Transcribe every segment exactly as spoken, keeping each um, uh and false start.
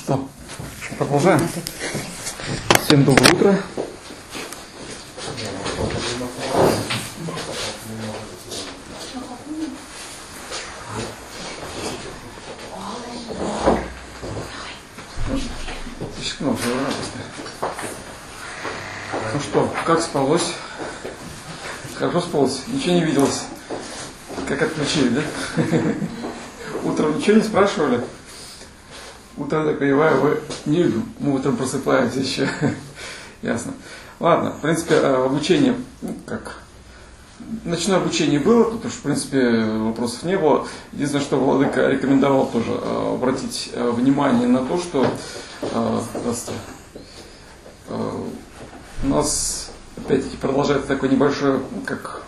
Что, продолжаем? Всем доброе утро. Ну что, как спалось? Хорошо спалось? Ничего не виделось? Как отключили, да? Утром ничего не спрашивали? Утром так понимаю, вы не любим. Мы утром просыпаемся еще. Ясно. Ладно, в принципе, обучение, ну, как... Ночное обучение было, потому что, в принципе, вопросов не было. Единственное, что Владыка рекомендовал тоже обратить внимание на то, что у нас, опять-таки, продолжается такое небольшое, как,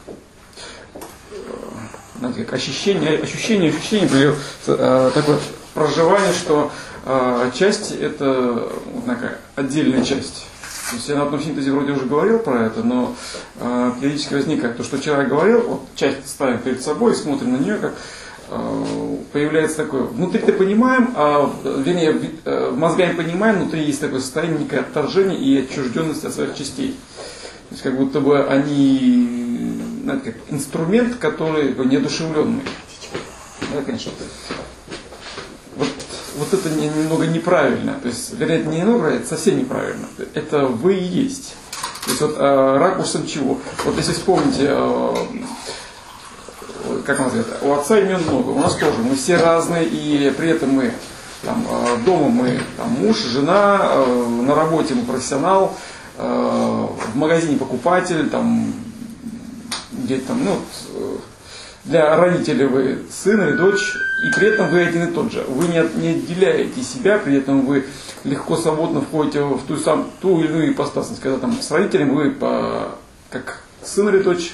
знаете, как ощущение, ощущение, ощущение, такое проживание, что часть это такая отдельная часть. То есть я на одном синтезе вроде уже говорил про это, но э, периодически возникает то, что вчера я говорил, вот часть ставим перед собой, смотрим на нее, как э, появляется такое, внутри-то понимаем, а вернее, э, мозгами понимаем, внутри есть такое состояние, некое отторжение и отчужденность от своих частей. То есть как будто бы они, знаете, как инструмент, который неодушевленный. Да, конечно. Вот, вот это немного неправильно, то есть, вернее, это не немного, это совсем неправильно. Это вы и есть. То есть вот э, ракурсом чего? Вот если вспомните, э, как называется, у отца имен много, у нас тоже, мы все разные, и при этом мы там, э, дома мы там, муж, жена, э, на работе мы профессионал, э, в магазине покупатель, там, где-то там, ну, э, для родителей вы сын или дочь, и при этом вы один и тот же. Вы не, не отделяете себя, при этом вы легко, свободно входите в ту, сам, ту или иную ипостасность. Когда там с родителями вы по, как сын или дочь,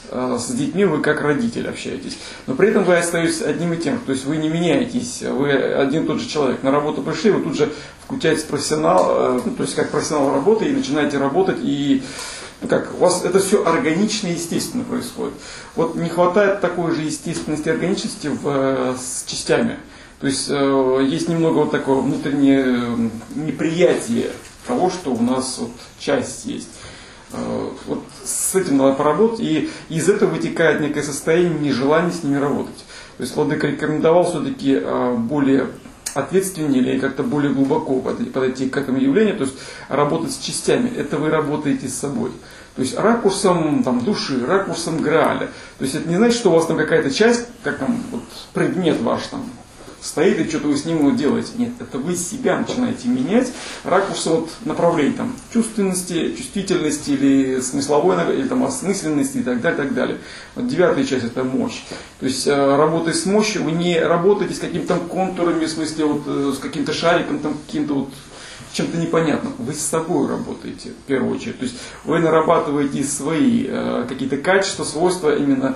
с детьми вы как родитель общаетесь. Но при этом вы остаетесь одним и тем. То есть вы не меняетесь, вы один и тот же человек. На работу пришли, вы тут же включаетесь в профессионал, ну, то есть как профессионал работы, и начинаете работать, и ну как, у вас это все органично и естественно происходит. Вот не хватает такой же естественности и органичности в, с частями. То есть э, есть немного вот такое внутреннее неприятие того, что у нас вот часть есть. Э, вот с этим надо поработать, и из этого вытекает некое состояние нежелания с ними работать. То есть Владыка рекомендовал все-таки э, более ответственнее или как-то более глубоко подойти к этому явлению, то есть работать с частями. Это вы работаете с собой. То есть ракурсом там, души, ракурсом Грааля. То есть это не значит, что у вас там какая-то часть, как там вот, предмет ваш там стоит, и что-то вы с ним делаете. Нет, это вы себя начинаете менять ракурсом вот, направлений там, чувственности, чувствительности или смысловой, или там, осмысленности и так далее, так далее. Вот девятая часть это мощь. То есть работая с мощью, вы не работаете с какими-то контурами, в смысле вот, с каким-то шариком, там, каким-то вот чем-то непонятным. Вы с собой работаете в первую очередь. То есть вы нарабатываете свои э, какие-то качества, свойства, именно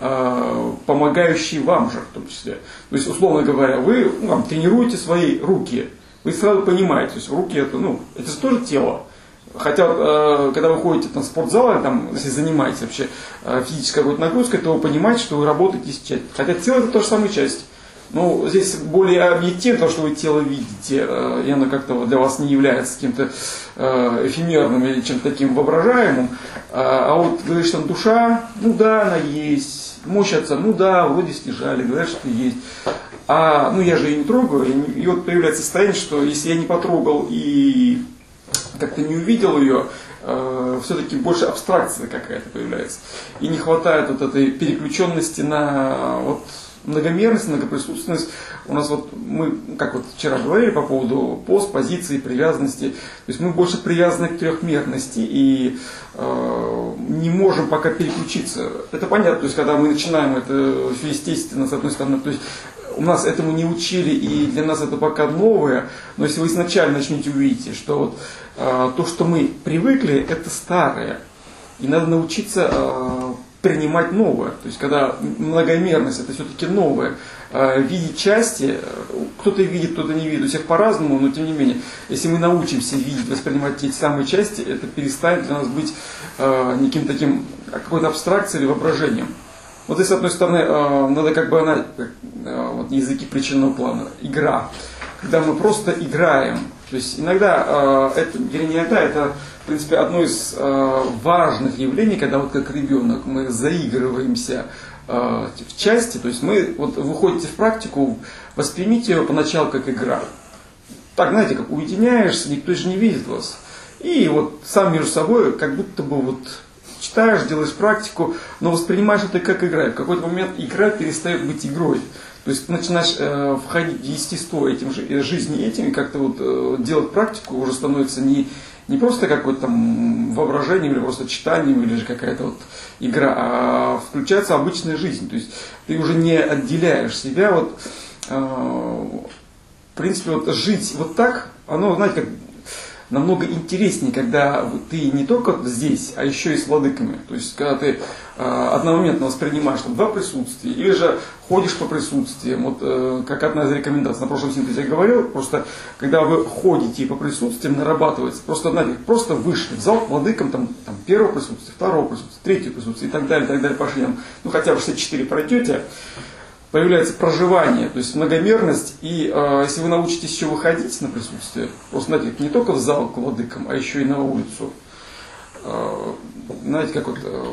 э, помогающие вам же в том числе. То есть, условно говоря, вы ну, там, тренируете свои руки. Вы сразу понимаете, то есть руки это, ну, это же тоже тело. Хотя, э, когда вы ходите там, в спортзал, там, если занимаетесь вообще э, физической какой-то нагрузкой, то вы понимаете, что вы работаете с частью. Хотя тело это тоже самая часть. Ну, здесь более объективно, потому что вы тело видите, и оно как-то для вас не является каким-то эфемерным или чем-то таким воображаемым. А вот, говоришь, там душа, ну да, она есть. Мощь отца, ну да, вроде снижали, говорят, что есть. А, ну я же ее не трогаю, и, и вот появляется состояние, что если я не потрогал и как-то не увидел ее, э, все-таки больше абстракция какая-то появляется. И не хватает вот этой переключенности на... Вот, многомерность, многоприсутственность. У нас вот мы, как вот вчера говорили по поводу поз, позиции, привязанности, то есть мы больше привязаны к трехмерности и э, не можем пока переключиться. Это понятно, то есть когда мы начинаем, это все естественно, с одной стороны, то есть у нас этому не учили, и для нас это пока новое, но если вы изначально начнете увидеть, что вот, э, то, что мы привыкли, это старое, и надо научиться э, принимать новое. То есть, когда многомерность, это все-таки новое. Видеть части, кто-то видит, кто-то не видит, у всех по-разному, но тем не менее, если мы научимся видеть, воспринимать те самые части, это перестанет для нас быть неким таким, какой-то абстракцией или воображением. Вот здесь, с одной стороны, надо как бы она, вот языки причинного плана, игра. когда мы просто играем. То есть иногда, э, это, или не иногда, это, в принципе, одно из э, важных явлений, когда вот как ребенок мы заигрываемся э, в части, то есть мы, вот вы ходите в практику, воспримите ее поначалу как игра. Так, знаете, как уединяешься, никто же не видит вас. И вот сам между собой, как будто бы вот читаешь, делаешь практику, но воспринимаешь это как игра. И в какой-то момент игра перестает быть игрой. То есть ты начинаешь э, входить в естество этим, жизни этим, и как-то вот э, делать практику уже становится не, не просто какое-то там воображением, или просто читанием, или же какая-то вот игра, а включается обычная жизнь. То есть ты уже не отделяешь себя. Вот, э, в принципе, вот жить вот так, оно, знаете, как намного интереснее, когда ты не только здесь, а еще и с владыками. То есть, когда ты э, одномоментно воспринимаешь там, два присутствия, или же ходишь по присутствиям. Вот, э, как одна из рекомендаций, на прошлом синтезе я говорил, просто когда вы ходите по присутствиям, нарабатывается, просто, знаете, просто вышли в зал к владыкам, там, там, первого присутствия, второго присутствия, третьего присутствия и так далее, и так далее, пошли, там, ну хотя бы шестьдесят четыре пройдете, появляется проживание, то есть многомерность, и э, если вы научитесь еще выходить на присутствие, просто, знаете, не только в зал к владыкам, а еще и на улицу, э, знаете, как вот, э,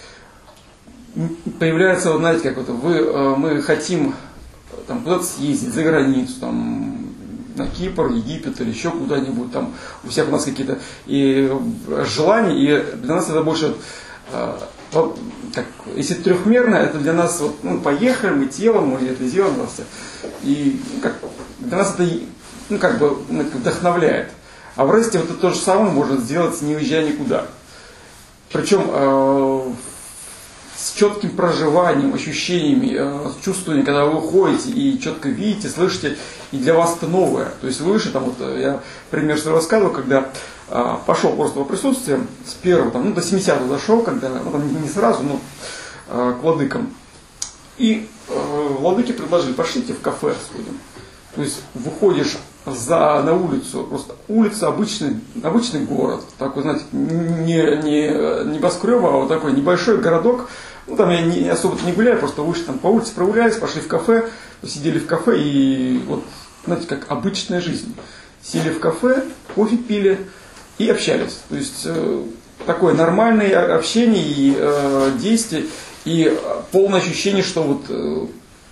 появляется, вот, знаете, как вот, вы, э, мы хотим там, куда-то съездить, за границу, там, на Кипр, Египет или еще куда-нибудь, там, у всех у нас какие-то и желания, и для нас это больше... Э, Так, если трехмерно, это для нас, вот, ну, поехали, мы телом, мы это сделаем, и ну, как, для нас это ну, как бы вдохновляет. А в ресте вот это то же самое можно сделать, не уезжая никуда. Причем э, с четким проживанием, ощущениями, э, чувствованием, когда вы выходите и четко видите, слышите, и для вас это новое. То есть выше, там, вот, я пример свой рассказывал, когда э, пошел просто по присутствию, с первого, там, ну, до семидесятого дошел, когда, ну, там, не сразу, но э, к владыкам. И э, владыки предложили, пошлите в кафе сходим. То есть выходишь за, на улицу, просто улица, обычный, обычный город, такой, знаете, не, не небоскреб, а вот такой небольшой городок. Ну, там я не, особо не гуляю, просто вышли там по улице, прогулялись, пошли в кафе, посидели в кафе, и вот, знаете, как обычная жизнь. Сели в кафе, кофе пили и общались. То есть э, такое нормальное общение и э, действие, и полное ощущение, что вот... Э,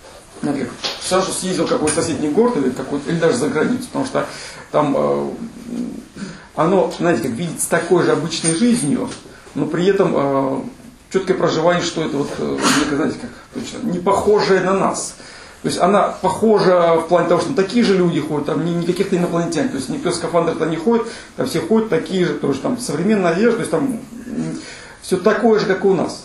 Саша съездил в какой-то соседний город или, какой-то, или даже за границу, потому что там э, оно, знаете, как видится такой же обычной жизнью, но при этом э, четкое проживание, что это вот, э, знаете, как точно, не похожее на нас. То есть она похожа в плане того, что такие же люди ходят, там не, не каких-то инопланетян, то есть никто в скафандрах там не ходит, там все ходят такие же, тоже там современная одежда, то есть там все такое же, как и у нас.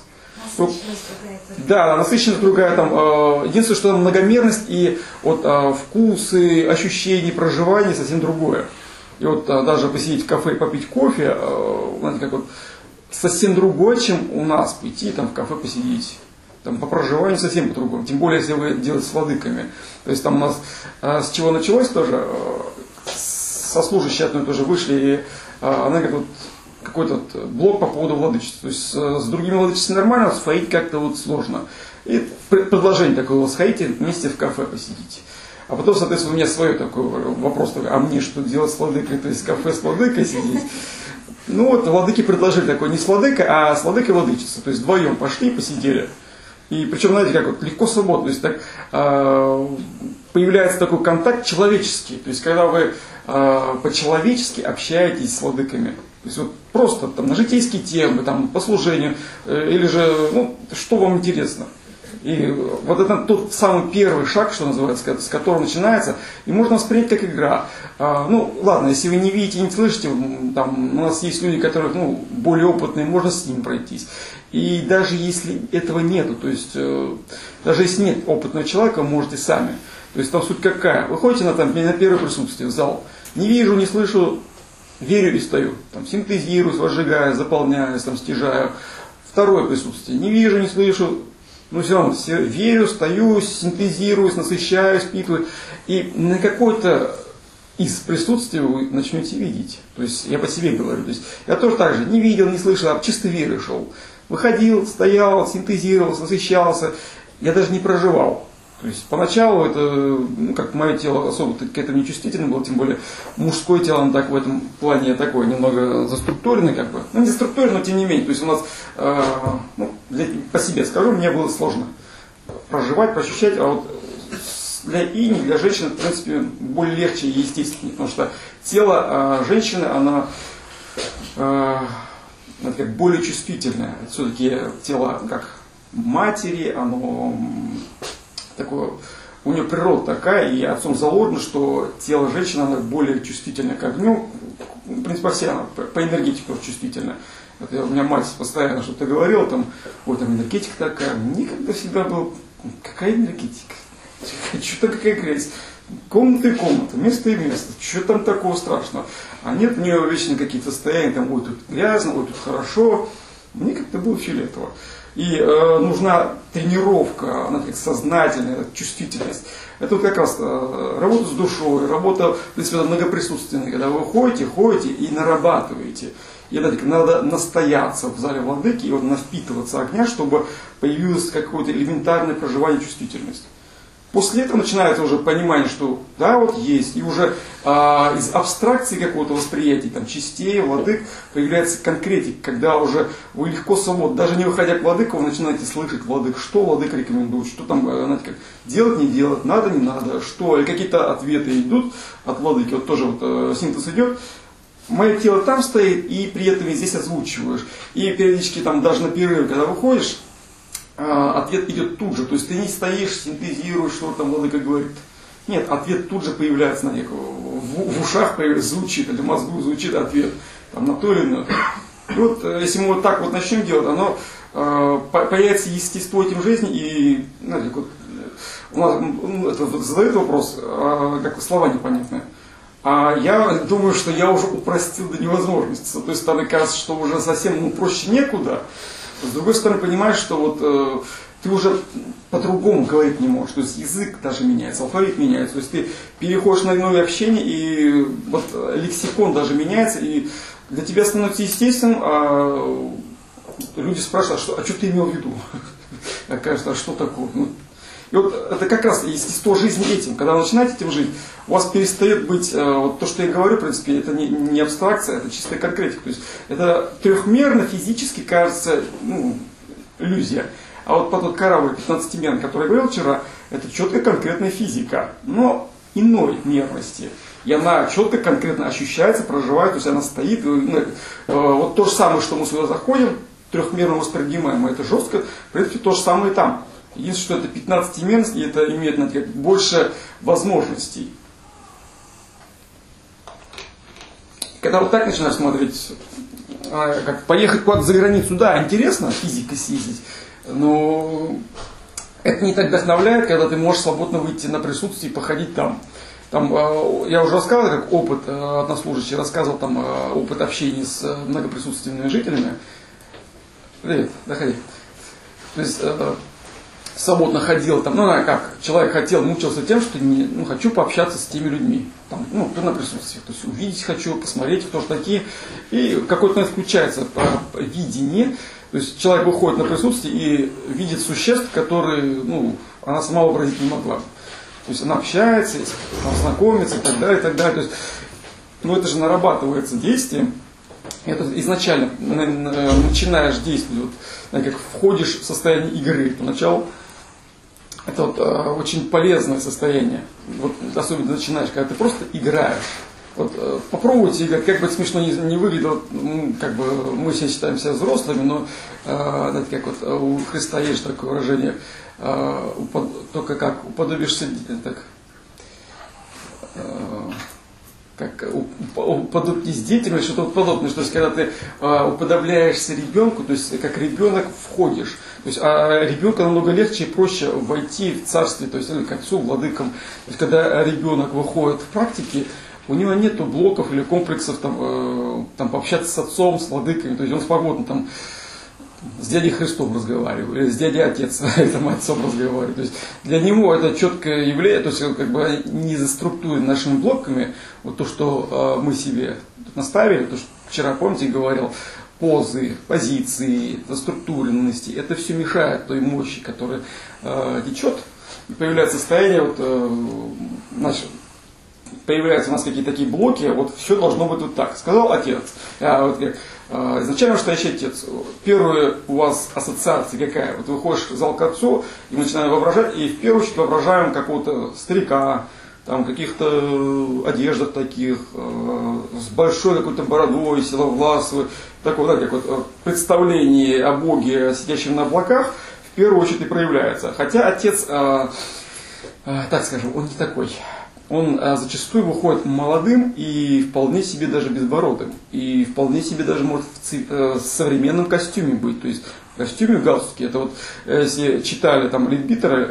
Да, насыщенность другая, там, э, единственное, что там многомерность и вот, э, вкусы, ощущения, проживания совсем другое. И вот э, даже посидеть в кафе и попить кофе, э, знаете, как вот, совсем другое, чем у нас пойти там, в кафе посидеть. Там, по проживанию совсем по-другому, тем более, если вы делаете с владыками. То есть там у нас э, с чего началось тоже, э, со служащей одной тоже вышли, и э, она говорит, вот, какой-то блок по поводу владычества. То есть с другими владычествами нормально, а сходить как-то вот сложно. И предложение такое, вот сходите вместе в кафе посидите. А потом, соответственно, у меня свой такой вопрос, а мне что делать с владыкой, то есть в кафе с владыкой сидеть? Ну вот, владыки предложили такое не с владыкой, а с владыкой владычества. То есть вдвоем пошли и посидели. И причем, знаете, как вот легко, свободно. То есть так э, появляется такой контакт человеческий. То есть когда вы э, по-человечески общаетесь с владыками. То есть вот просто там на житейские темы, там, по служению, э, или же, ну, что вам интересно. И вот это тот самый первый шаг, что называется, с которого начинается, и можно воспринять как игра. А, ну, ладно, если вы не видите, не слышите, там, у нас есть люди, которые, ну, более опытные, можно с ним пройтись. И даже если этого нету, то есть, э, даже если нет опытного человека, вы можете сами. То есть там суть какая? Вы ходите на, там, на первое присутствие в зал, не вижу, не слышу, верю и стою. Там, синтезируюсь, возжигаю, заполняюсь, там, стяжаю. Второе присутствие. Не вижу, не слышу, но все равно верю, стою, синтезируюсь, насыщаюсь, впитываю. И на какой-то из присутствий вы начнете видеть. То есть я по себе говорю. То есть я тоже так же не видел, не слышал, а чисто верой шел. Выходил, стоял, синтезировался, насыщался. Я даже не проживал. То есть поначалу это, ну, как мое тело особо к этому не чувствительно было, тем более мужское тело, оно так в этом плане такое немного заструктуренное, как бы. Ну, не заструктуренное, но тем не менее. То есть у нас, э, ну, для, по себе скажу, мне было сложно проживать, прощущать, а вот для ини, для женщины, в принципе, более легче и естественнее, потому что тело э, женщины, оно, э, это как более чувствительное. Все-таки тело как матери, оно такое, у нее природа такая, и отцом заложено, что тело женщины, оно более чувствительное к огню, в принципе, все оно по энергетике чувствительно. Это у меня мать постоянно что-то говорила, там, вот там энергетика такая, никогда всегда был, какая энергетика? Что-то какая грязь. Комната и комната, место и место. Что там такого страшного? А нет, у нее вечно какие-то состояния, там, ой, тут грязно, ой, тут хорошо. Мне как-то было фиолетово. И э, нужна тренировка, она как сознательная, чувствительность. Это вот как раз э, работа с душой, работа, в принципе, многоприсутственная, когда вы ходите, ходите и нарабатываете. И это, надо настояться в зале владыки и вот напитываться огня, чтобы появилось какое-то элементарное проживание чувствительности. После этого начинается уже понимание, что да, вот есть, и уже а, из абстракции какого-то восприятия, там, частей, владык, появляется конкретика, когда уже вы легко свободны, даже не выходя к владыку, вы начинаете слышать владык, что владыка рекомендует, что там, знаете, как делать, не делать, надо, не надо, что, или какие-то ответы идут от владыки, вот тоже вот э, синтез идет. Мое тело там стоит, и при этом и здесь озвучиваешь. И периодически там даже на перерыв, когда выходишь, ответ идет тут же. То есть ты не стоишь, синтезируешь, что там владыка говорит. Нет, ответ тут же появляется на них. В, в ушах звучит, или в мозгу звучит ответ. Там, на то или иное. И вот если мы вот так вот начнем делать, оно э, появится естество этим жизни. И знаете, вот, у нас ну, это, задает вопрос, э, как слова непонятные. А я думаю, что я уже упростил до невозможности. С одной стороны, кажется, что уже совсем ну, проще некуда. С другой стороны, понимаешь, что вот э, ты уже по-другому говорить не можешь. То есть язык даже меняется, алфавит меняется. То есть ты переходишь на иное общение, и вот лексикон даже меняется, и для тебя становится естественным, а люди спрашивают, а что, а что ты имел в виду? Окажется, а что такое? Ну, и вот это как раз естество жизни этим. Когда вы начинаете этим жить, у вас перестает быть, вот то, что я говорю, в принципе, это не, не абстракция, это чистая конкретика. То есть это трехмерно, физически кажется, ну, иллюзия. А вот под тот корабль пятнадцатимерный, который я говорил вчера, это четко конкретная физика, но иной мерности. И она четко, конкретно ощущается, проживает, то есть она стоит. Ну, вот то же самое, что мы сюда заходим, трехмерно воспринимаем, это жестко, в принципе, то же самое и там. Единственное, что это пятнадцатимерность, и это имеет, знаете, больше возможностей. Когда вот так начинаешь смотреть, как поехать куда-то за границу, да, интересно, физика съездить, но это не так вдохновляет, когда ты можешь свободно выйти на присутствие и походить там. Там я уже рассказывал, как опыт однослужащий, рассказывал там опыт общения с многоприсутственными жителями. Привет, заходи. То есть свободно ходил, там, ну, как, человек хотел, мучился тем, что не, ну, хочу пообщаться с теми людьми, там, ну, кто на присутствии, то есть увидеть хочу, посмотреть, кто же такие, и какой-то момент включается видение, то есть человек выходит на присутствие и видит существ, которые, ну, она сама вообразить не могла. То есть она общается, там, знакомится и так далее, и так далее. То есть, ну, это же нарабатывается действием. Это изначально начинаешь действовать, вот, как входишь в состояние игры. Поначалу это вот, э, очень полезное состояние. Вот, особенно начинаешь, когда ты просто играешь. Вот, э, попробуйте играть, как бы это смешно не, не выглядело, ну, как бы мы все считаем себя взрослыми, но э, знаете, как вот у Христа есть же такое выражение, э, упод, только как уподобишься, так, э, как уподобнись детям или что-то подобное, что есть, когда ты э, уподобляешься ребенку, то есть как ребенок входишь, то есть а ребенку намного легче и проще войти в царствие, то есть к отцу, владыкам. То есть когда ребенок выходит в практике, у него нет блоков или комплексов там, э, там пообщаться с отцом, с владыками, то есть он свободно там с дядей Христом разговаривает, или с дядей Отец, там, отцом разговаривает. То есть для него это четкое явление, то есть как бы не заструктурено нашими блоками, вот то, что э, мы себе наставили, то, что вчера, помните, говорил, позы, позиции, заструктуренности, это все мешает той мощи, которая э, течет И появляется состояние, вот, э, значит, появляются у нас какие-то такие блоки, вот все должно быть вот так. Сказал отец. А, вот, как, э, изначально настоящий отец. Первая у вас ассоциация какая? Вот выходишь в зал к отцу, и мы начинаем воображать, и в первую очередь воображаем какого-то старика, там каких-то одеждах таких, э, с большой какой-то бородой, седовласый, такое, да, как вот представление о Боге, сидящем на облаках, в первую очередь и проявляется. Хотя отец, э, э, так скажем, он не такой. Он э, зачастую выходит молодым и вполне себе даже безбородым. И вполне себе даже может в ци- э, современном костюме быть. То есть в костюме, в галстуке. Это вот, если читали там Лейтбитера,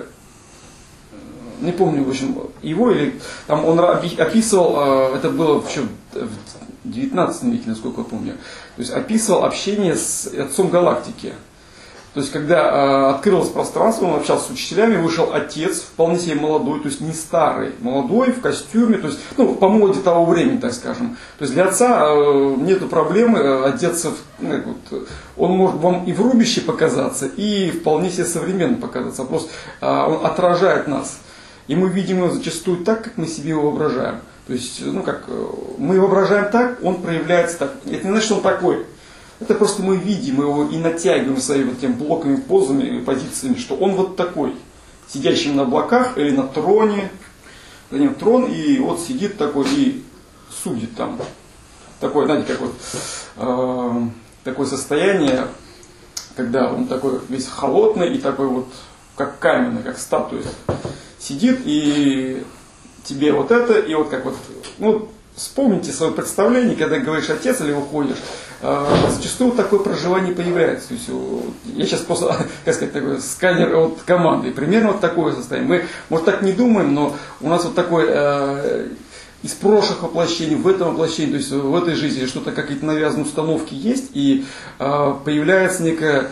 не помню, в общем, его или там он описывал, это было еще в девятнадцатом веке, насколько я помню, то есть описывал общение с отцом галактики. То есть, когда открылось пространство, он общался с учителями, вышел отец, вполне себе молодой, то есть не старый, молодой, в костюме, то есть, ну, по моде того времени, так скажем. То есть для отца нету проблемы одеться, ну, вот, он может вам и в рубище показаться, и вполне себе современно показаться. Просто он отражает нас. И мы видим его зачастую так, как мы себе его воображаем. То есть, ну как, мы воображаем так, он проявляется так. Это не значит, что он такой. Это просто мы видим его и натягиваем своими вот тем блоками, позами, позициями, что он вот такой. Сидящий на облаках или на троне. За ним трон, и вот сидит такой и судит там. Такое, знаете, как вот, э, такое состояние, когда он такой весь холодный и такой вот, как каменный, как статуя. Сидит и тебе вот это, и вот как вот, ну, вспомните свое представление, когда говоришь отец или уходишь, э, зачастую такое проживание появляется. То есть, я сейчас просто, как сказать, такой сканер от команды, примерно вот такое состояние. Мы, может, так не думаем, но у нас вот такой э, из прошлых воплощений, в этом воплощении, то есть в этой жизни что-то, какие-то навязанные установки есть, и э, появляется некая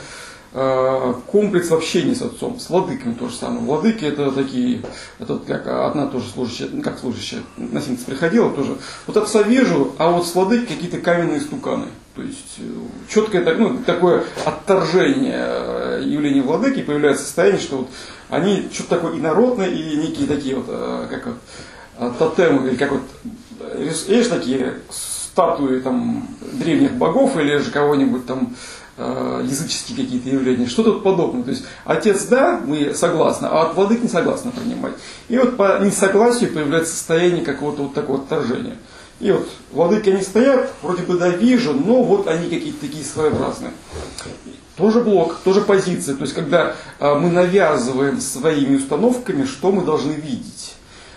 комплекс в общении с отцом, с владыками то же самое. Владыки это такие, это как одна тоже служащая, как служащая на синтез приходила тоже. Вот отца вижу, а вот с владыки какие-то каменные стуканы. То есть четкое ну, такое отторжение явления владыки, появляется состояние, что вот они что-то такое инородное и некие такие вот, как вот, тотемы, или как вот, есть такие статуи там древних богов или же кого-нибудь там, языческие какие-то явления, что-то подобное. То есть отец да, мы согласны, а от владык не согласны принимать. И вот по несогласию появляется состояние какого-то вот такого отторжения. И вот владыки они стоят, вроде бы да вижу, но вот они какие-то такие своеобразные. Тоже блок, тоже позиция. То есть когда мы навязываем своими установками, что мы должны видеть.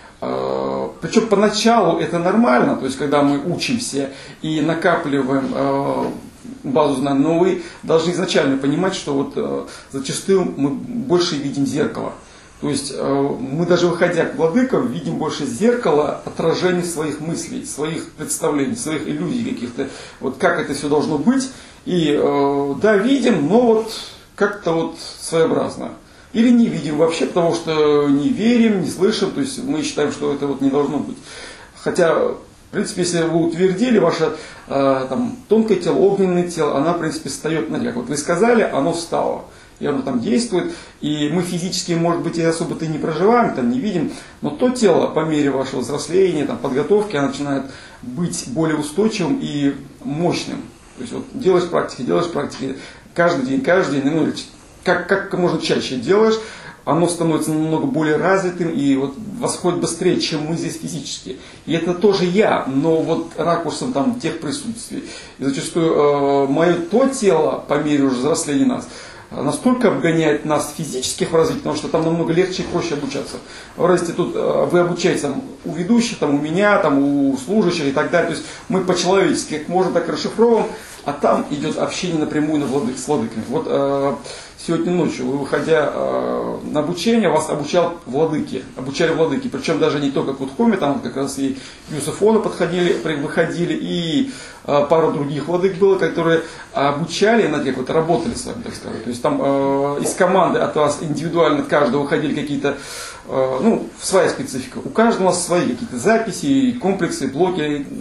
Причем поначалу это нормально, то есть когда мы учимся и накапливаем базу знаний, но вы должны изначально понимать, что вот э, зачастую мы больше видим зеркало. То есть э, мы даже выходя к владыкам, видим больше зеркало отражений своих мыслей, своих представлений, своих иллюзий каких-то. Вот как это все должно быть. И э, да, видим, но вот как-то вот своеобразно. Или не видим вообще, потому что не верим, не слышим, то есть мы считаем, что это вот не должно быть. Хотя, в принципе, если вы утвердили ваше э, там, тонкое тело, огненное тело, оно, в принципе, встает, знаете, как вот вы сказали, оно встало. И оно там действует. И мы физически, может быть, и особо-то и не проживаем, там не видим, но то тело, по мере вашего взросления, там, подготовки, оно начинает быть более устойчивым и мощным. То есть вот делаешь практики, делаешь практики, каждый день, каждый день, ну, как, как можно чаще делаешь, оно становится намного более развитым и вот восходит быстрее, чем мы здесь физически. И это тоже я, но вот ракурсом там тех присутствий. И зачастую э, мое то тело, по мере уже взросления нас, настолько обгоняет нас физических в развитии, потому что там намного легче и проще обучаться. В развитии тут э, вы обучаетесь там, у ведущих, там, у меня, там, у служащих и так далее. То есть мы по-человечески, как можно, так расшифровываем, а там идет общение напрямую на владык, с владыками. Вот э, сегодня ночью, вы выходя э, на обучение, вас обучал владыки, обучали владыки, причем даже не только Кутхоме, там как раз и Юсефона подходили, выходили, и э, пару других владык было, которые обучали, знаете, как вот работали с вами, так сказать. То есть там э, из команды от вас индивидуально, от каждого выходили какие-то, э, ну, своя специфика. У каждого у вас свои какие-то записи, комплексы, блоки,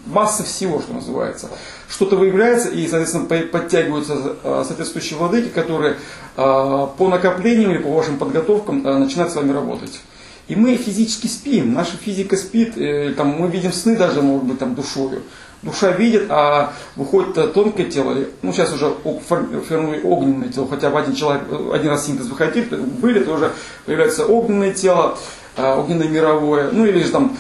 масса всего, что называется. Что-то выявляется, и, соответственно, подтягиваются соответствующие владыки, которые по накоплениям или по вашим подготовкам начинают с вами работать. И мы физически спим, наша физика спит, там, мы видим сны даже, может быть, там, душою. Душа видит, а выходит тонкое тело, ну сейчас уже формирует огненное тело, хотя бы один человек, один раз синтез выходил, были, то уже появляется огненное тело, огненное мировое, ну или же там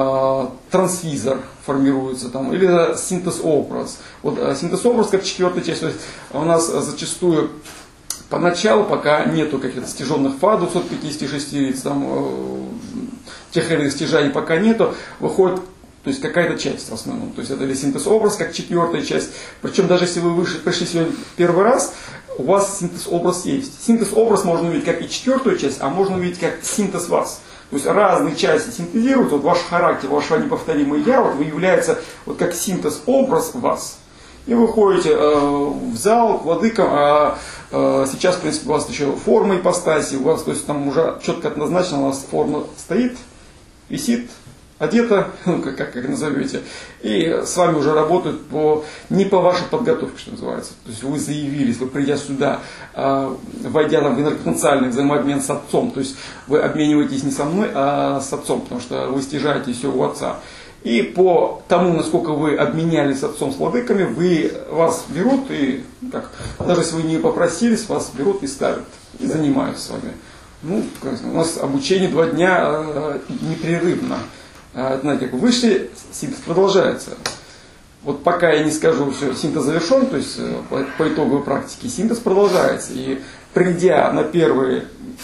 трансвизор формируется, там, или синтез-образ. Вот синтез-образ как четвертая часть, то есть у нас зачастую поначалу, пока нету каких-то стяженных фа двухсот пятидесяти шести лиц, там, тех или иных стяжаний пока нету, выходит. То есть какая-то часть в основном. То есть это или синтез-образ, как четвертая часть. Причем даже если вы вышли, пришли сегодня первый раз, у вас синтез-образ есть. Синтез-образ можно увидеть как и четвертую часть, а можно увидеть как синтез вас. То есть разные части синтезируют, вот ваш характер, ваше неповторимое я, вот выявляется вот как синтез-образ вас. И вы ходите э, в зал к владыкам, а э, сейчас, в принципе, у вас еще форма ипостаси, у вас, то есть там уже четко однозначно у вас форма стоит, висит, одета, ну, как, как, как назовете, и с вами уже работают по, не по вашей подготовке, что называется. То есть вы заявились, вы придя сюда, э, войдя там, в энергопотенциальный взаимообмен с отцом, то есть вы обмениваетесь не со мной, а с отцом, потому что вы стяжаете все у отца. И по тому, насколько вы обменялись с отцом, с владыками, вы, вас берут, и как, даже если вы не попросились, вас берут и ставят, и занимаются с вами. Ну, у нас обучение два дня э, непрерывно. Знаете, как вышли, синтез продолжается. Вот пока я не скажу, все, синтез завершен, то есть по, по итоговой практике, синтез продолжается. И придя на первые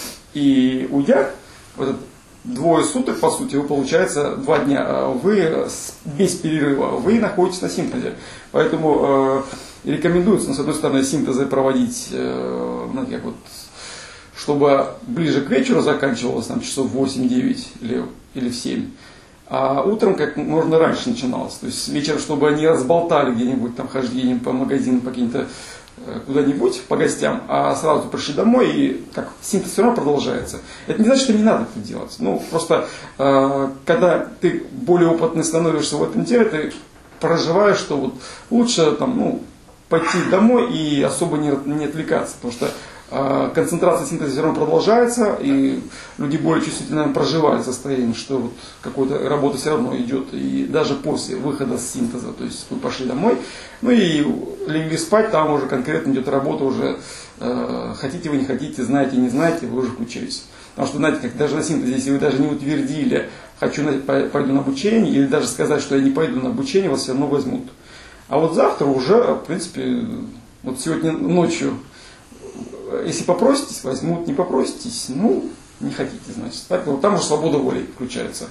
и уйдя, вот двое суток, по сути, вы, получается, два дня, вы без перерыва, вы находитесь на синтезе. Поэтому э, рекомендуется, ну, с одной стороны, синтезы проводить, э, знаете, как вот, чтобы ближе к вечеру заканчивалось, там, часов восемь-девять или, или в семь. А утром как можно раньше начиналось. То есть вечером, чтобы они разболтали где-нибудь там хождением по магазинам, по каким-то куда-нибудь, по гостям, а сразу пришли домой, и как синтез все равно продолжается. Это не значит, что не надо это делать. Ну, просто э, когда ты более опытный становишься в этом деле, ты проживаешь, что вот лучше там, ну, пойти домой и особо не, не отвлекаться, потому что концентрация синтеза все равно продолжается, и люди более чувствительно проживают состояние, что вот какая-то работа все равно идет, и даже после выхода с синтеза, то есть вы пошли домой, ну и легли спать, там уже конкретно идет работа, уже э, хотите вы, не хотите, знаете, не знаете, вы уже включились. Потому что, знаете, как даже на синтезе, если вы даже не утвердили, хочу пойду на обучение, или даже сказать, что я не пойду на обучение, вас все равно возьмут. А вот завтра уже, в принципе, вот сегодня ночью, если попроситесь, возьмут, не попроситесь, ну, не хотите, значит. Так, вот, там уже свобода воли включается.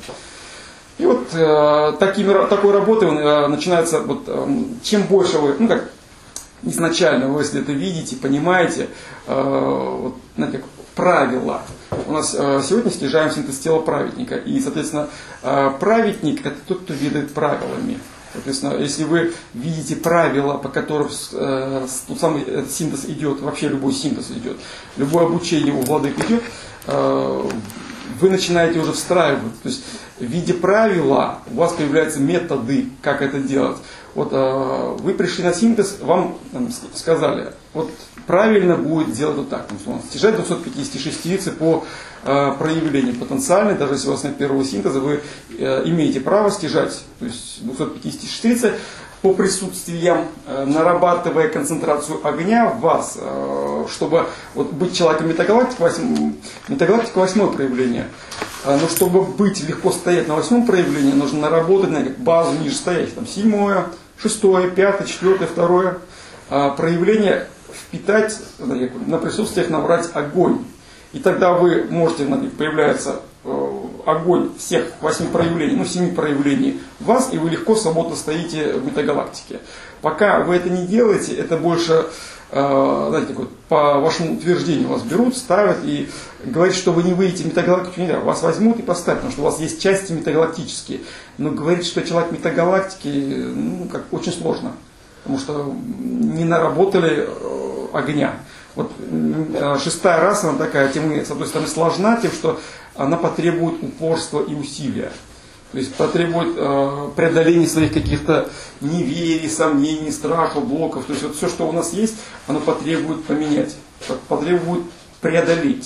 И вот э, такими, такой работой э, начинается, вот, э, чем больше вы, ну как, изначально вы, если это видите, понимаете, э, вот, знаете, как правила. У нас э, сегодня стяжаем синтез тела праведника. И, соответственно, э, праведник – это тот, кто ведает правилами. Соответственно, если вы видите правила, по которым э, тот самый синтез идет, вообще любой синтез идет, любое обучение у владык идет, э, вы начинаете уже встраивать. То есть, видя правила, у вас появляются методы, как это делать. Вот э, вы пришли на синтез, вам там, сказали, вот правильно будет делать вот так. Стяжать двухсот пятидесяти шестицы по э, проявлению потенциальной, даже если у вас нет первого синтеза, вы э, имеете право стяжать, то есть двухсот пятидесяти шестицы по присутствиям, э, нарабатывая концентрацию огня в вас, э, чтобы вот, быть человеком метагалактики, восьм... метагалактика восьмое проявление. Э, но чтобы быть легко стоять на восьмом проявлении, нужно наработать на базу ниже стоящих, там седьмое, шестое, пятое, четвертое, второе э, проявление. Впитать, на присутствиях набрать огонь. И тогда вы можете, появляется огонь всех восьми проявлений, ну семи проявлений в вас, и вы легко, свободно стоите в метагалактике. Пока вы это не делаете, это больше, знаете, по вашему утверждению вас берут, ставят, и говорить, что вы не выйдете в метагалактику нельзя. Вас возьмут и поставят, потому что у вас есть части метагалактические. Но говорить, что человек метагалактики, ну, как очень сложно. Потому что не наработали огня. Вот шестая раса, она такая, тем, с одной стороны, сложна, тем, что она потребует упорства и усилия. То есть потребует э, преодоления своих каких-то неверий, сомнений, страхов, блоков. То есть вот все, что у нас есть, оно потребует поменять, потребует преодолеть.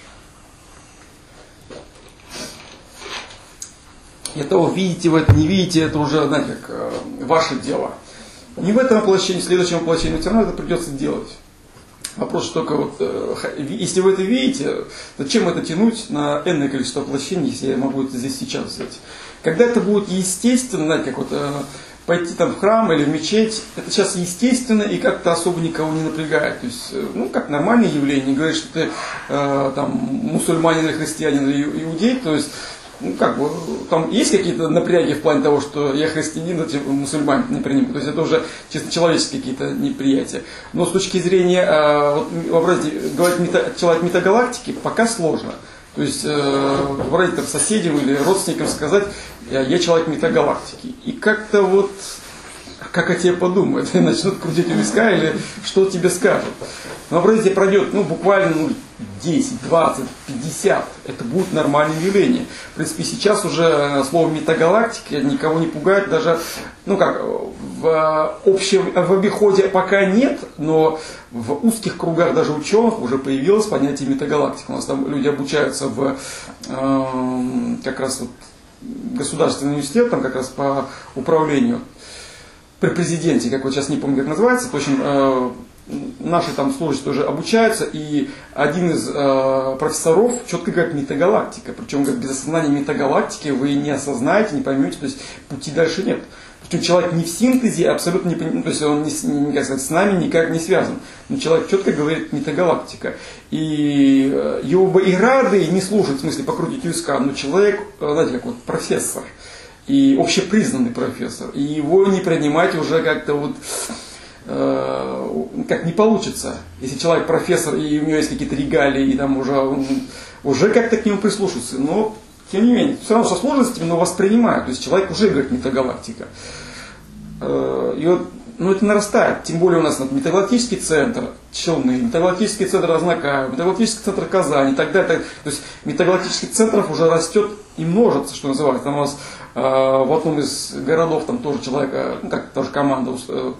И того, видите вы это, не видите, это уже, знаете, как э, ваше дело. Не в этом воплощении, в следующем воплощении, но все равно это придется делать. Вопрос только вот, э, если вы это видите, зачем это тянуть на энное количество воплощений, если я могу это здесь сейчас взять? Когда это будет естественно, знаете, как вот э, пойти там в храм или в мечеть, это сейчас естественно и как-то особо никого не напрягает. То есть, э, ну, как нормальное явление, не говоришь, что ты э, там мусульманин или христианин или иудей, то есть, ну, как бы, там есть какие-то напряги в плане того, что я христианин, а мусульманин не принимаю. То есть это уже чисто человеческие какие-то неприятия. Но с точки зрения, э, вот, вообразите, говорить мета, человек метагалактики пока сложно. То есть, э, вообразите, там, соседям или родственникам сказать, я человек метагалактики. И как-то вот, как о тебе подумают, начнут крутить у виска или что тебе скажут. Но вообразите, пройдет, ну, буквально, ну, десять, двадцать, пятьдесят, это будет нормальное явление. В принципе, сейчас уже слово метагалактики никого не пугает, даже, ну как, в общем, в обиходе пока нет, но в узких кругах даже ученых уже появилось понятие метагалактики. У нас там люди обучаются в э, как раз вот государственный университет, там как раз по управлению при президенте, как вот сейчас не помню, как называется, в общем, э, наши там служащие тоже обучаются, и один из э, профессоров четко говорит метагалактика. Причем говорит, без осознания метагалактики вы не осознаете, не поймете, то есть пути дальше нет. Причем человек не в синтезе, абсолютно не понимает, то есть он не, не, как сказать, с нами никак не связан. Но человек четко говорит метагалактика. И э, его бы и рады не слушать, в смысле покрутить у виска, но человек, э, знаете, как вот профессор, и общепризнанный профессор, и его не принимать уже как-то вот как не получится, если человек профессор и у него есть какие-то регалии, и там уже, он, уже как-то к нему прислушиваться. Но, тем не менее, все равно со сложностями, но воспринимают. То есть человек уже говорит метагалактика. И вот, ну, это нарастает. Тем более у нас метагалактический центр Челны, метагалактический центр Азнакаева, метагалактический центр Казани и так далее. То есть метагалактических центров уже растет и множится, что называется. Там у нас э, в одном из городов там тоже человек, ну как тоже команда э,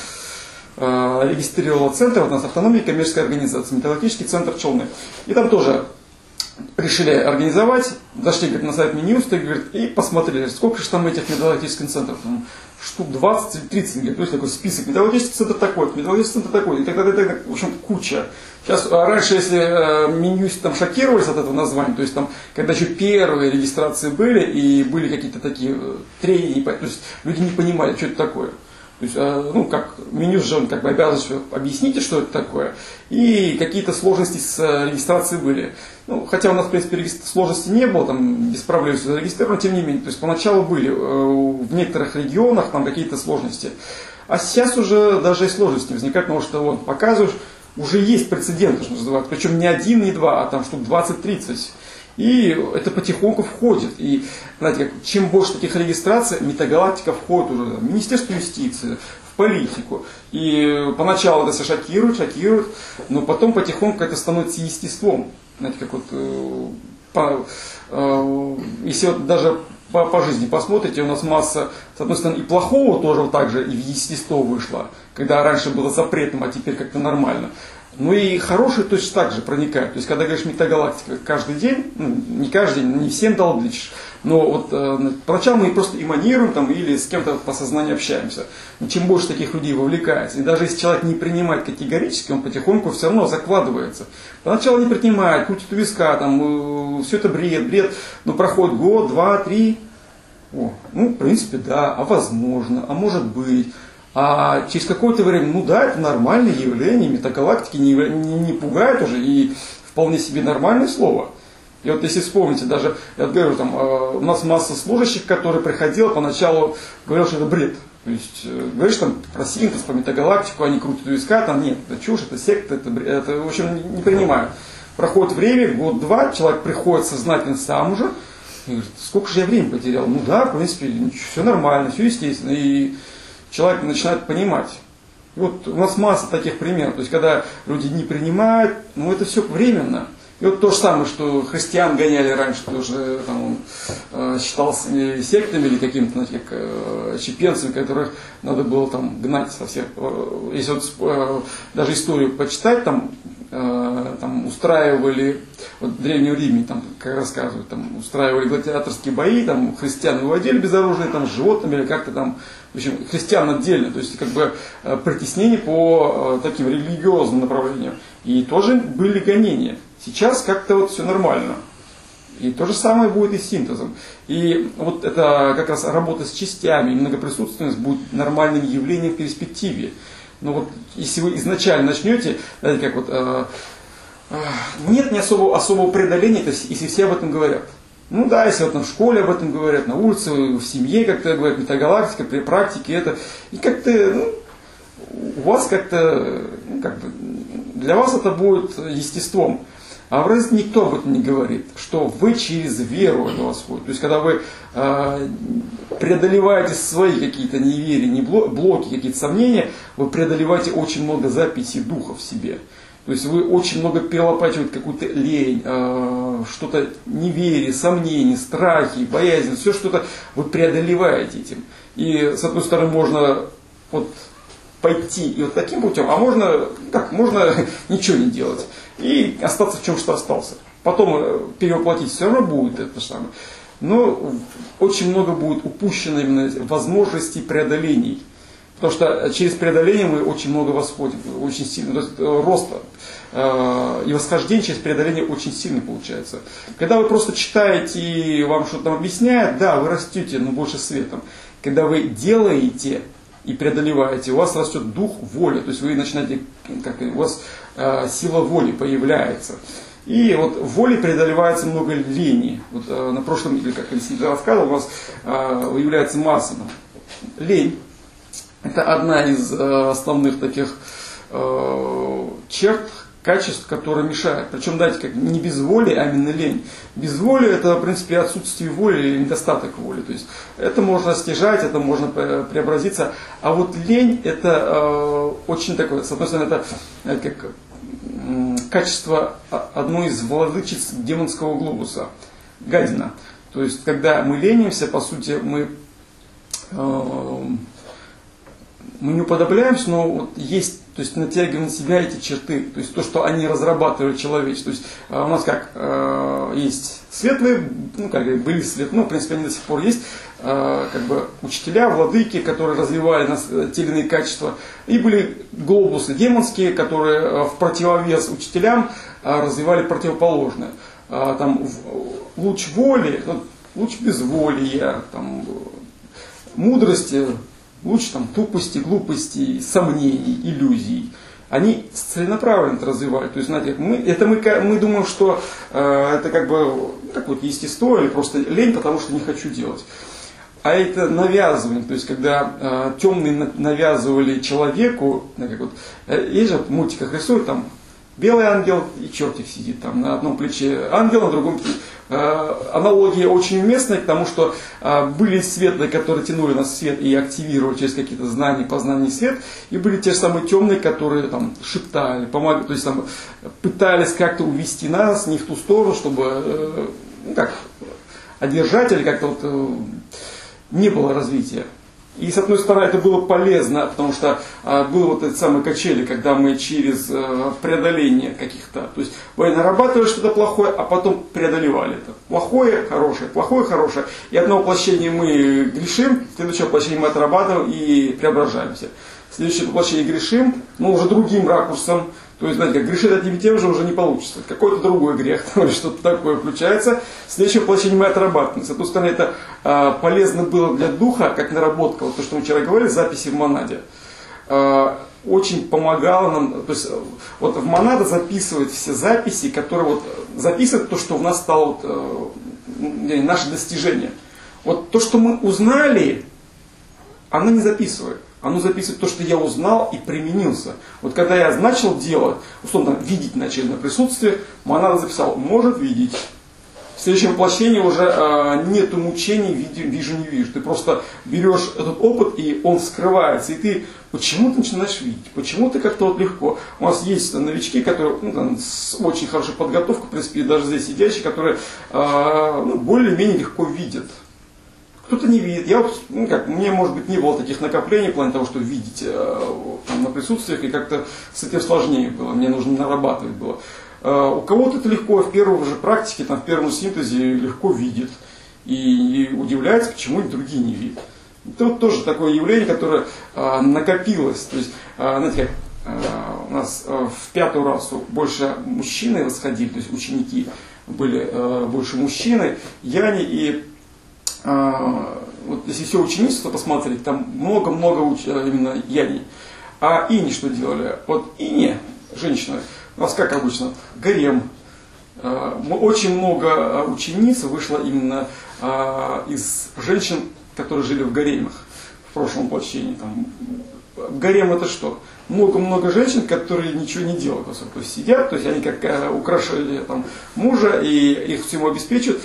регистрировала центр, вот у нас автономная коммерческая организация, металлургический центр Челны. И там тоже решили организовать, зашли, говорит, на сайт Минюста, говорит, и посмотрели, сколько же там этих металлургических центров, там, штук двадцать или тридцать, говорит, то есть такой список, металлургический центр такой, металлургический центр такой, и так далее, и так далее, в общем, куча. Сейчас, раньше, если э, Минюст там шокировались от этого названия, то есть там, когда еще первые регистрации были, и были какие-то такие трения, то есть люди не понимали, что это такое. То есть, ну, как Минюст же он как бы обязан объяснить, что это такое, и какие-то сложности с регистрацией были. Ну, хотя у нас, в принципе, сложностей не было, там без проблем все зарегистрировано, тем не менее. То есть поначалу были в некоторых регионах там какие-то сложности. А сейчас уже даже и сложности не возникают, потому что вот, показываешь, уже есть прецеденты, что называется, причем не один, не два, а там штук двадцать-тридцать. И это потихоньку входит. И, знаете, как, чем больше таких регистраций, метагалактика входит уже в Министерство юстиции, в политику. И поначалу это все шокирует, шокирует, но потом потихоньку это становится естеством. Знаете, как вот, э, по, э, если вот даже по, по жизни посмотрите, у нас масса, с одной стороны, и плохого тоже вот так же и в естество вышло, когда раньше было запретным, а теперь как-то нормально. Ну и хорошие точно так же проникают. То есть, когда говоришь метагалактика каждый день, ну, не каждый день, не всем долбличишь, но вот э, поначалу мы просто эманируем там, или с кем-то по сознанию общаемся. Но чем больше таких людей вовлекается, и даже если человек не принимает категорически, он потихоньку все равно закладывается. Поначалу не принимает, крутит у виска, там, э, все это бред, бред, но проходит год, два, три. О, ну, в принципе, да, а возможно, а может быть. А через какое-то время, ну да, это нормальное явление, метагалактики не, не, не пугает уже, и вполне себе нормальное слово. И вот если вспомните, даже, я говорю, там, э, у нас масса служащих, которые приходили, поначалу говорили, что это бред. То есть, э, говоришь там про синтез, по метагалактику, они крутят у виска, там нет, это чушь, это секта, это бред, это, в общем, не, не принимают. Проходит время, год-два, человек приходит сознательно сам уже, и говорит, сколько же я времени потерял? Ну да, в принципе, все нормально, все естественно. И человек начинает понимать. И вот у нас масса таких примеров. То есть, когда люди не принимают, ну это все временно. И вот то же самое, что христиан гоняли раньше, тоже там, он э, считался сектами или какими-то, знаете, как э, чепенцами, которых надо было там гнать со всех. Э, если вот э, даже историю почитать, там, э, там устраивали, вот в Древнем Риме, там, как рассказывают, там устраивали гладиаторские бои, там христиан выводили безоружные, там, с животными или как-то там, в общем, христиан отдельно, то есть как бы э, притеснение по э, таким религиозным направлениям. И тоже были гонения. Сейчас как-то вот все нормально. И то же самое будет и с синтезом. И вот это как раз работа с частями, многоприсутственность будет нормальным явлением в перспективе. Но вот если вы изначально начнете, знаете, как вот, э, э, нет ни особого, особого преодоления, то есть, если все об этом говорят. Ну да, если вот в школе об этом говорят, на улице, в семье как-то говорят, метагалактика, при практике это. И как-то, ну, у вас как-то, ну, как бы, для вас это будет естеством. А в раз никто об этом не говорит, что вы через веру это восходит. То есть, когда вы э, преодолеваете свои какие-то неверия, не блоки, какие-то сомнения, вы преодолеваете очень много записей духа в себе. То есть, вы очень много перелопачиваете какую-то лень, э, что-то неверие, сомнения, страхи, боязнь, все что-то вы преодолеваете этим. И, с одной стороны, можно вот пойти и вот таким путем, а можно, как, можно ничего не делать. И остаться в чем что остался. Потом перевоплотить все равно будет это самое. Но очень много будет упущено именно возможностей преодолений. Потому что через преодоление мы очень много восходим, очень сильно. То есть рост э, и восхождение через преодоление очень сильно получается. Когда вы просто читаете и вам что-то там объясняют, да, вы растете, но больше светом. Когда вы делаете и преодолеваете, у вас растет дух воли, то есть вы начинаете, как, у вас э, сила воли появляется. И вот в воле преодолевается много лени. Вот э, на прошлом, или как Алексей рассказывал, у вас э, выявляется масса. Лень – это одна из э, основных таких э, черт, качеств, которые мешают. Причем, знаете, как не безволие, а именно лень. Безволие – это, в принципе, отсутствие воли или недостаток воли. То есть, это можно стяжать, это можно преобразиться. А вот лень – это э, очень такое, с одной стороны, это, это как э, качество одной из владычиц демонского глобуса – гадина. То есть, когда мы ленимся, по сути, мы... Э, мы не уподобляемся, но вот есть, то есть натягиваем на себя эти черты, то есть то, что они разрабатывали человечество. То есть у нас как э, есть светлые, ну как говорят, были светлые, ну в принципе они до сих пор есть, э, как бы учителя, владыки, которые развивали нас, те или иные качества, и были глобусы демонские, которые э, в противовес учителям э, развивали противоположное. Э, там в, луч воли, ну, луч безволия, там, мудрости, луч там, тупости, глупости, сомнений, иллюзий. Они целенаправленно это развивают. То есть, знаете, мы, это мы, мы думаем, что э, это как бы так вот естество или просто лень, потому что не хочу делать. А это навязывание. То есть, когда э, темные навязывали человеку, как вот, э, есть же в мультиках рисуют там белый ангел и чертик сидит там на одном плече ангел, на другом плече. Аналогия очень уместная, к тому, что а, были светлые, которые тянули нас в свет и активировали через какие-то знания, познания свет, и были те же самые темные, которые там шептали, помогали, то есть там, пытались как-то увести нас не в ту сторону, чтобы э, ну, как, одержать или как-то вот, э, не было развития. И с одной стороны это было полезно, потому что а, было вот эти самые качели, когда мы через а, преодоление каких-то, то есть вы нарабатывали что-то плохое, а потом преодолевали это. Плохое, хорошее, плохое, хорошее. И одно воплощение мы грешим, следующее воплощение мы отрабатываем и преображаемся. Следующее воплощение грешим, но уже другим ракурсом. То есть, знаете, как грешит одним и тем же уже не получится. Какой-то другой грех, или что-то такое включается. Следующее воплощение мы отрабатываем. С одной стороны, это а, полезно было для духа, как наработка, вот то, что мы вчера говорили, записи в монаде. А, очень помогало нам, то есть, вот в монада записывает все записи, которые вот записывают то, что у нас стало, вот, э, наши достижения. Вот то, что мы узнали, оно не записывает. Оно записывает то, что я узнал и применился. Вот когда я начал делать, условно, видеть начальное присутствие, монада записала, может видеть. следующем воплощении уже э, нету мучений, види, вижу, не вижу. Ты просто берешь этот опыт, и он скрывается. И ты почему-то начинаешь видеть, почему-то как-то вот легко. У нас есть новички, которые ну, там, с очень хорошей подготовкой, в принципе, даже здесь сидящие, которые э, ну, более-менее легко видят. Кто-то не видит. Я, ну, как, мне, может быть, не было таких накоплений в плане того, что видеть э, там, на присутствиях, и как-то с этим сложнее было. Мне нужно нарабатывать было. Э, у кого-то это легко, в первой же практике, там, в первом синтезе легко видит. И, и удивляется, почему другие не видят. Это вот тоже такое явление, которое э, накопилось. То есть, э, знаете, как э, у нас э, в пятую расу больше мужчины восходили, то есть ученики были э, больше мужчины, яни и вот если все ученичество посмотреть, там много-много уч... именно яней. А ини что делали? Вот ини, женщины, у нас как обычно, гарем. Очень много учениц вышло именно из женщин, которые жили в гаремах в прошлом воплощении. Там, гарем это что? Много-много женщин, которые ничего не делают, то есть сидят, то есть они как э, украшали там, мужа и их всему обеспечивают,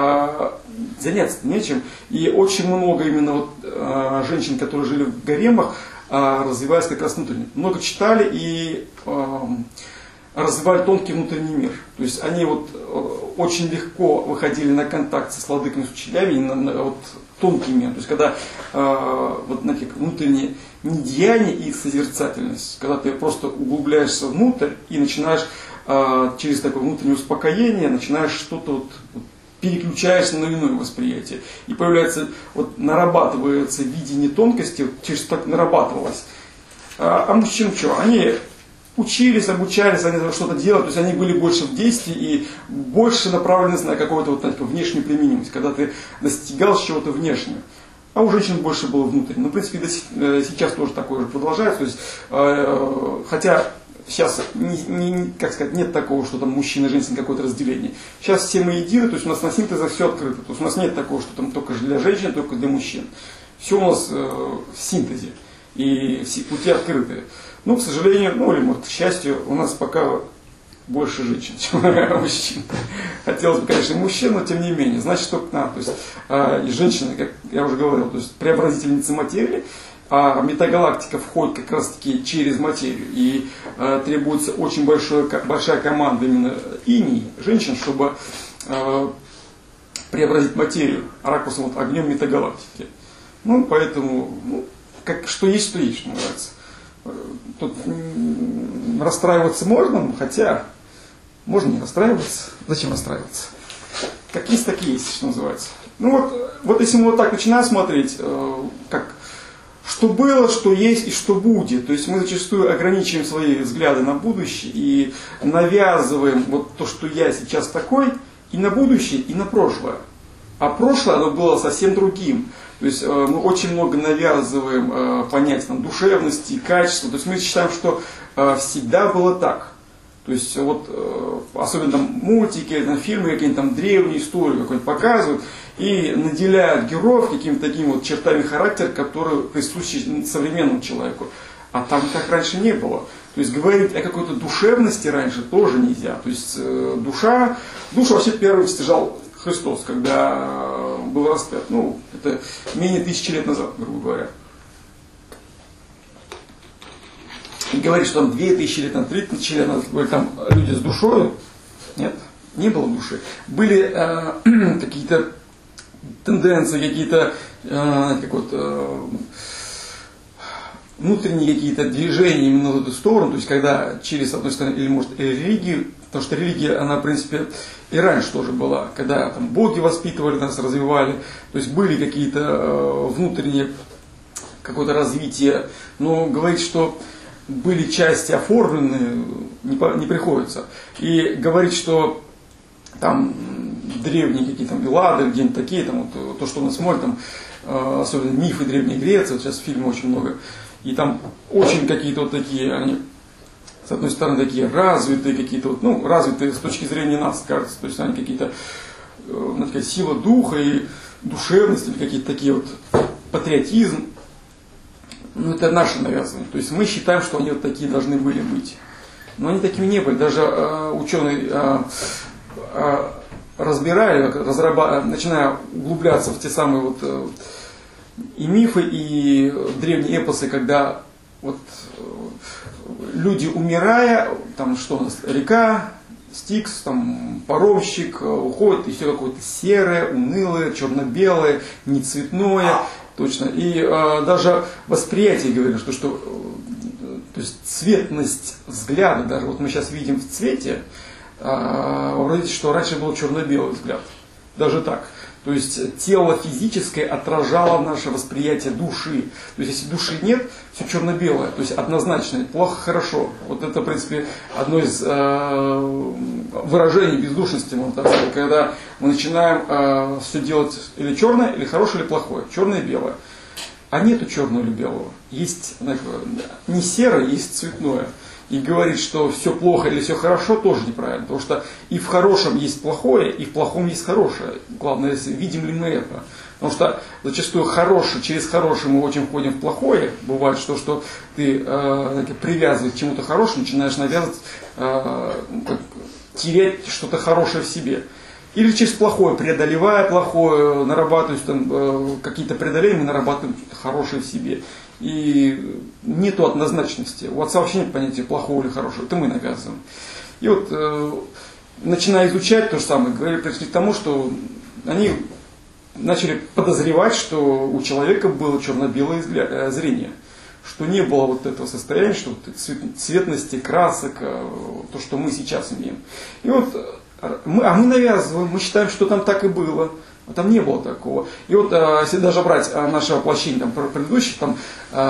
а заняться нечем. И очень много именно вот, э, женщин, которые жили в гаремах, э, развивались как раз внутренне. Много читали и э, развивали тонкий внутренний мир. То есть они вот э, очень легко выходили на контакт со владыками, с учителями, на, на вот, тонкий мир. То есть когда э, вот, знаете, внутреннее недеяние и созерцательность, когда ты просто углубляешься внутрь и начинаешь э, через такое внутреннее успокоение, начинаешь что-то вот, вот, переключаешься на иное восприятие. И появляется, вот нарабатывается видение тонкости, вот, через что так нарабатывалось. А, а мужчин что? Они учились, обучались, они что-то делали, то есть они были больше в действии и больше направлены на какую-то вот, знаете, внешнюю применимость, когда ты достигал чего-то внешнего. А у женщин больше было внутренне. Ну, в принципе, до сих, сейчас тоже такое же продолжается. То есть, э, хотя сейчас не, не, как сказать, нет такого, что там мужчина и женщина какое-то разделение. Сейчас все мы едины, то есть у нас на синтезах все открыто. То есть у нас нет такого, что там только для женщин, только для мужчин. Все у нас э, в синтезе. И все пути открытые. Ну, к сожалению, ну или может, к счастью, у нас пока больше женщин, чем мужчин. Хотелось бы, конечно, и мужчин, но тем не менее. Значит, только надо. То есть, э, и женщины, как я уже говорил, то есть преобразительницы материи, а метагалактика входит как раз-таки через материю. И э, требуется очень большое, большая команда именно иней, женщин, чтобы э, преобразить материю ракурсом вот, огнем метагалактики. Ну, поэтому, ну, как, что есть, то есть, что называется. Тут расстраиваться можно, хотя можно не расстраиваться. Зачем расстраиваться? Как есть, так и есть, что называется. Ну вот, вот если мы вот так начинаем смотреть, э, как, что было, что есть и что будет. То есть мы зачастую ограничиваем свои взгляды на будущее и навязываем вот то, что я сейчас такой, и на будущее, и на прошлое. А прошлое оно было совсем другим. То есть э, мы очень много навязываем э, понятия там, душевности, качества. То есть мы считаем, что э, всегда было так. То есть вот э, особенно там мультики, там, фильмы, какие-нибудь там древние истории какой-нибудь показывают и наделяют героев какими-то такими вот чертами характера, которые присущи современному человеку. А там так раньше не было. То есть говорить о какой-то душевности раньше тоже нельзя. То есть э, душа, душу вообще первый стяжал Христос, когда был распят. Ну, это менее тысячи лет назад, грубо говоря. И говорит, что там две тысячи лет назад, три тысячи лет назад были там люди с душой. Нет, не было души. Были э, какие-то тенденции, какие-то э, как вот, э, внутренние какие-то движения именно в эту сторону. То есть, когда через, с одной стороны, или может религию, потому что религия, она, в принципе, и раньше тоже была, когда там боги воспитывали нас, развивали, то есть были какие-то э, внутренние, какое-то развитие, но говорить, что были части оформленные, не, не приходится. И говорить, что там древние какие-то там Эллады, где-нибудь такие, там, вот, то, что мы смотрим, там, э, особенно мифы Древней Греции, вот сейчас фильмов очень много, и там очень какие-то вот такие, они, с одной стороны, такие развитые какие-то, вот, ну, развитые с точки зрения нас, кажется, то есть они какие-то, э, такая сила духа и душевность, или какие-то такие вот патриотизм. Ну, это наше навязывание. То есть мы считаем, что они вот такие должны были быть. Но они такими не были. Даже э, ученый э, э, разбирая, разраба... начиная углубляться в те самые вот и мифы, и древние эпосы, когда вот люди, умирая, там что у нас, река, Стикс, там паромщик, уходит, и все какое-то серое, унылое, черно-белое, не цветное, точно. И э, даже восприятие говорили, что, что э, то есть цветность взгляда, даже вот мы сейчас видим в цвете, э, вроде что раньше был черно-белый взгляд, даже так. То есть тело физическое отражало наше восприятие души. То есть если души нет, все черно-белое. То есть однозначно, плохо, хорошо. Вот это, в принципе, одно из э, выражений бездушности, можно так сказать, когда мы начинаем э, все делать или черное, или хорошее, или плохое. Черное и белое. А нету черного или белого. Есть не серое, есть цветное. И говорить, что все плохо или все хорошо, тоже неправильно. Потому что и в хорошем есть плохое, и в плохом есть хорошее. Главное, видим ли мы это. Потому что зачастую хорошее, через хорошее мы очень входим в плохое. Бывает, что, что ты э, привязываешь к чему-то хорошему, начинаешь навязывать, э, терять что-то хорошее в себе. Или через плохое, преодолевая плохое, нарабатывая там, э, какие-то преодоления, мы нарабатываем хорошее в себе. И нету однозначности. У отца вообще нет понятия плохого или хорошего. Это мы навязываем. И вот, э, начиная изучать то же самое, говорили, пришли к тому, что они начали подозревать, что у человека было черно-белое зрение. Что не было вот этого состояния, что цветности, красок, то, что мы сейчас имеем. И вот, мы, а мы навязываем, мы считаем, что там так и было. А там не было такого. И вот, если даже брать наше воплощение там, предыдущих, там,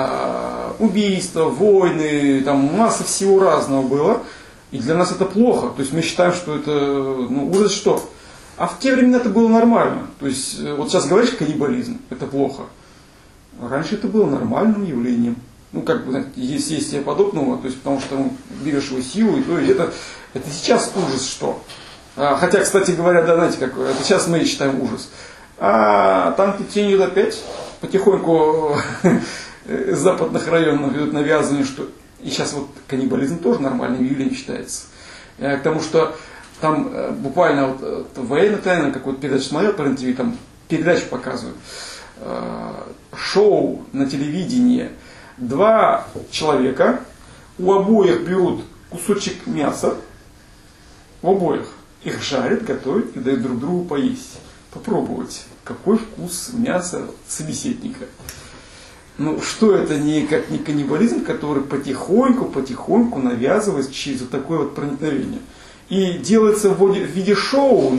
убийства, войны, там масса всего разного было. И для нас это плохо. То есть мы считаем, что это ну, ужас что. А в те времена это было нормально. То есть вот сейчас говоришь каннибализм, это плохо. Раньше это было нормальным явлением. Ну, как бы, знаете, есть, есть себе подобного, то есть, потому что ну, берешь его силу, и то, и это, это сейчас ужас что. Хотя, кстати говоря, да, знаете, как, это сейчас мы считаем ужас. А там в течение лет опять потихоньку из западных районов идут навязывание, что и сейчас вот каннибализм тоже нормальным явлением считается. К тому, что там буквально вот, военная тайна, какую-то передачу смотрел по эн тэ вэ, там передачу показывают. Шоу на телевидении. Два человека, у обоих берут кусочек мяса, у обоих. Их жарят, готовят и дают друг другу поесть. Попробовать, какой вкус мяса собеседника. Ну, что это не как не каннибализм, который потихоньку-потихоньку навязывается через вот такое вот проникновение. И делается в виде шоу,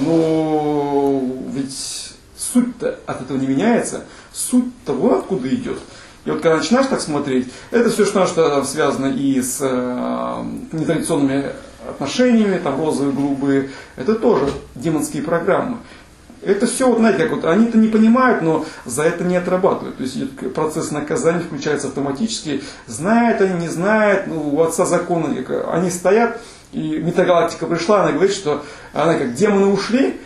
но ведь суть-то от этого не меняется. Суть того, откуда идет. И вот когда начинаешь так смотреть, это все, что, что связано и с э, нетрадиционными отношениями, там розовые, голубые, это тоже демонские программы. Это все, вот, знаете, как вот, они-то не понимают, но за это не отрабатывают. То есть идет процесс наказания, включается автоматически. Знают они, не знают, ну, у отца закона, они стоят, и метагалактика пришла, она говорит, что она как демоны ушли,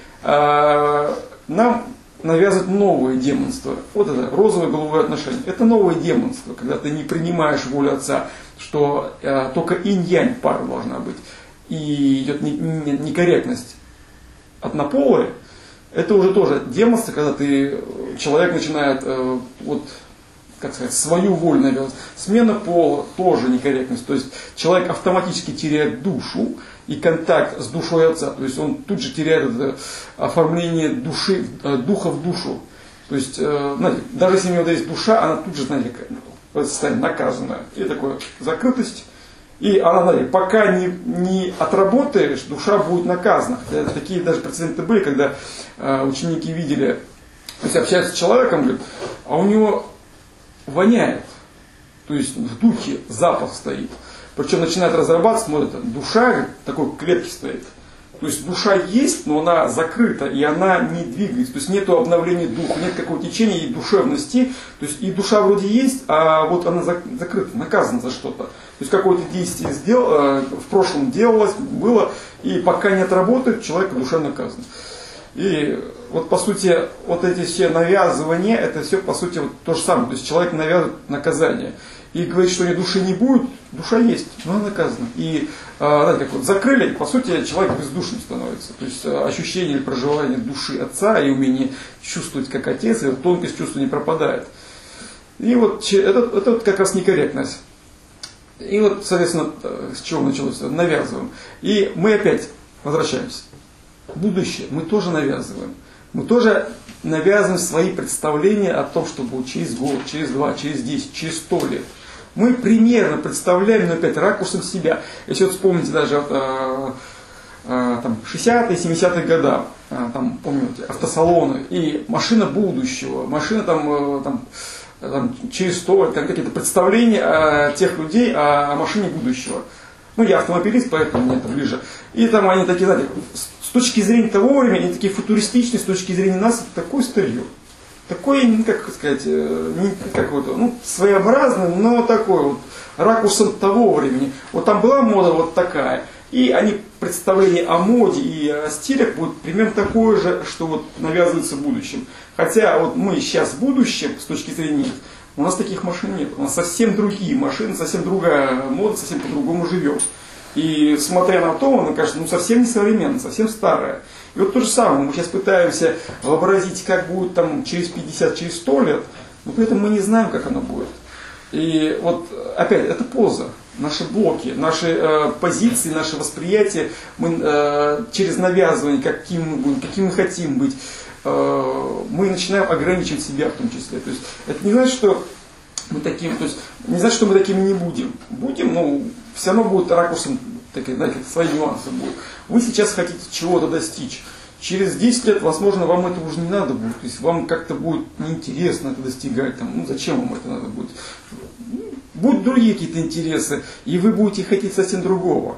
а нам навязывать новое демонство. Вот это розовое голубое отношение. Это новое демонство, когда ты не принимаешь волю отца, что э, только инь-янь пара должна быть. И идет некорректность однополая. Это уже тоже демонство, когда ты, человек начинает э, вот, как сказать, свою волю навязывать. Смена пола тоже некорректность. То есть человек автоматически теряет душу и контакт с душой отца. То есть он тут же теряет это оформление души, духа в душу. То есть, знаете, даже если у него есть душа, она тут же, знаете, в этом состоянии наказанная. И такая закрытость. И она, знаете, пока не, не отработаешь, душа будет наказана. Хотя такие даже прецеденты были, когда ученики видели, то есть общаются с человеком, говорят, а у него воняет. То есть в духе запах стоит. Причем начинает разрабатывать, смотрит, душа в такой клетке стоит. То есть душа есть, но она закрыта, и она не двигается. То есть нет обновления духа, нет какого-то течения и душевности. То есть и душа вроде есть, а вот она закрыта, наказана за что-то. То есть какое-то действие сделал, в прошлом делалось, было, и пока не отработает, человек душа наказан. И вот по сути, вот эти все навязывания, это все по сути вот то же самое. То есть человек навязывает наказание. И говорит, что у него души не будет, душа есть, но она наказана. И знаете, как вот закрыли, по сути, человек бездушным становится. То есть ощущение или проживание души отца и умение чувствовать как отец, и тонкость чувства не пропадает. И вот это, это вот как раз некорректность. И вот, соответственно, с чего началось? Навязываем. И мы опять возвращаемся. Будущее мы тоже навязываем. Мы тоже навязываем свои представления о том, что будет через год, через два, через десять, через сто лет. Мы примерно представляем, но опять ракурсом себя. Если вот вспомните даже вот, э, э, там, шестидесятые, семидесятые годы, э, там, помните, автосалоны и машина будущего, машина там, э, там, там, через сто, там какие-то представления о тех людей, о, о машине будущего. Ну, я автомобилист, поэтому мне это ближе. И там они такие, знаете, с точки зрения того времени, они такие футуристичные, с точки зрения нас, это такое старье. Такой, как сказать, не какой-то, ну, своеобразный, но такой вот, ракурсом того времени. Вот там была мода вот такая, и они, представление о моде и о стилях будет примерно такое же, что вот навязывается в будущем. Хотя вот мы сейчас в будущем, с точки зрения, у нас таких машин нет. У нас совсем другие машины, совсем другая мода, совсем по-другому живем. И смотря на то, она, кажется, ну, совсем не современная, совсем старая. И вот то же самое, мы сейчас пытаемся вообразить, как будет там через пятьдесят, через сто лет, но при этом мы не знаем, как оно будет. И вот опять, это поза, наши блоки, наши э, позиции, наше восприятие, мы э, через навязывание, каким мы будем, каким мы хотим быть, э, мы начинаем ограничивать себя в том числе. То есть это не значит, что мы таким, то есть не значит, что мы такими не будем. Будем, но все равно будет ракурсом, такие, знаете, свои нюансы будут. Вы сейчас хотите чего-то достичь. Через десять лет, возможно, вам это уже не надо будет. То есть вам как-то будет неинтересно это достигать. Там, ну зачем вам это надо будет? Будут другие какие-то интересы, и вы будете хотеть совсем другого.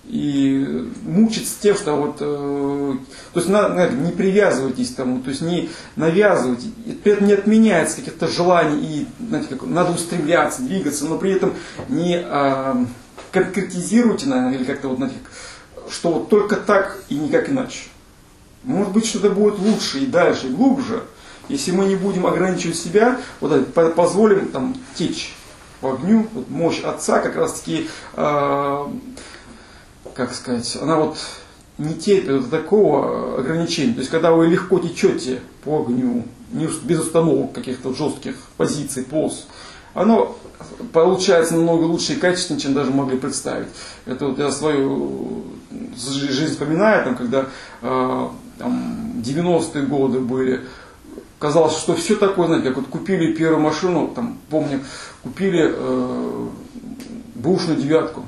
И мучиться тем, что вот, э, то есть на, не привязывайтесь к тому, то есть не навязывайте, при этом не отменяется каких-то желаний, и знаете, как, надо устремляться, двигаться, но при этом не э, конкретизируйте, наверное, или как-то вот, знаете, что вот только так и никак иначе. Может быть, что-то будет лучше и дальше, и глубже, если мы не будем ограничивать себя, вот, позволим там течь по огню, вот, мощь Отца как раз таки, э, как сказать, она вот не терпит такого ограничения. То есть, когда вы легко течете по огню, без установок каких-то жестких позиций, поз, оно получается намного лучше и качественнее, чем даже могли представить. Это вот я свою жизнь вспоминаю, там, когда э, там, девяностые годы были, казалось, что все такое, знаете, как вот купили первую машину, там, помню, купили э, бэушную девятку.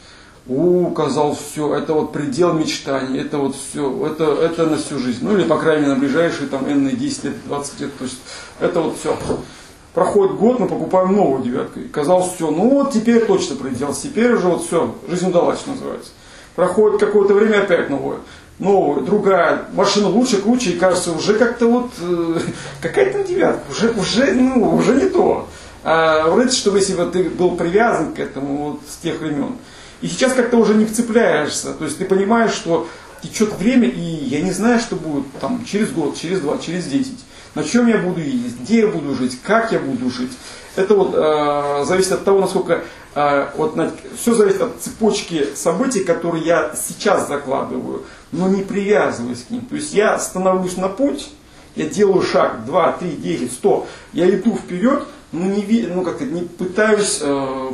У, казалось, все, это вот предел мечтаний, это вот все, это, это на всю жизнь. Ну или, по крайней мере, на ближайшие там энные десять лет, двадцать лет. То есть это вот все. Проходит год, мы покупаем новую девятку. И казалось, все, ну вот теперь точно предел, теперь уже вот все, жизнь удалась, что называется. Проходит какое-то время, опять новое. Новая, другая, машина лучше, круче, и кажется, уже как-то вот, э, какая-то девятка, уже, уже, ну, уже не то. А вроде, чтобы если бы ты был привязан к этому вот с тех времен. И сейчас как-то уже не вцепляешься, то есть ты понимаешь, что течет время, и я не знаю, что будет там через год, через два, через десять. На чем я буду ездить, где я буду жить, как я буду жить. Это вот э, зависит от того, насколько, э, вот, все зависит от цепочки событий, которые я сейчас закладываю, но не привязываюсь к ним. То есть я становлюсь на путь, я делаю шаг, два, три, десять, сто, я иду вперед, но не, ну, как-то не пытаюсь, э,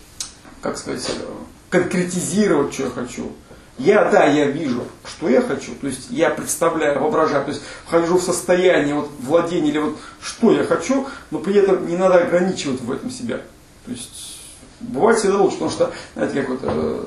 как сказать, конкретизировать, что я хочу. Я, да, я вижу, что я хочу, то есть я представляю, воображаю, то есть вхожу в состояние вот, владения или вот что я хочу, но при этом не надо ограничивать в этом себя. То есть бывает всегда лучше, потому что, знаете, как вот э,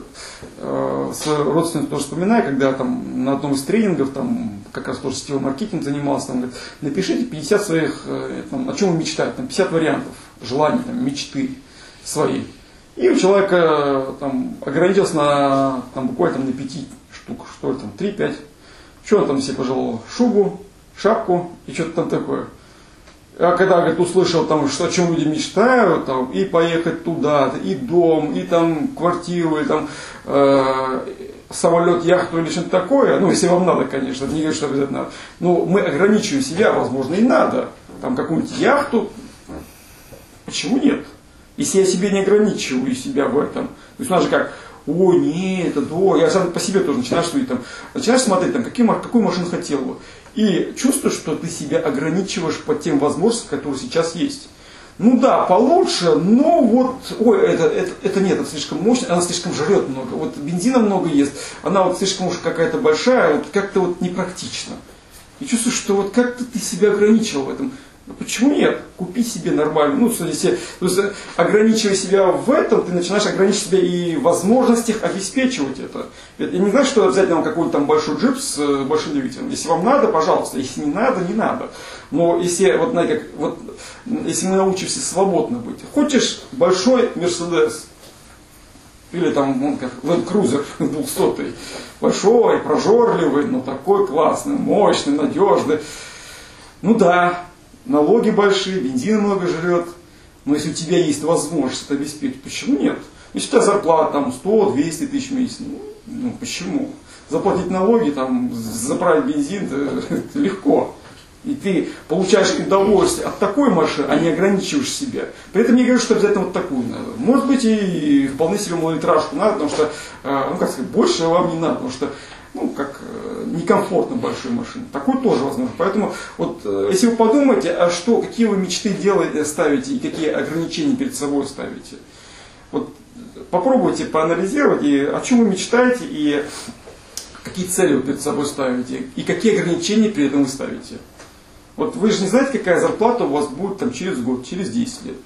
э, с родственниками тоже вспоминаю, когда там на одном из тренингов, там как раз тоже сетевой маркетинг занимался, там говорит, напишите пятьдесят своих, э, там, о чем вы мечтаете, там пятьдесят вариантов желаний, там, мечты свои. И у человека там, ограничился на, там, буквально там, на пяти штук, что ли, там, три-пять. Что он там себе пожелал? Шубу, шапку и что-то там такое. А когда, говорит, услышал, там, что, о чем люди мечтают, там, и поехать туда, и дом, и там квартиру, и там, э, самолет, яхту или что-то такое, ну, если вам надо, конечно, не говорю, что обязательно надо, но мы ограничиваем себя, возможно, и надо. Там какую-нибудь яхту, почему нет? Если я себе не ограничиваю себя в этом, то есть у нас же как, о, нет, это да, я сам по себе тоже начинаешь смотреть, там, начинаешь смотреть, там, какие, какую машину хотел бы, и чувствуешь, что ты себя ограничиваешь по тем возможностям, которые сейчас есть. Ну да, получше, но вот, ой, это, это, это нет, это слишком мощно, она слишком жрет много, вот бензина много ест, она вот слишком уж какая-то большая, вот как-то вот непрактично. И чувствуешь, что вот как-то ты себя ограничил в этом. Почему нет? Купи себе нормально. Ну, если, то есть, ограничивая себя в этом, ты начинаешь ограничивать себя и в возможностях обеспечивать это. Я не знаю, что обязательно вам какой-то там большой джип с большим двигателем. Если вам надо, пожалуйста. Если не надо, не надо. Но если, вот, знаете, как, вот, если мы научимся свободно быть. Хочешь большой Мерседес, или там, он как Land Cruiser двухсотый, большой, прожорливый, но такой классный, мощный, надежный. Ну да. Налоги большие, бензина много жрет. Но если у тебя есть возможность это обеспечить, почему нет? Если у тебя зарплата там сто-двести тысяч в месяц, ну, ну почему? Заплатить налоги, там, заправить бензин, это, это легко. И ты получаешь удовольствие от такой машины, а не ограничиваешь себя. При этом не говорю, что обязательно вот такую надо. Может быть и вполне себе малолитражку надо, потому что, ну как сказать, больше вам не надо, потому что ну, как некомфортно большой машине. Такое тоже возможно. Поэтому, вот, если вы подумаете, а что, какие вы мечты делаете, ставите и какие ограничения перед собой ставите, вот попробуйте проанализировать, и о чем вы мечтаете, и какие цели вы перед собой ставите, и какие ограничения при этом вы ставите. Вот вы же не знаете, какая зарплата у вас будет там, через год, через десять лет.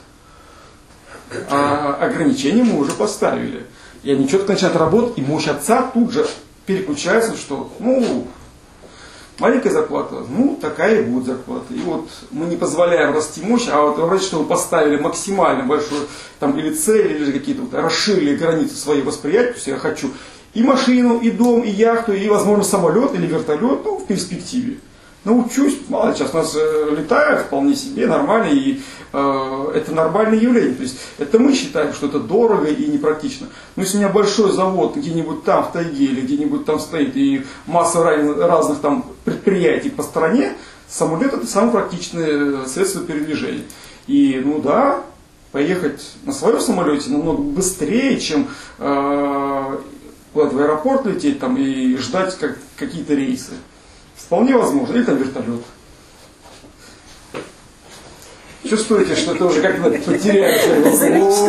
А ограничения мы уже поставили. И они четко начинают работать, и мощь отца тут же переключается, что, ну, маленькая зарплата, ну, такая и будет зарплата. И вот мы не позволяем расти мощь, а вот вроде, что вы поставили максимально большую, там, или цель, или какие-то вот расширили границы своего восприятия, то есть я хочу и машину, и дом, и яхту, и, возможно, самолет, или вертолет, ну, в перспективе. Научусь, мало ли, сейчас у нас э, летают вполне себе, нормально, и э, это нормальное явление. То есть это мы считаем, что это дорого и непрактично. Но если у меня большой завод где-нибудь там в тайге или где-нибудь там стоит, и масса разных там предприятий по стране, самолет это самое практичное средство передвижения. И ну да, поехать на своем самолете намного быстрее, чем э, куда-то в аэропорт лететь там, и ждать как, какие-то рейсы. Вполне возможно. Или там вертолет. Чувствуете, что это уже как-то потеряется?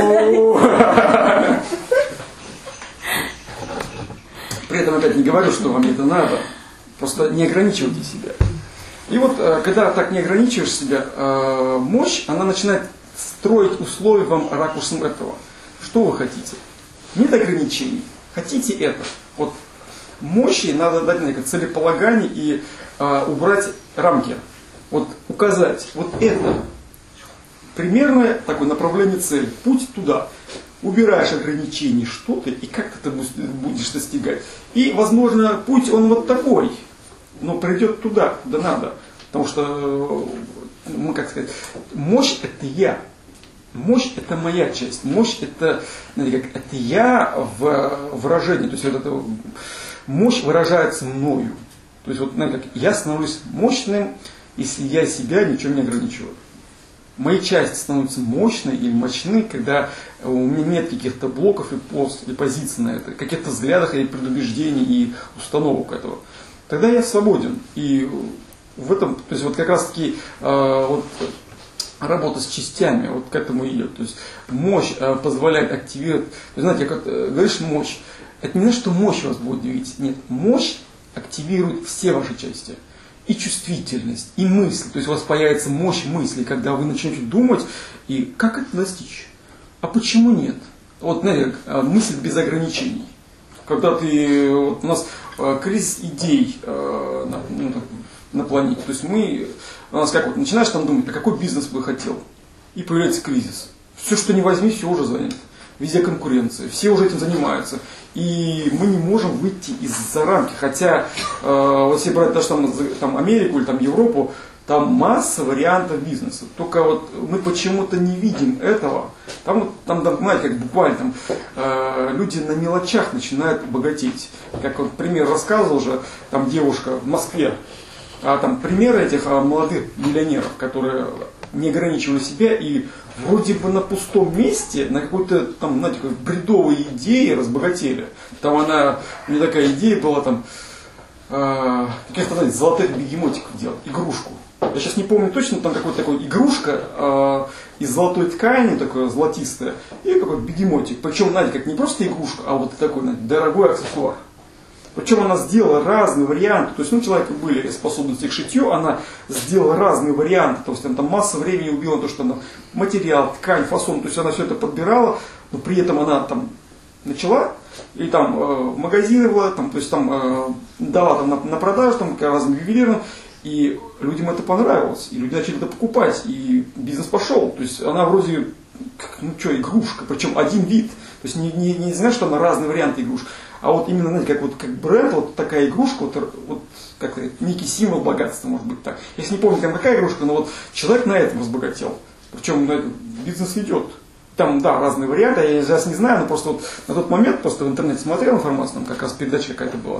При этом опять не говорю, что вам это надо. Просто не ограничивайте себя. И вот, когда так не ограничиваешь себя, мощь, она начинает строить условия вам ракурсом этого. Что вы хотите? Нет ограничений. Хотите это? Вот. Мощи надо дать на целеполагание и э, убрать рамки. Вот указать, вот это примерное такое направление цели, путь туда. Убираешь ограничения, что ты и как ты это будешь достигать. И, возможно, путь он вот такой, но придет туда, куда надо. Потому что, ну, как сказать, мощь это я. Мощь это моя часть. Мощь это, знаете, как, это я в выражении. То есть вот это мощь выражается мною. То есть вот, знаете, как, я становлюсь мощным, если я себя ничем не ограничиваю. Мои части становятся мощной или мощны, когда у меня нет каких-то блоков и пост, или позиций на это, каких-то взглядов или предубеждений и установок этого. Тогда я свободен. И в этом, то есть вот как раз таки э, вот, работа с частями, вот к этому идет. То есть мощь э, позволяет активировать. То есть, знаете, как э, говоришь мощь, это не значит, что мощь вас будет двигать. Нет, мощь активирует все ваши части. И чувствительность, и мысль. То есть у вас появится мощь мысли, когда вы начнете думать, и как это достичь? А почему нет? Вот, знаете, мысль без ограничений. Когда ты, вот у нас кризис идей э, на, ну, на планете. То есть мы, у нас как вот, начинаешь там думать, а какой бизнес бы хотел? И появляется кризис. Все, что не возьми, все уже занято. Везде конкуренция, все уже этим занимаются. И мы не можем выйти из-за рамки. Хотя, э, если брать даже там, там Америку или там Европу, там масса вариантов бизнеса. Только вот мы почему-то не видим этого. Там, вот, там, там знаете, как буквально там, э, люди на мелочах начинают богатеть. Как вот пример рассказывал же, там девушка в Москве, а там примеры этих а, молодых миллионеров, которые не ограничивали себя и вроде бы на пустом месте, на какой-то там, знаете, какой бредовой идее разбогатели. Там она, у нее такая идея была там, э, каких-то, знаете, золотых бегемотиков делать, игрушку. Я сейчас не помню точно, там какой-то такой игрушка э, из золотой ткани, такая золотистая, и какой-то бегемотик. Причем, знаете, как не просто игрушка, а вот такой, знаете, дорогой аксессуар. Причем она сделала разные варианты. То есть, ну, у человека были способности к шитью, она сделала разные варианты. То есть, она там масса времени убила на то, что она материал, ткань, фасон. То есть, она все это подбирала, но при этом она там начала, и там э, в магазины была, там, то есть, там э, дала там, на, на продажу, там, разным ювелирам, и людям это понравилось. И люди начали это покупать, и бизнес пошел. То есть, она вроде, как, ну что, игрушка, причем один вид. То есть, не, не, не знаешь, что она разные варианты игрушек. А вот именно, знаете, как, вот, как бренд, вот такая игрушка, вот, вот как некий символ богатства, может быть так. Если не помню, там какая игрушка, но вот человек на этом разбогател. Причем ну, бизнес идет. Там, да, разные варианты, я сейчас не знаю, но просто вот на тот момент, просто в интернете смотрел информацию, там как раз передача какая-то была.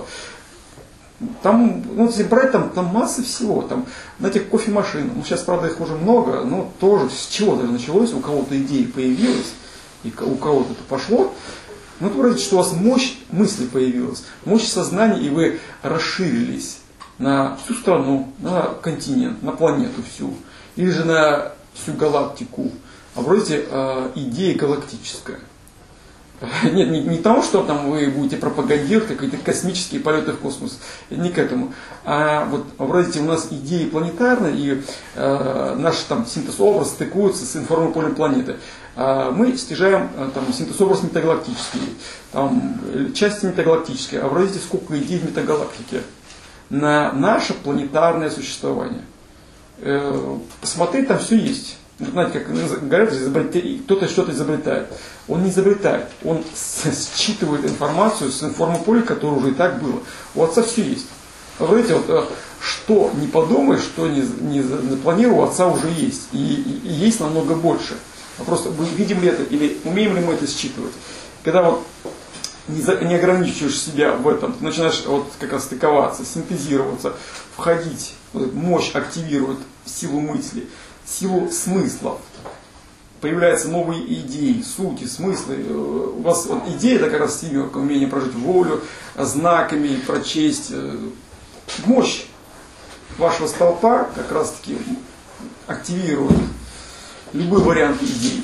Там, ну, если брать, там, там масса всего, там, знаете, кофемашины. Ну, сейчас, правда, их уже много, но тоже с чего-то началось, у кого-то идея появилась, и у кого-то это пошло. Ну, это вроде, что у вас мощь мысли появилась, мощь сознания, и вы расширились на всю страну, на континент, на планету всю, или же на всю галактику. А вроде э, идея галактическая. Нет, не, не тому, что там вы будете пропагандировать какие-то космические полеты в космос, не к этому. А вот вроде у нас идеи планетарные, и э, наш там синтез-образ стыкуется с информационным полем планеты. А мы стяжаем там синтез-образ метагалактический, там части метагалактические, а вроде сколько идей в метагалактике на наше планетарное существование. Э, посмотреть, там все есть. Знаете, как говорят, кто-то что-то изобретает. Он не изобретает, он считывает информацию с информополя, которое уже и так было. У отца все есть. Знаете, вот, что не подумаешь, что не, не запланировал, у отца уже есть. И, и, и есть намного больше. Просто видим ли это или умеем ли мы это считывать. Когда вот не, за, не ограничиваешь себя в этом, ты начинаешь вот как раз стыковаться, синтезироваться, входить, вот мощь активирует силу мысли, силу смыслов. Появляются новые идеи, сути, смыслы. У вас вот идея, это как раз семерка, умение прожить волю, знаками, прочесть. Мощь вашего столпа как раз таки активирует любой вариант идей.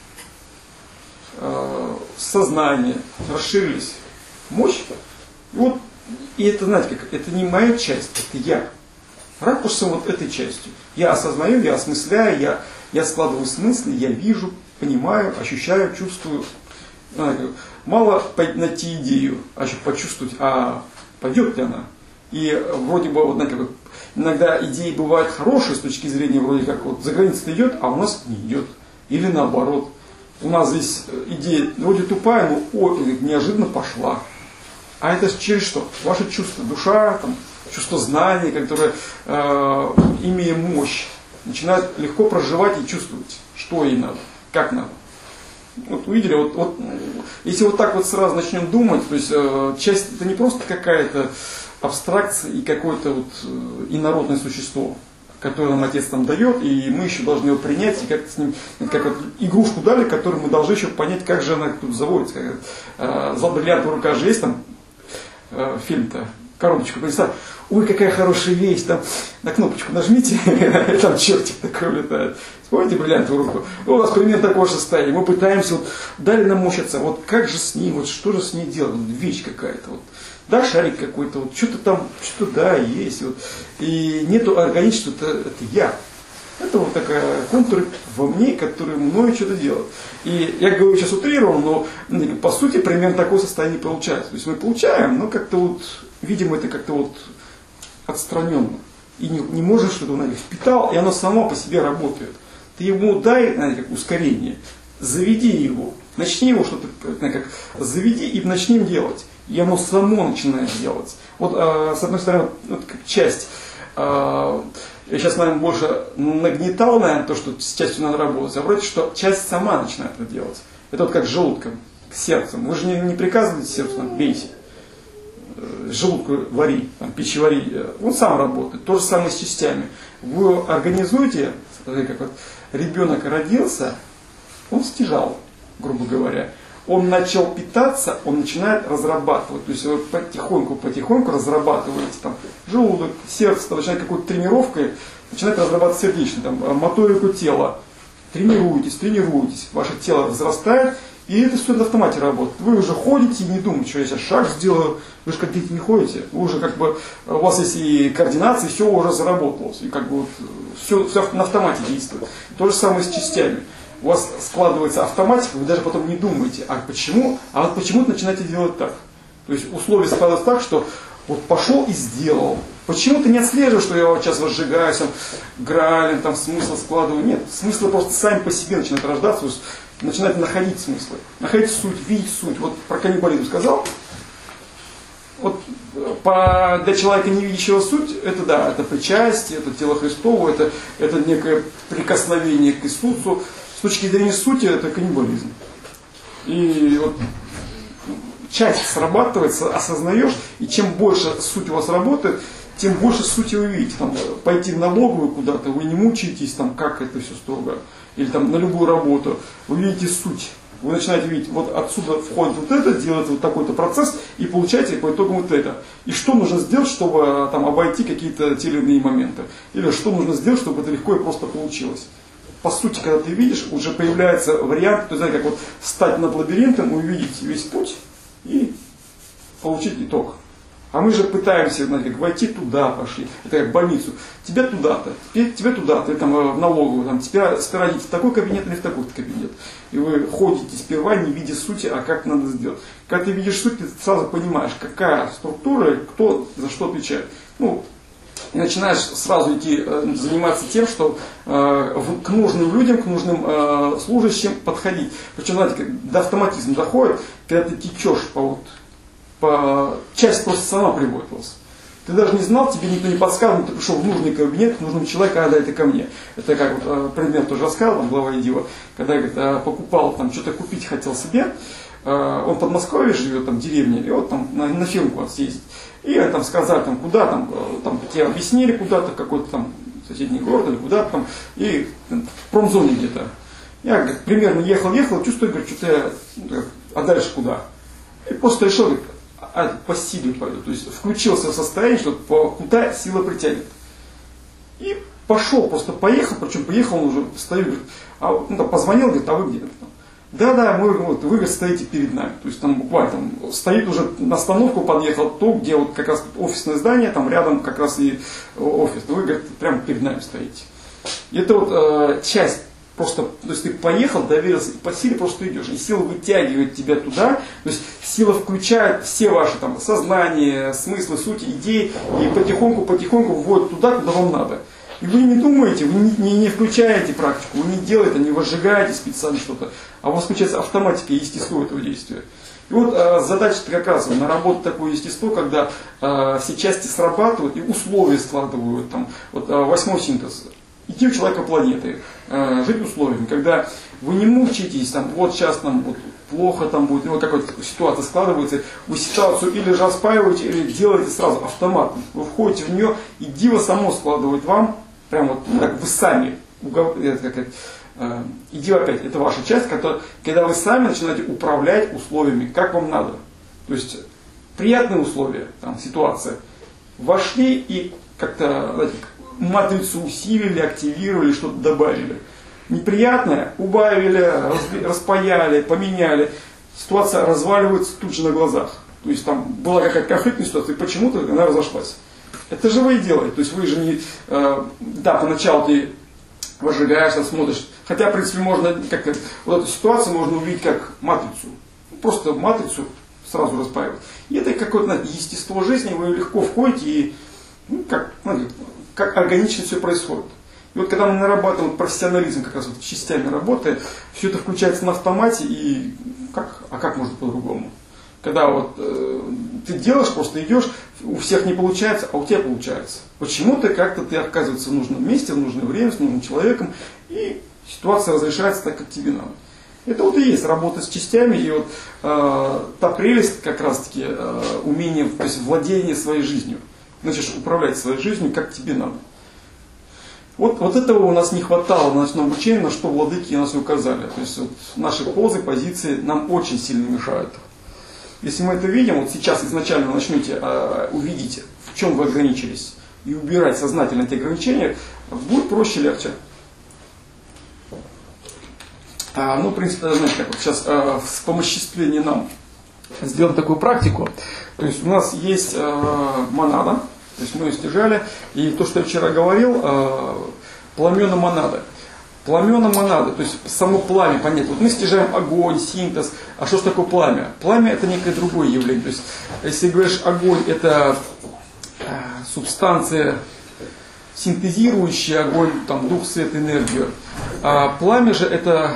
Сознание, расширились. Мощь. И вот, и это, знаете, как, это не моя часть, это я. Ракурсом вот этой частью. Я осознаю, я осмысляю, я, я складываю смыслы, я вижу, понимаю, ощущаю, чувствую. Мало найти идею, а еще почувствовать, а пойдет ли она. И вроде бы, вот, знаете, иногда идеи бывают хорошие с точки зрения, вроде как вот за границей идет, а у нас не идет. Или наоборот. У нас здесь идея вроде тупая, но о, неожиданно пошла. А это через что? Ваше чувство, душа, там, чувство знаний, которое, э, имея мощь, начинает легко проживать и чувствовать, что ей надо, как надо. Вот увидели, вот, вот, если вот так вот сразу начнем думать, то есть э, часть это не просто какая-то абстракция и какое-то вот э, инородное существо, которое нам отец там дает, и мы еще должны его принять, и как-то с ним, как вот игрушку дали, которую мы должны еще понять, как же она тут заводится. Как, э, «Золотая бриллиантовая рука» же есть там э, фильм-то, коробочку принесла. Ой, какая хорошая вещь, там на кнопочку нажмите, и там чертик такой улетает. Вспомните бриллиантовую руку? У нас примерно такое же состояние. Мы пытаемся, вот, дали нам мощь отца, вот как же с ней, вот что же с ней делать, вот, вещь какая-то, вот. Да, шарик какой-то, вот, что-то там, что-то да, есть. Вот. И нету органичества, это, это я. Это вот такая контур во мне, который мною что-то делает. И я говорю сейчас утрированно, но по сути примерно такое состояние получается. То есть мы получаем, но как-то вот, видим это как-то вот отстраненно. И не, не можешь что-то на них впитал, и оно само по себе работает. Ты ему дай, знаете, как ускорение, заведи его, начни его что-то, как заведи и начни делать. И оно само начинает делать. Вот, э, с одной стороны, вот, как часть. Э, я сейчас, наверное, больше нагнетал, наверное, то, что с частью надо работать, а вроде, что часть сама начинает это делать. Это вот как с желудком, с сердцем. Вы же не, не приказываете сердцу, там, бейте, желудку вари, там, пищевари. Он сам работает. То же самое с частями. Вы организуете, как вот ребенок родился, он стяжал, грубо говоря. Он начал питаться, он начинает разрабатывать. То есть вы потихоньку-потихоньку разрабатываете там, желудок, сердце, начинает какой-то тренировкой, начинает разрабатывать сердечный, там, моторику тела. Тренируетесь, тренируетесь, ваше тело взрастает, и это все на автомате работает. Вы уже ходите и не думаете, что я сейчас шаг сделаю, вы же как дети не ходите, вы уже как бы, у вас есть и координация, все уже заработалось, и как бы вот все, все на автомате действует. То же самое с частями. У вас складывается автоматика, вы даже потом не думаете, а почему, а вот почему-то начинаете делать так. То есть условия складываются так, что вот пошел и сделал. Почему ты не отслеживаешь, что я вот сейчас возжигаюсь, там, гралем, там смысл складываю? Нет, смыслы просто сами по себе начинают рождаться, начинают находить смыслы, находить суть, видеть суть. Вот про каннибализм сказал. Вот по, для человека, не видящего суть, это да, это причастие, это тело Христово, это, это некое прикосновение к Иисусу. С точки зрения сути, это каннибализм. И вот часть срабатывается, осознаешь, и чем больше суть у вас работает, тем больше сути вы видите. Там, пойти в налоговую куда-то, вы не мучаетесь, там, как это все строго, или там, на любую работу, вы видите суть. Вы начинаете видеть, вот отсюда входит вот это, делается вот такой-то процесс, и получаете по итогу вот это. И что нужно сделать, чтобы там, обойти какие-то те или иные моменты? Или что нужно сделать, чтобы это легко и просто получилось? По сути, когда ты видишь, уже появляется вариант, то есть, знаете, как вот встать над лабиринтом, увидеть весь путь и получить итог. А мы же пытаемся, знаете, как войти туда пошли, это как в больницу. Тебя туда-то, тебе туда-то, или там в налоговую, там, тебя сперва идите в такой кабинет или в такой кабинет. И вы ходите сперва, не видя сути, а как надо сделать. Когда ты видишь суть, ты сразу понимаешь, какая структура, кто за что отвечает. Ну, и начинаешь сразу идти э, заниматься тем, что э, в, к нужным людям, к нужным э, служащим подходить. Причем, знаете, как до автоматизма доходит, когда ты течешь по вот, по, часть просто сама приботилась. Ты даже не знал, тебе никто не подсказывал, ты пришел в нужный кабинет, к нужному человеку, а дай это ко мне. Это как вот э, предмет тоже рассказал, там, глава Идива, когда говорит, э, покупал, там, что-то купить хотел себе, э, он в Подмосковье живет, там, в деревне, и вот там на, на фирму вот съездить. И там сказали, там, куда там, там тебе объяснили куда-то, какой-то там соседний город или куда-то там, и в промзоне где-то. Я как, примерно ехал-ехал, чувствую, говорю, что-то я, ну, а дальше куда? И просто решил, говорит, а, по силе пойду. То есть включился в состояние, что по, куда сила притянет. И пошел, просто поехал, причем поехал, он уже стою, говорит, а, ну, там, позвонил, говорит, а вы где? Да-да, мы, вот, вы стоите перед нами. То есть там буквально там, стоит уже на остановку, подъехал то, где вот как раз офисное здание, там рядом как раз и офис. Вы, говорит, прямо перед нами стоите. И это вот э, часть просто, то есть ты поехал, доверился, и по силе просто идешь. И сила вытягивает тебя туда, то есть сила включает все ваши там сознания, смыслы, сути, идеи, и потихоньку-потихоньку вводит туда, куда вам надо. И вы не думаете, вы не, не, не включаете практику, вы не делаете, не возжигаете специально что-то, а у вас включается автоматика и естество этого действия. И вот э, задача-то как раз наработать такое естество, когда э, все части срабатывают и условия складывают. Там, вот, э, восьмой синтез. Идти у человека планеты, э, жить условиями, когда вы не мучаетесь, там, вот сейчас нам вот, плохо там будет, ну, какая-то ситуация складывается, вы ситуацию или же оспаиваете, или делаете сразу автоматом. Вы входите в нее, и диво само складывает вам, прям вот как вы сами, это как, э, и диво опять, это ваша часть, которая, когда вы сами начинаете управлять условиями, как вам надо. То есть приятные условия, там, ситуация, вошли и как-то, знаете, матрицу усилили, активировали, что-то добавили. Неприятное убавили, распаяли, поменяли. Ситуация разваливается тут же на глазах. То есть там была какая-то конфликтная ситуация, и почему-то она разошлась. Это же вы и делаете. То есть вы же не... Э, да, поначалу ты возжигаешься, смотришь. Хотя, в принципе, можно... Как, вот эту ситуацию можно увидеть как матрицу. Просто матрицу сразу распаивать. И это какое-то, знаете, естество жизни, вы легко входите и... Ну, как, знаете, как органично все происходит. И вот когда мы нарабатываем профессионализм, как раз вот частями работы, все это включается на автомате, и как, а как может по-другому? Когда вот э, ты делаешь, просто идешь, у всех не получается, а у тебя получается. Почему-то как-то ты оказываешься в нужном месте, в нужное время, с нужным человеком, и ситуация разрешается так, как тебе надо. Это вот и есть работа с частями, и вот э, та прелесть как раз-таки э, умение, то есть владение своей жизнью. Значит, управлять своей жизнью, как тебе надо. Вот, вот этого у нас не хватало на ночном обучении, на что владыки нас указали. То есть вот наши позы, позиции нам очень сильно мешают. Если мы это видим, вот сейчас изначально начнете э, увидите, в чем вы ограничились, и убирать сознательно эти ограничения, будет проще, легче. А, ну, в принципе, знаете, как вот сейчас э, в вспомоществлении нам сделаем такую практику. То есть у нас есть э, монада, то есть мы ее стяжали, и то, что я вчера говорил, э, пламена монады. Пламена монады, то есть само пламя, понятно. Вот мы стяжаем огонь, синтез. А что же такое пламя? Пламя это некое другое явление. То есть, если говоришь огонь, это э, субстанция, синтезирующая огонь, там, дух, свет, энергию. А пламя же это,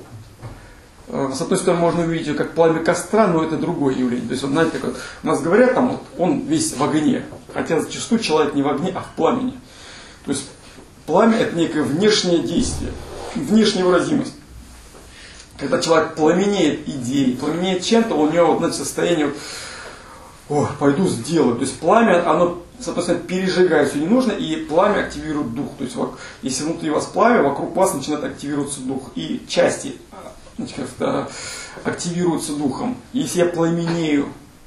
э, с одной стороны, можно увидеть ее как пламя костра, но это другое явление. То есть, вот, знаете, как вот, у нас говорят, там, вот, он весь в огне. Хотя зачастую человек не в огне, а в пламени. То есть, пламя это некое внешнее действие, внешняя выразимость. Когда человек пламенеет идеей, пламенеет чем-то, у него вот, знаете, состояние, вот, о, пойду сделаю. То есть пламя, оно, соответственно, пережигает все ненужное, и пламя активирует дух. То есть если внутри вас пламя, вокруг вас начинает активироваться дух. И части, значит, как-то активируются духом. Если я пламенею,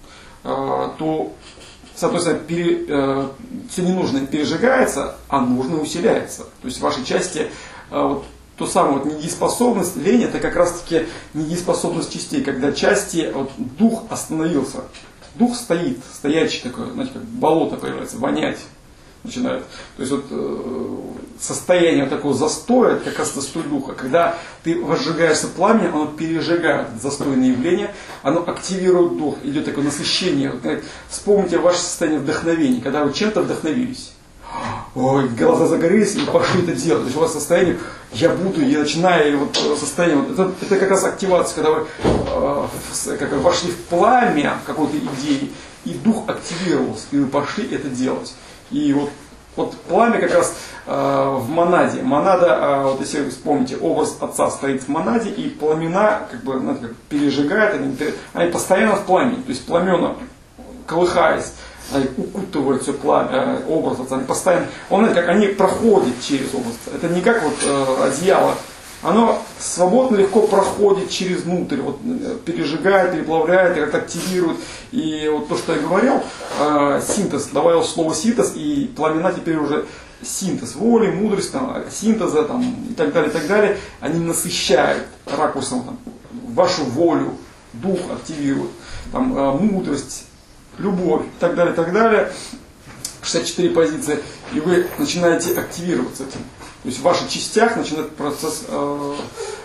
то соответственно, пере, э, все ненужное пережигается, а нужное усиляется. То есть ваши части, э, вот, то самое вот, недееспособность, лень, это как раз-таки недееспособность частей, когда части, вот, дух остановился. Дух стоит, стоячий такой, знаете, как болото появляется, вонять начинает. То есть вот, э, состояние такого застоя, как раз застой духа. Когда ты возжигаешься пламенем, оно пережигает застойное явление, оно активирует дух, идет такое насыщение. Вот, вспомните ваше состояние вдохновения, когда вы чем-то вдохновились. Ой, глаза загорелись, и пошли это делать. То есть у вас состояние, я буду, я начинаю, и вот состояние, вот, это, это как раз активация, когда вы э, как, вошли в пламя какой-то идеи, и дух активировался, и вы пошли это делать. И вот, вот пламя как раз э, в монаде. Монада, э, вот если вы вспомните, образ отца стоит в монаде, и пламена как бы, знаете, как пережигают, они, они постоянно в пламени. То есть пламена, колыхаясь, они укутывают все пламя, э, образ отца. Они постоянно, он, знаете, как они проходят через образ. Это не как вот э, одеяло. Оно свободно, легко проходит через внутрь, вот, пережигает, переплавляет, и как-то активирует. И вот то, что я говорил, э, синтез, добавил слово синтез, и пламена теперь уже синтез воли, мудрость, там, синтеза там, и так далее, и так далее. Они насыщают ракурсом там, вашу волю, дух активируют, там, э, мудрость, любовь и так далее, и так далее. шестьдесят четыре позиции, и вы начинаете активироваться этим. То есть в ваших частях начинает процесс... Э...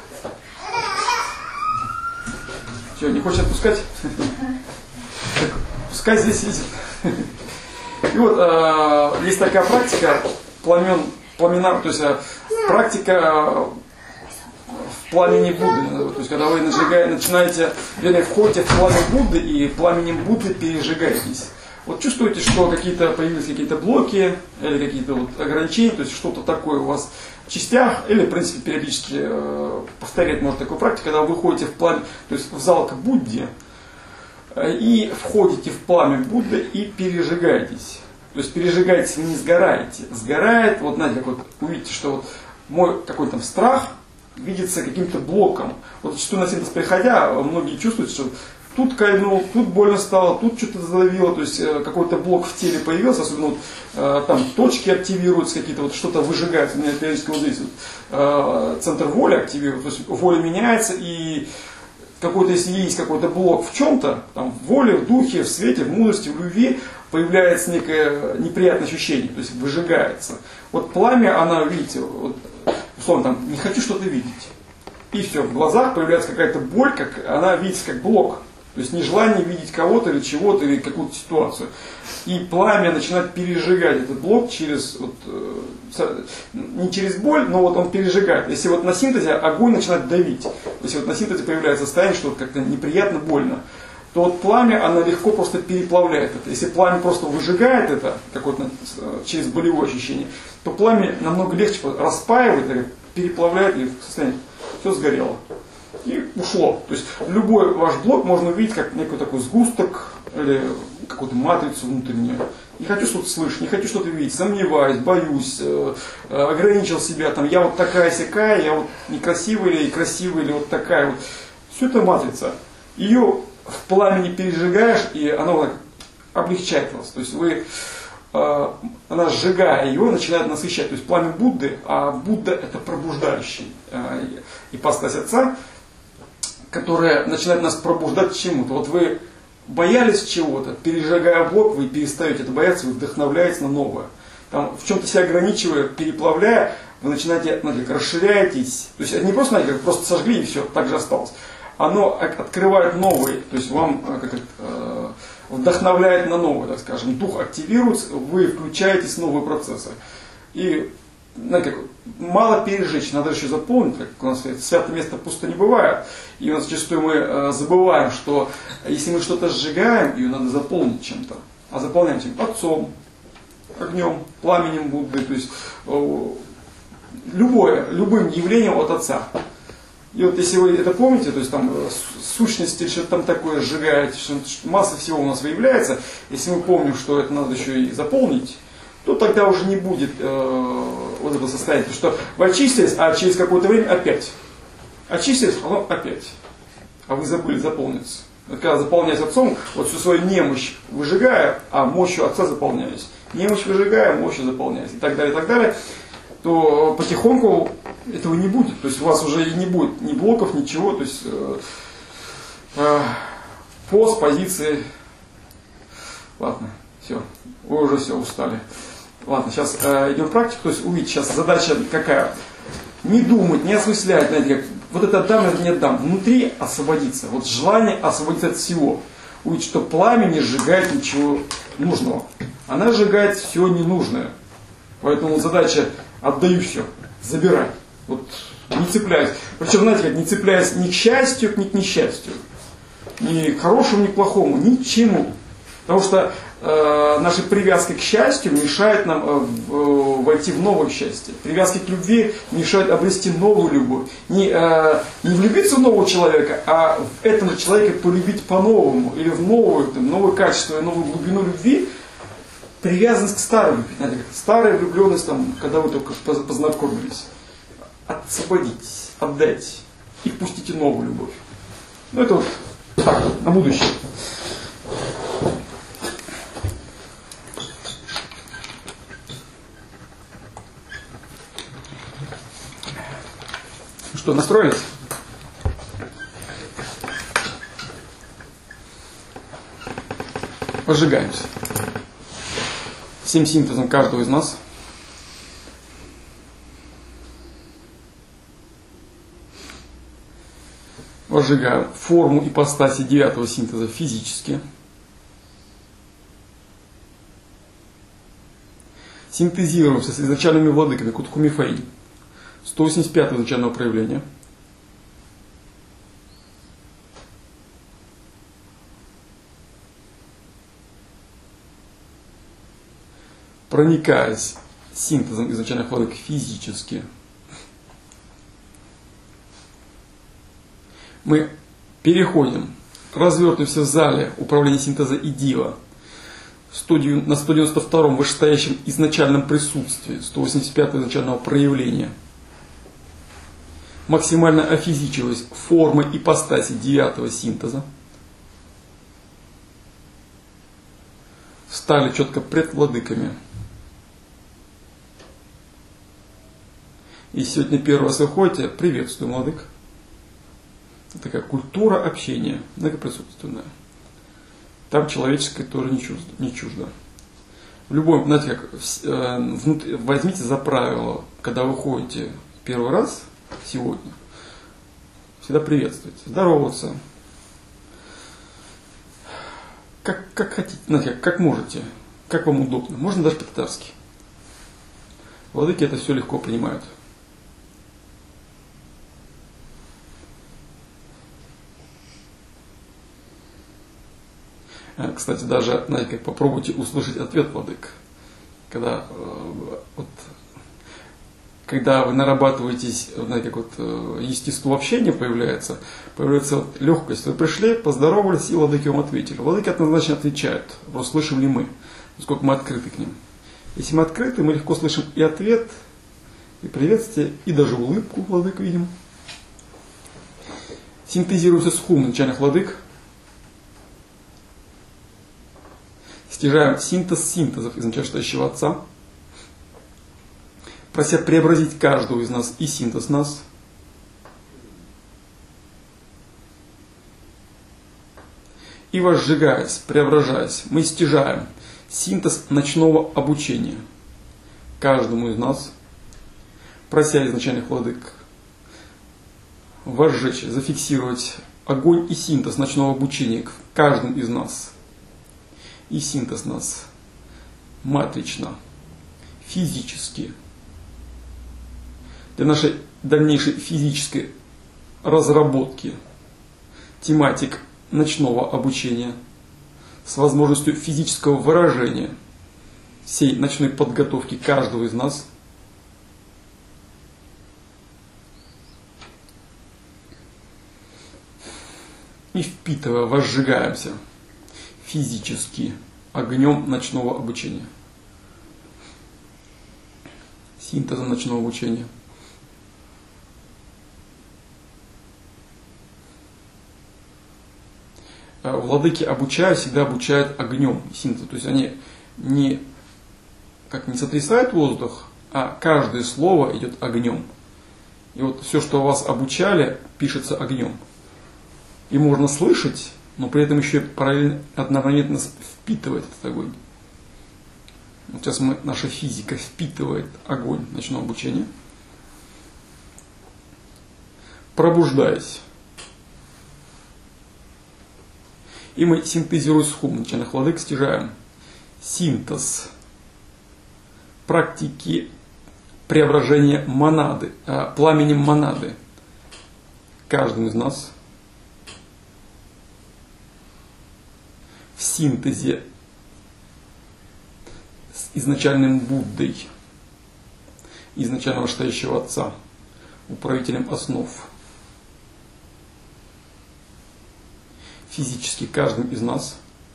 Все, не хочешь отпускать? Пускай здесь сидит. И вот э, есть такая практика, пламен, пламена, то есть э, практика в пламени Будды. То есть когда вы нажигаете, начинаете, вернее, входите в пламя Будды и пламенем Будды пережигаетесь. Вот чувствуете, что какие-то появились какие-то блоки или какие-то вот ограничения, то есть что-то такое у вас в частях, или в принципе периодически э, повторять можно такую практику, когда вы выходите в пламя, то есть в зал к Будде, э, и входите в пламя Будды и пережигаетесь. То есть пережигаетесь, вы не сгораете. Сгорает, вот знаете, как вот увидите, что вот мой какой-то там страх видится каким-то блоком. Вот зачастую на синтез приходя, многие чувствуют, что тут кайнул, тут больно стало, тут что-то задавило, то есть э, какой-то блок в теле появился, особенно вот, э, там точки активируются какие-то, вот что-то выжигается, у меня периодически вот здесь вот, э, центр воли активируется, то есть воля меняется, и какой-то, если есть какой-то блок в чем-то, там, в воле, в духе, в свете, в мудрости, в любви, появляется некое неприятное ощущение, то есть выжигается. Вот пламя, она, видите, вот, условно, там, не хочу что-то видеть. И все, в глазах появляется какая-то боль, как она видится как блок. То есть нежелание видеть кого-то или чего-то, или какую-то ситуацию. И пламя начинает пережигать этот блок через, вот, э, не через боль, но вот он пережигает. Если вот на синтезе огонь начинает давить, если вот на синтезе появляется состояние, что вот как-то неприятно, больно, то то вот пламя, оно легко просто переплавляет это. Если пламя просто выжигает это, какое-то через болевое ощущение, то пламя намного легче распаивает, переплавляет и в состоянии все сгорело. И ушло. То есть любой ваш блок можно увидеть как некий такой сгусток или какую-то матрицу внутреннюю. Не хочу что-то слышать, не хочу что-то видеть, сомневаюсь, боюсь, э, э, ограничил себя, там, я вот такая-сякая, я вот некрасивая или красивая, или вот такая вот. Все это матрица. Ее в пламени пережигаешь, и она облегчает вас. То есть вы, э, она сжигая ее, начинает насыщать. То есть пламя Будды, а Будда это пробуждающий э, ипостась Отца, которая начинает нас пробуждать к чему-то. Вот вы боялись чего-то, пережигая блок, вы перестаете это бояться, вы вдохновляетесь на новое. Там, в чем-то себя ограничивая, переплавляя, вы начинаете, знаете, как расширяетесь. То есть это не просто, знаете, как просто сожгли и все, так же осталось. Оно открывает новые, то есть вам как это, э, вдохновляет на новое, так скажем. Дух активируется, вы включаетесь в новые процессы. И знаете, как, мало пережечь, надо еще заполнить, как у нас говорит, святое место пусто не бывает. И у нас зачастую мы э, забываем, что если мы что-то сжигаем, ее надо заполнить чем-то. А заполняем чем? Отцом, огнем, пламенем Будды, то есть э, любое, любым явлением от Отца. И вот если вы это помните, то есть там э, сущности, что-то там такое сжигаете, что масса всего у нас выявляется, если мы помним, что это надо еще и заполнить, то тогда уже не будет э, вот этого состояния. Потому что вы очистились, а через какое-то время опять. Очистились, а потом опять. А вы забыли заполниться. Вот когда заполняясь Отцом, вот всю свою немощь выжигая, а мощью Отца заполняюсь. Немощь выжигая, мощью заполняюсь. И так далее, и так далее. То потихоньку этого не будет. То есть у вас уже и не будет ни блоков, ничего. То есть э, э, поз, позиции. Ладно, все. Вы уже все устали. Ладно, сейчас э, идем в практику, то есть увидеть, сейчас задача какая? Не думать, не осмыслять, знаете, как вот это отдам, это не отдам. Внутри освободиться, вот желание освободиться от всего. Увидеть, что пламя не сжигает ничего нужного. Она сжигает все ненужное. Поэтому задача отдаю все, забирай. Вот не цепляюсь. Причем, знаете, как не цепляюсь ни к счастью, ни к несчастью. Ни к хорошему, ни к плохому, ни к чему. Потому что э, наша привязка к счастью мешает нам э, в, войти в новое счастье. Привязка к любви мешает обрести новую любовь. Не, э, не влюбиться в нового человека, а в этого человека полюбить по-новому. Или в новое, там, новое качество, новую глубину любви. Привязанность к старой любви. Знаете, как старая влюбленность, там, когда вы только познакомились. Освободитесь, отдайте и впустите новую любовь. Ну это вот так, на будущее. Что, настроились? Пожигаемся. Всем синтезом каждого из нас. Возжигаем форму ипостаси девятого синтеза физически. Синтезируемся с изначальными владыками Кутху-Мифаи. сто восемьдесят пятое изначального проявления. Проникаясь синтезом изначальных владык физически, мы переходим, развертываемся в зале управления синтеза Идила на сто девяносто втором вышестоящем изначальном присутствии, сто восемьдесят пятое изначального проявления. Максимально офизичилась форма ипостаси девятого синтеза. Стали четко пред владыками. И сегодня первый раз выходите, приветствую, владык. Это такая культура общения, многоприсутственная. Там человеческое тоже не чуждо. Не чуждо. В любом, знаете, как, внутри, возьмите за правило, когда вы ходите первый раз, сегодня, всегда приветствуйте, здороваться. Как, как хотите, знаете, как, как можете, как вам удобно. Можно даже по-татарски. Владыки это все легко принимают. Кстати, даже, знаете, как попробуйте услышать ответ владык. Когда, вот, когда вы нарабатываетесь, знаете, как вот естество общения появляется, появляется вот легкость. Вы пришли, поздоровались, и владыки вам ответили. Владыки однозначно отвечают. Просто слышим ли мы, насколько мы открыты к ним. Если мы открыты, мы легко слышим и ответ, и приветствие, и даже улыбку владык видим. Синтезируемся с хум начальных владык. Стяжаем синтез синтезов из начальствующего Отца, прося преобразить каждого из нас и синтез нас. И возжигаясь, преображаясь, мы стяжаем синтез ночного обучения каждому из нас, прося изначальных владык возжечь, зафиксировать огонь и синтез ночного обучения в каждом из нас. И синтез нас матрично, физически. Для нашей дальнейшей физической разработки тематик ночного обучения с возможностью физического выражения всей ночной подготовки каждого из нас. И впитывая, возжигаемся физически огнем ночного обучения. Синтезом ночного обучения. Владыки обучают, всегда обучают огнем синтеза. То есть они не, как не сотрясают воздух, а каждое слово идет огнем. И вот все, что вас обучали, пишется огнем. И можно слышать, но при этом еще параллельно, одновременно впитывать этот огонь. Вот сейчас мы, наша физика впитывает огонь ночного обучения. Пробуждаясь. И мы, синтезируя с хум начальных владык, стяжаем синтез практики преображения монады, э, пламенем монады каждому из нас. В синтезе с изначальным Буддой, изначального вышестоящего Отца, управителем основ. Физически каждым из нас.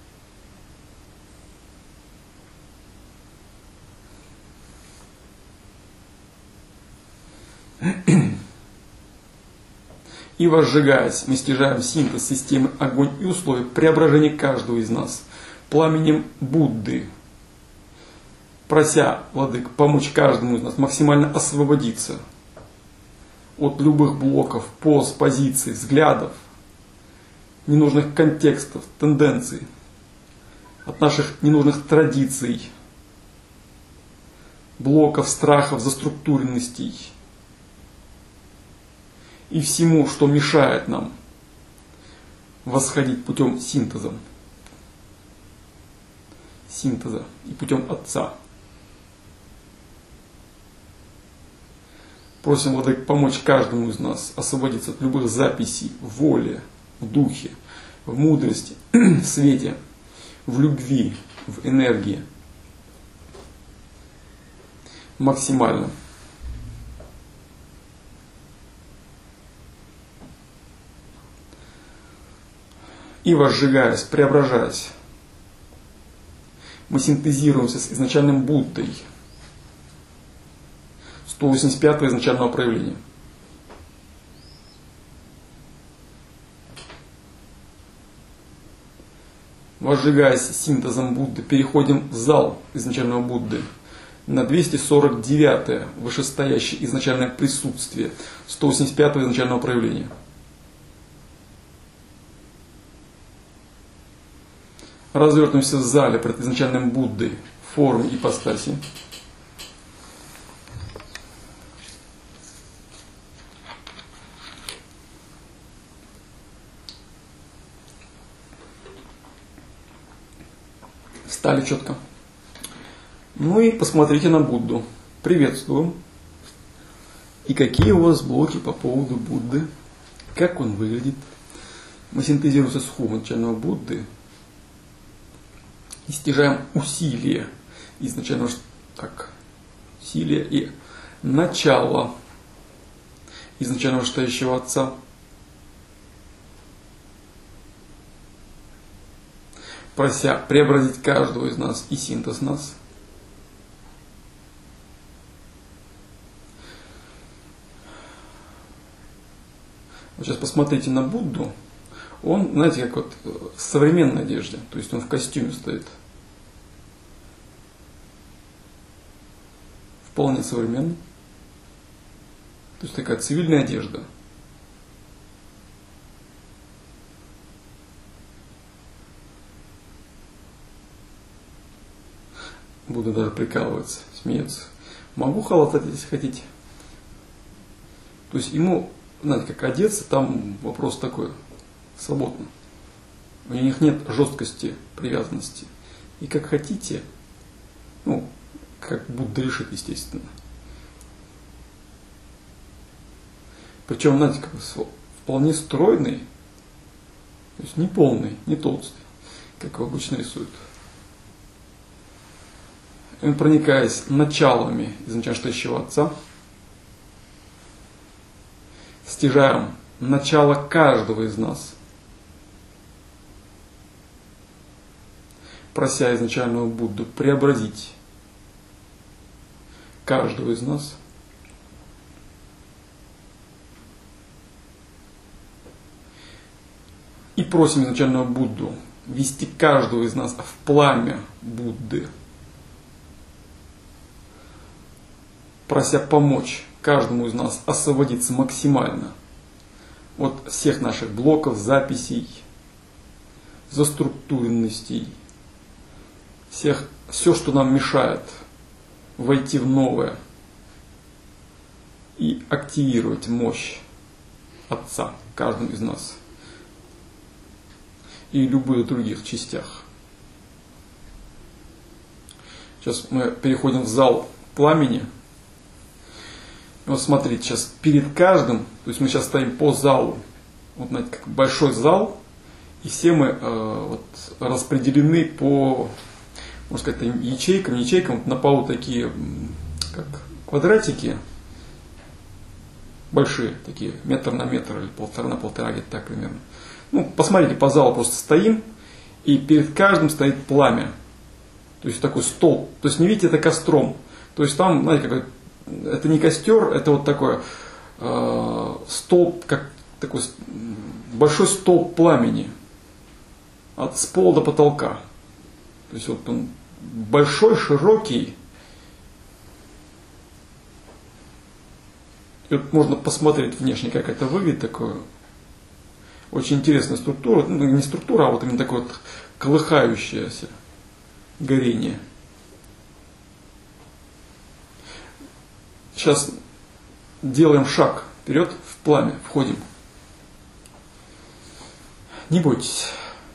И возжигаясь, мы стяжаем синтез системы огонь и условия преображения каждого из нас пламенем Будды, прося владык помочь каждому из нас максимально освободиться от любых блоков, поз, позиций, взглядов, ненужных контекстов, тенденций, от наших ненужных традиций, блоков, страхов, заструктуренностей и всему, что мешает нам восходить путем синтеза, синтеза и путем Отца. Просим владык помочь каждому из нас освободиться от любых записей в воле, в духе, в мудрости, в свете, в любви, в энергии. Максимально. И возжигаясь, преображаясь, мы синтезируемся с изначальным Буддой сто восемьдесят пятого изначального проявления. Возжигаясь синтезом Будды, переходим в зал изначального Будды на двести сорок девятое вышестоящее изначальное присутствие сто восемьдесят пятого изначального проявления. Развертываемся в зале перед изначальным Буддой в форме ипостаси. Встали четко. Ну и посмотрите на Будду. Приветствую. И какие у вас блоки по поводу Будды? Как он выглядит? Мы синтезируемся с хум начального Будды. И стяжаем усилие изначально, так, усилие и начало изначально вышестоящего Отца. Прося преобразить каждого из нас и синтез нас. Вот сейчас посмотрите на Будду. Он, знаете, как вот в современной одежде, то есть он в костюме стоит. Вполне современный. То есть такая цивильная одежда. Будда даже прикалывается, смеется. Могу халат одеть, если хотите. То есть ему, знаете, как одеться, там вопрос такой, свободно. У них нет жесткости, привязанности. И как хотите, ну, как Будда решит, естественно. Причем, знаете, как вполне стройный, то есть не полный, не толстый, как его обычно рисуют. И он, проникаясь началами изначально стоящего Отца, стяжаем начало каждого из нас, прося изначального Будду преобразить каждого из нас и просим изначального Будду ввести каждого из нас в пламя Будды, прося помочь каждому из нас освободиться максимально от всех наших блоков, записей, заструктуренностей, всех, все, что нам мешает войти в новое и активировать мощь Отца в каждом из нас и любых других частях. Сейчас мы переходим в зал пламени. Вот смотрите, сейчас перед каждым, то есть мы сейчас стоим по залу, вот знаете, как большой зал, и все мы э, вот, распределены по, можно сказать, ячейкам, ячейкам, вот на полу такие, как квадратики, большие, такие, метр на метр или полтора на полтора, где-то так примерно. Ну, посмотрите, по залу просто стоим, и перед каждым стоит пламя, то есть такой столб, то есть не видите, это костром, то есть там, знаете, как это не костер, это вот такой э, столб, как такой большой столб пламени от с пола до потолка. То есть вот он большой, широкий. И вот можно посмотреть внешне, как это выглядит, такое очень интересная структура, ну не структура, а вот именно такое вот колыхающееся горение. Сейчас делаем шаг вперед в пламя, входим. Не бойтесь.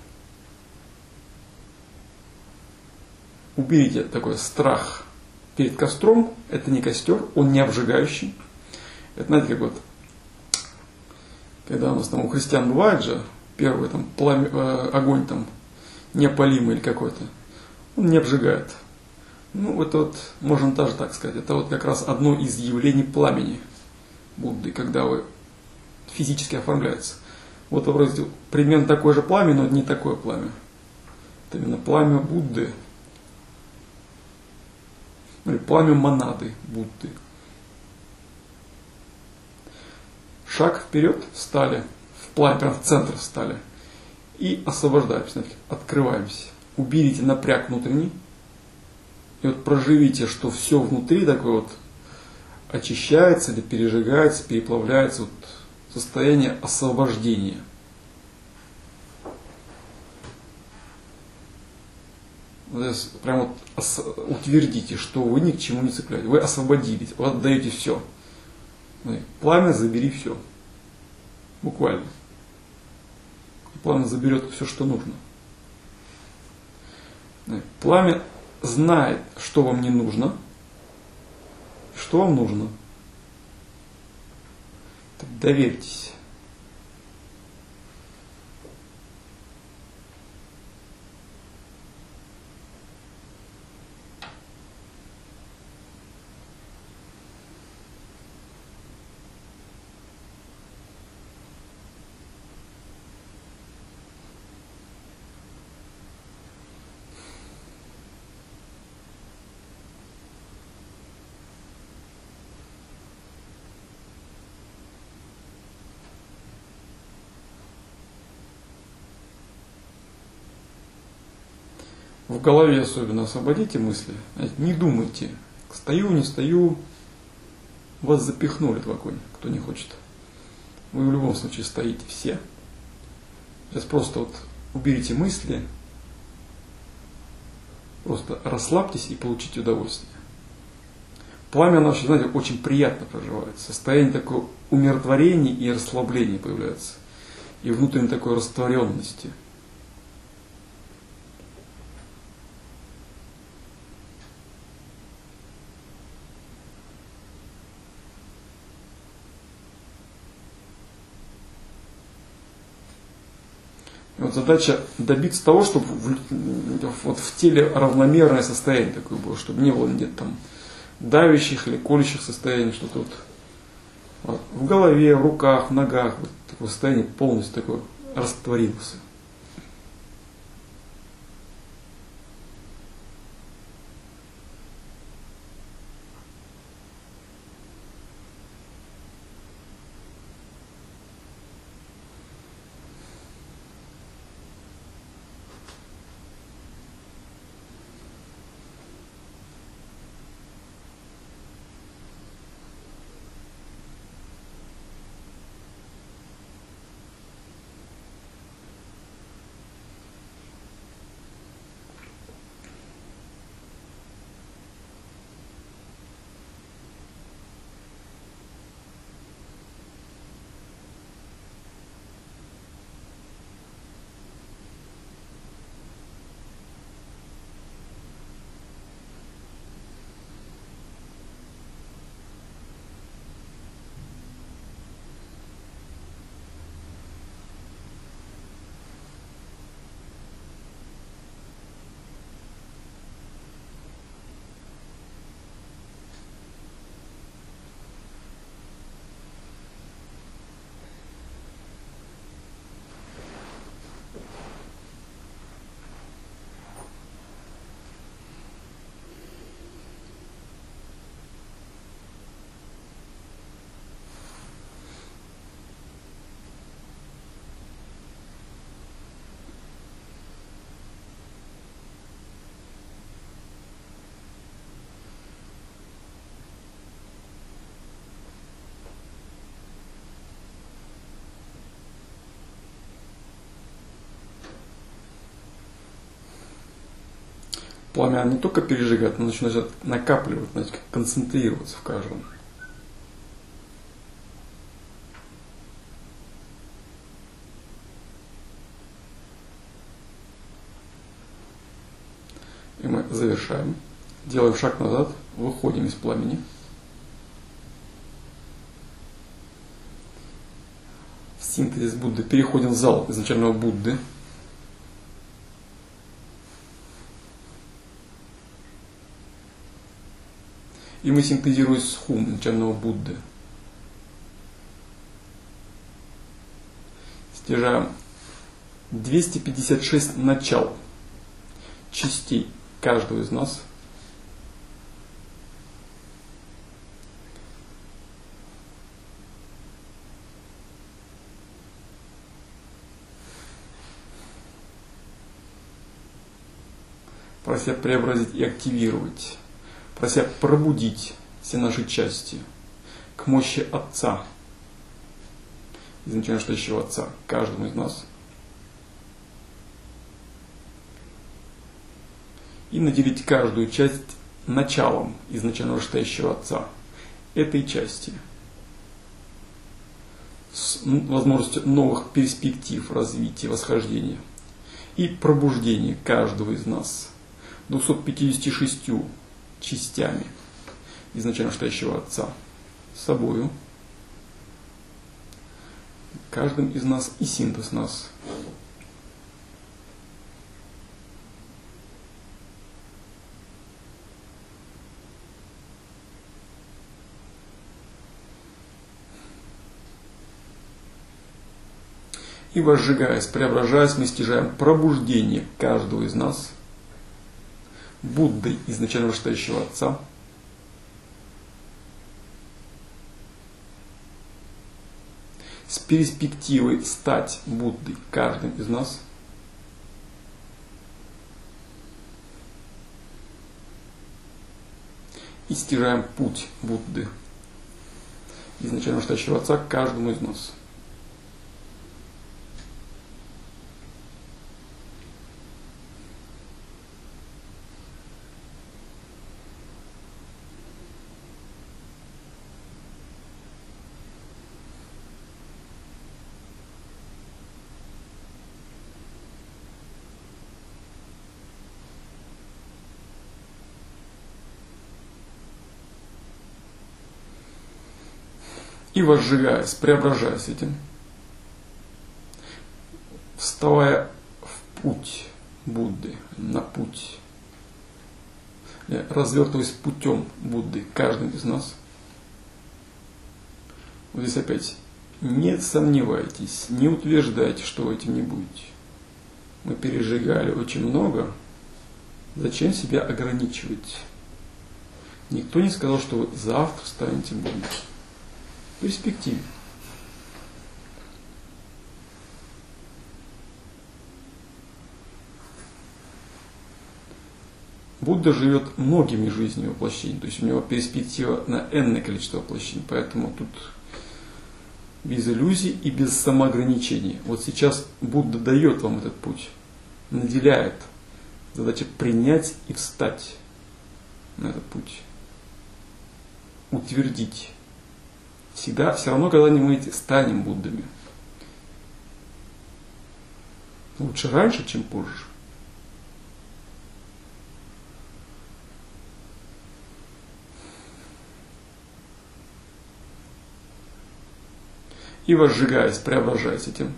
Уберите такой страх перед костром. Это не костер, он не обжигающий. Это, знаете, как вот, когда у нас там у христиан бывает же, первый там пламя, э, огонь там неопалимый или какой-то, он не обжигает. Ну, это вот, можно даже так сказать, это вот как раз одно из явлений пламени Будды, когда вы физически оформляется. Вот вроде примерно такое же пламя, но не такое пламя. Это именно пламя Будды. Или пламя монады Будды. Шаг вперед, встали, в пламя, прям в центр встали. И освобождаемся, открываемся. Уберите напряг внутренний. И вот проживите, что все внутри такое вот очищается или пережигается, переплавляется, вот состояние освобождения. Прям вот утвердите, что вы ни к чему не цепляете. Вы освободились, вы отдаете все. Пламя забери все. Буквально. Пламя заберет все, что нужно. Пламя знает, что вам не нужно, что вам нужно. Так доверьтесь. В голове особенно освободите мысли, не думайте, стою, не стою, вас запихнули в огонь, кто не хочет. Вы в любом случае стоите все. Сейчас просто вот уберите мысли, просто расслабьтесь и получите удовольствие. Пламя наше, знаете, очень приятно проживается. Состояние такое умиротворения и расслабления появляется. И внутренней такой растворенности. Вот задача добиться того, чтобы в, вот в теле равномерное состояние такое было, чтобы не было где-то там давящих или колющих состояний, что-то вот, вот в голове, в руках, в ногах, вот такое состояние полностью такое растворился. Пламя не только пережигает, но начинает накапливать, знаете, как концентрироваться в каждом. И мы завершаем. Делаем шаг назад, выходим из пламени. В синтезис Будды переходим в зал изначального Будды. И мы синтезируем схум начального Будды. Стяжаем двести пятьдесят шесть начал, частей каждого из нас. Прося преобразить и активировать, прося пробудить все наши части к мощи Отца, изначально стоящего Отца, каждому из нас. И наделить каждую часть началом изначально стоящего Отца, этой части, с возможностью новых перспектив развития, восхождения и пробуждения каждого из нас двумястами пятьюдесятью шестью частями изначально стоящего Отца собою, каждым из нас и синтез нас. И возжигаясь, преображаясь, мы стяжаем пробуждение каждого из нас Буддой изначально вышестоящего Отца, с перспективой стать Буддой каждым из нас, и стяжаем путь Будды, изначально стоящего Отца, к каждому из нас. И возжигаясь, преображаясь этим, вставая в путь Будды, на путь, развертываясь путем Будды, каждый из нас. Вот здесь опять, не сомневайтесь, не утверждайте, что вы этим не будете. Мы пережигали очень много, зачем себя ограничивать? Никто не сказал, что вы завтра станете Буддой. В перспективе. Будда живет многими жизнями воплощений, то есть у него перспектива на энное количество воплощений, поэтому тут без иллюзий и без самоограничений. Вот сейчас Будда дает вам этот путь, наделяет. Задача принять и встать на этот путь, утвердить. Всегда, все равно, когда-нибудь мы станем Буддами. Лучше раньше, чем позже. И возжигаясь, преображаясь этим,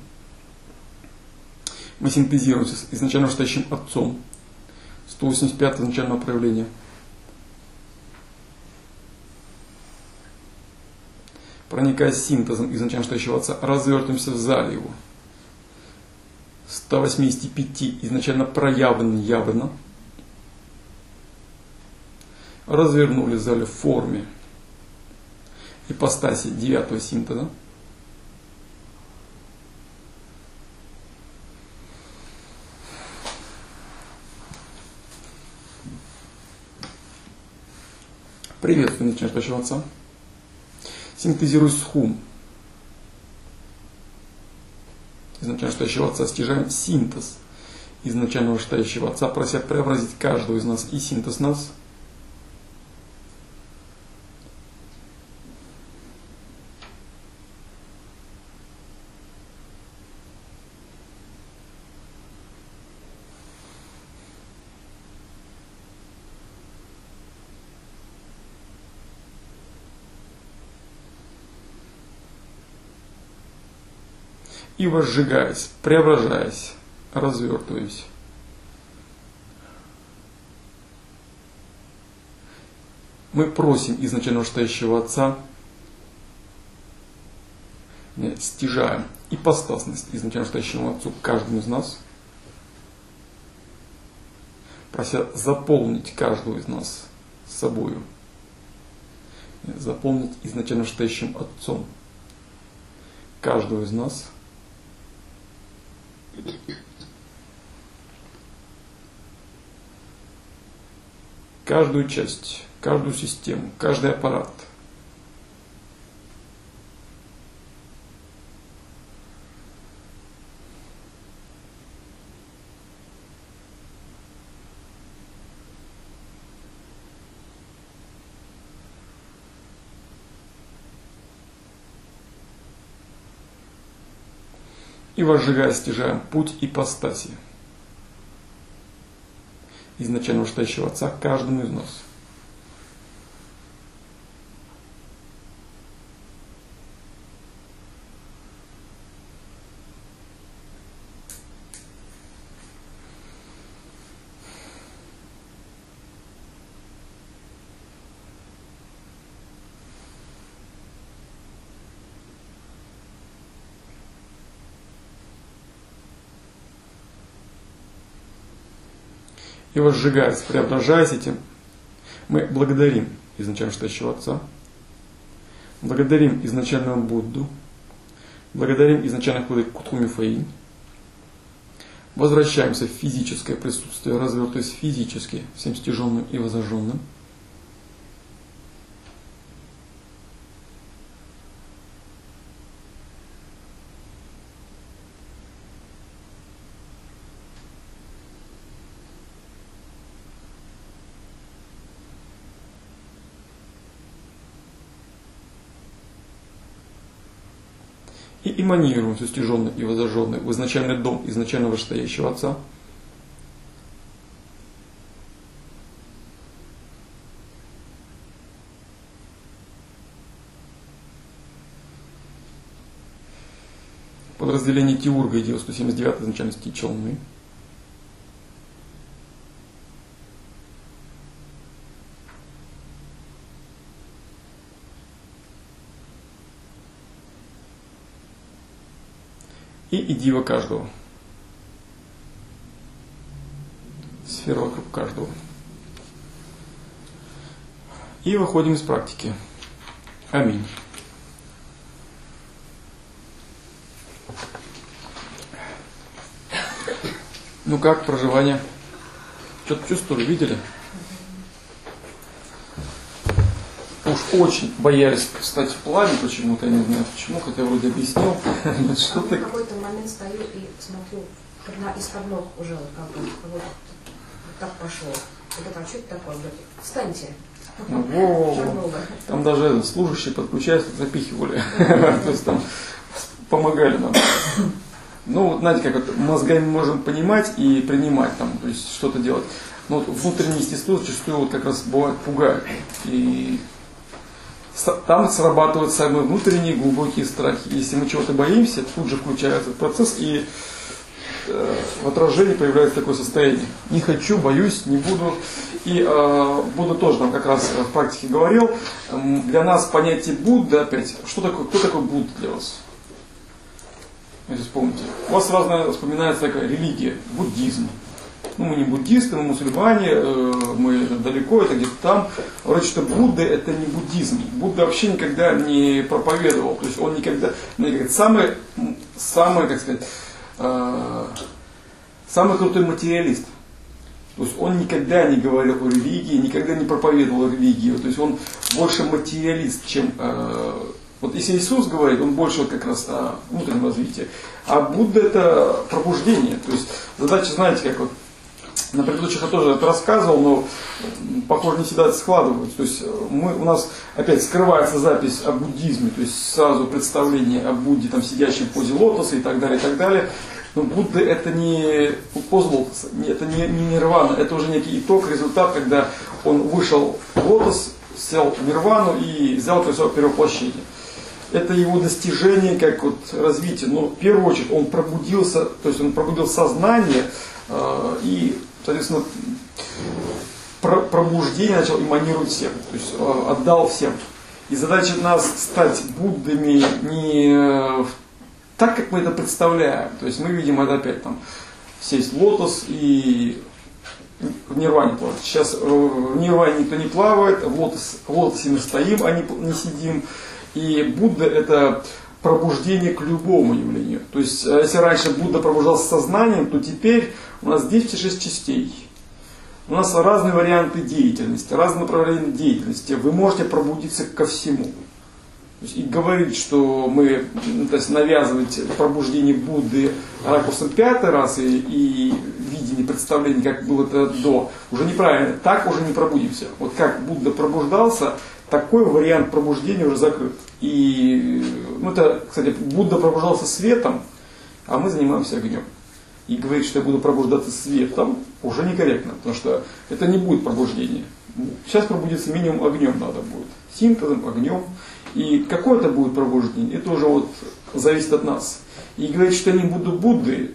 мы синтезируемся с изначально стоящим Отцом, сто восемьдесят пятое изначального проявления. Проникая синтезом изначально стоящего Отца, развертываемся в зале Его. сто восемьдесят пять изначально проявлен явно. Развернули в зале в форме ипостаси девятого синтеза. Приветствую изначально стоящего Отца. Синтезируй схум. Изначально стоящего Отца стяжаем синтез изначального стоящего Отца, прося преобразить каждого из нас и синтез нас. И возжигаясь, преображаясь, развертываясь. Мы просим изначально стоящего Отца, стяжаем ипостасность изначально стоящему Отцу каждому из нас, прося заполнить каждого из нас собою, заполнить изначально стоящим Отцом каждого из нас. Каждую часть, каждую систему, каждый аппарат. И возжигая, стяжаем путь ипостаси изначального стоящего Отца каждому из нас. И возжигаясь, преображаясь этим, мы благодарим изначально стоящего Отца, благодарим изначального Будду, благодарим изначальных владык Кутху Мифаинь, возвращаемся в физическое присутствие, развертываясь физически всем стяженным и возожженным, и эманируем все стяженное и возожженное в изначальный дом изначально вышестоящего Отца. Подразделение Теурга и сто семьдесят девять изначальности Челны. И идива каждого. Сфера вокруг каждого. И выходим из практики. Аминь. Ну как проживание? Что-то чувствовали, видели? Уж очень боялись встать в плане почему-то, я не знаю почему, хотя вроде объяснил. Что ты... В какой-то момент стою и смотрю, из-под ног уже как бы вот так пошло. Это там, что это такое? Встаньте. Во-во-во. Там даже служащие подключаются, запихивали. То есть там помогали нам. Ну, вот знаете, как вот мозгами можем понимать и принимать, там, то есть что-то делать. Но вот внутреннее естество зачастую вот как раз бывает пугает. И там срабатывают самые внутренние глубокие страхи. Если мы чего-то боимся, тут же включается этот процесс, и э, в отражении появляется такое состояние. Не хочу, боюсь, не буду. И э, Будда тоже нам как раз в практике говорил, э, для нас понятие Будда, опять, что такое, кто такой Будда для вас? Если вспомните. У вас сразу вспоминается такая религия, буддизм. Ну, мы не буддисты, мы мусульмане, э, мы далеко, это где-то там. Вроде что Будда это не буддизм. Будда вообще никогда не проповедовал. То есть он никогда, ну, самый, самый, как сказать, э, самый крутой материалист. То есть он никогда не говорил о религии, никогда не проповедовал религию. То есть он больше материалист, чем... Э, Вот если Иисус говорит, он больше вот как раз о внутреннем развитии. А Будда это пробуждение. То есть задача, знаете, как вот на предыдущих я тоже это рассказывал, но похоже не всегда это складывается. То есть мы, у нас опять скрывается запись о буддизме, то есть сразу представление о Будде, там сидящем в позе лотоса и так далее, и так далее. Но Будда это не поза лотоса, это не, не нирвана, это уже некий итог, результат, когда он вышел в лотос, сел в нирвану и взял свое перевоплощение. Это его достижение, как вот развитие. Но в первую очередь он пробудился, то есть он пробудил сознание э, и, соответственно, про, пробуждение начал эманировать всем, то есть э, отдал всем. И задача нас стать Буддами не э, так, как мы это представляем. То есть мы видим это опять там сесть в лотос и в нирване плавать. Сейчас в нирване никто не плавает, в, лотос, в лотосе мы стоим, а не, не сидим. И Будда это пробуждение к любому явлению. То есть, если раньше Будда пробуждался сознанием, то теперь у нас девяносто шесть частей. У нас разные варианты деятельности, разные направления деятельности. Вы можете пробудиться ко всему. То есть, и говорить, что мы, то есть, навязывать пробуждение Будды ракурсом пятый раз и, и видение, представление, как было это до, уже неправильно. Так уже не пробудимся. Вот как Будда пробуждался, такой вариант пробуждения уже закрыт. И, ну это, кстати, Будда пробуждался светом, а мы занимаемся огнем. И говорить, что я буду пробуждаться светом, уже некорректно, потому что это не будет пробуждение. Сейчас пробудиться минимум огнем надо будет. Синтезом, огнем. И какое это будет пробуждение, это уже вот зависит от нас. И говорить, что я не буду Буддой,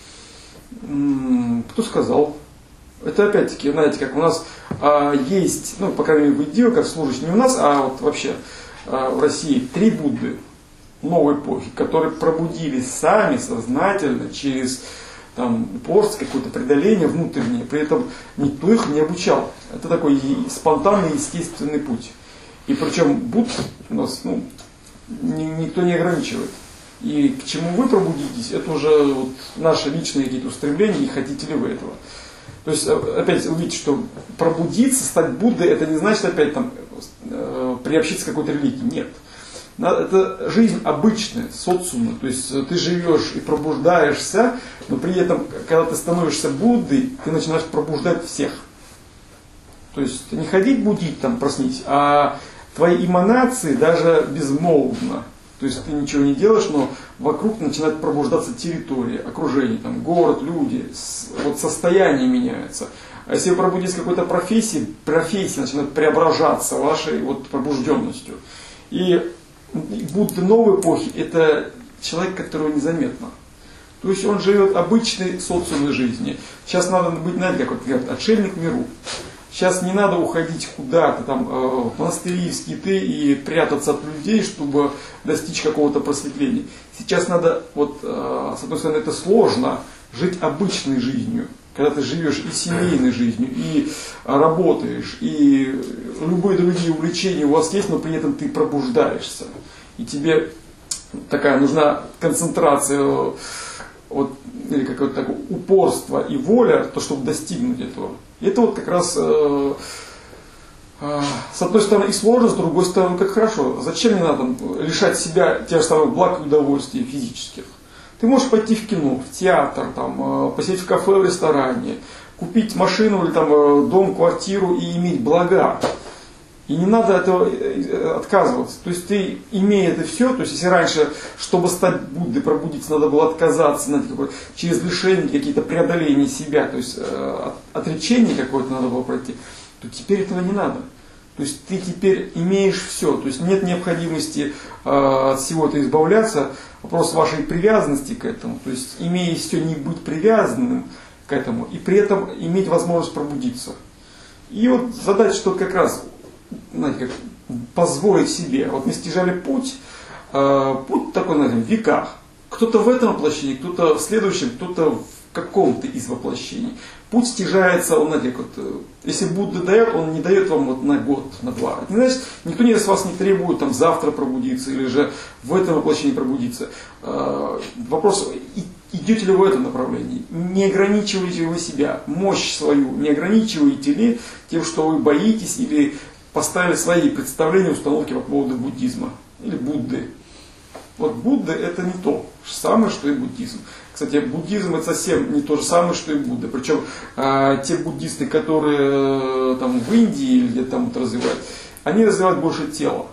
кто сказал? Это опять-таки, знаете, как у нас а, есть, ну, по крайней мере, в Индии, как служащий, не у нас, а вот вообще а, в России три Будды новой эпохи, которые пробудились сами, сознательно, через там, упорство, какое-то преодоление внутреннее, при этом никто их не обучал. Это такой спонтанный, естественный путь. И причем Будд у нас, ну, ни, никто не ограничивает. И к чему вы пробудитесь, это уже вот наши личные какие-то устремления, и хотите ли вы этого. То есть, опять увидите, что пробудиться, стать Буддой, это не значит опять там э, приобщиться к какой-то религии. Нет. Это жизнь обычная, социумная. То есть ты живешь и пробуждаешься, но при этом, когда ты становишься Буддой, ты начинаешь пробуждать всех. То есть не ходить будить, там, проснись, а твои эманации даже безмолвно. То есть ты ничего не делаешь, но вокруг начинает пробуждаться территория, окружение, там, город, люди, вот состояние меняется. А если вы пробудитесь в какой-то профессии, профессия начинает преображаться вашей вот пробужденностью. И Будда новой эпохи – это человек, которого незаметно. То есть он живет обычной социумной жизнью. Сейчас надо быть, знаете, как вот говорят, отшельник в миру. Сейчас не надо уходить куда-то там в монастыри, в скиты и прятаться от людей, чтобы достичь какого-то просветления. Сейчас надо, вот, с одной стороны, это сложно, жить обычной жизнью. Когда ты живешь и семейной жизнью, и работаешь, и любые другие увлечения у вас есть, но при этом ты пробуждаешься. И тебе такая нужна концентрация, вот, или какое-то такое упорство и воля, то, чтобы достигнуть этого. И это вот как раз, э, э, с одной стороны, и сложно, с другой стороны, как хорошо. Зачем мне надо лишать себя тех же самых благ и удовольствий физических? Ты можешь пойти в кино, в театр, там, посидеть в кафе, в ресторане, купить машину или там, дом, квартиру и иметь блага. И не надо этого отказываться. То есть ты, имея это все, то есть если раньше, чтобы стать Буддой, пробудиться, надо было отказаться, надо какое-то, через лишение, какие-то преодоления себя, то есть отречение какое-то надо было пройти, то теперь этого не надо. То есть ты теперь имеешь все, то есть нет необходимости э, от всего-то избавляться. Вопрос вашей привязанности к этому, то есть имея все, не быть привязанным к этому и при этом иметь возможность пробудиться. И вот задача, что как раз, знаете, как позволить себе. Вот мы стяжали путь, э, путь такой, знаете, в веках. Кто-то в этом воплощении, кто-то в следующем, кто-то в каком-то из воплощений. Путь стяжается, он, знаете, вот, если Будда дает, он не дает вам вот на год, на два. Это не значит, никто не с вас не требует там, завтра пробудиться или же в этом воплощении пробудиться. Э, вопрос, идете ли вы в этом направлении? Не ограничиваете ли вы себя, мощь свою, не ограничиваете ли тем, что вы боитесь или поставили свои представления, установки по поводу буддизма или Будды? Вот Будда это не то же самое, что и буддизм. Кстати, буддизм это совсем не то же самое, что и Будда. Причем э, те буддисты, которые э, там в Индии или где-то там вот развивают, они развивают больше тело.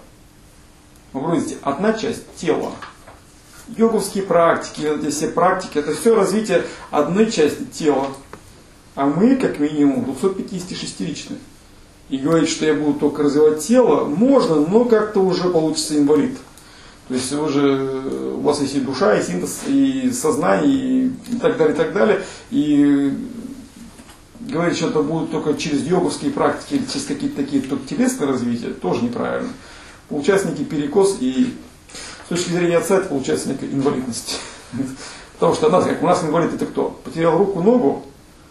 Вы помните, одна часть тела. Йоговские практики, эти все практики, это все развитие одной части тела. А мы, как минимум, двести пятидесятишестиричные. И говорить, что я буду только развивать тело, можно, но как-то уже получится инвалид. То есть уже у вас есть и душа, и синтез, и сознание, и так далее, и так далее. И говорить, что это будет только через йоговские практики или через какие-то такие только телесные развития, тоже неправильно. Получается некий перекос, и с точки зрения отца это получается некая инвалидность. Потому что как у нас инвалид это кто? Потерял руку, ногу.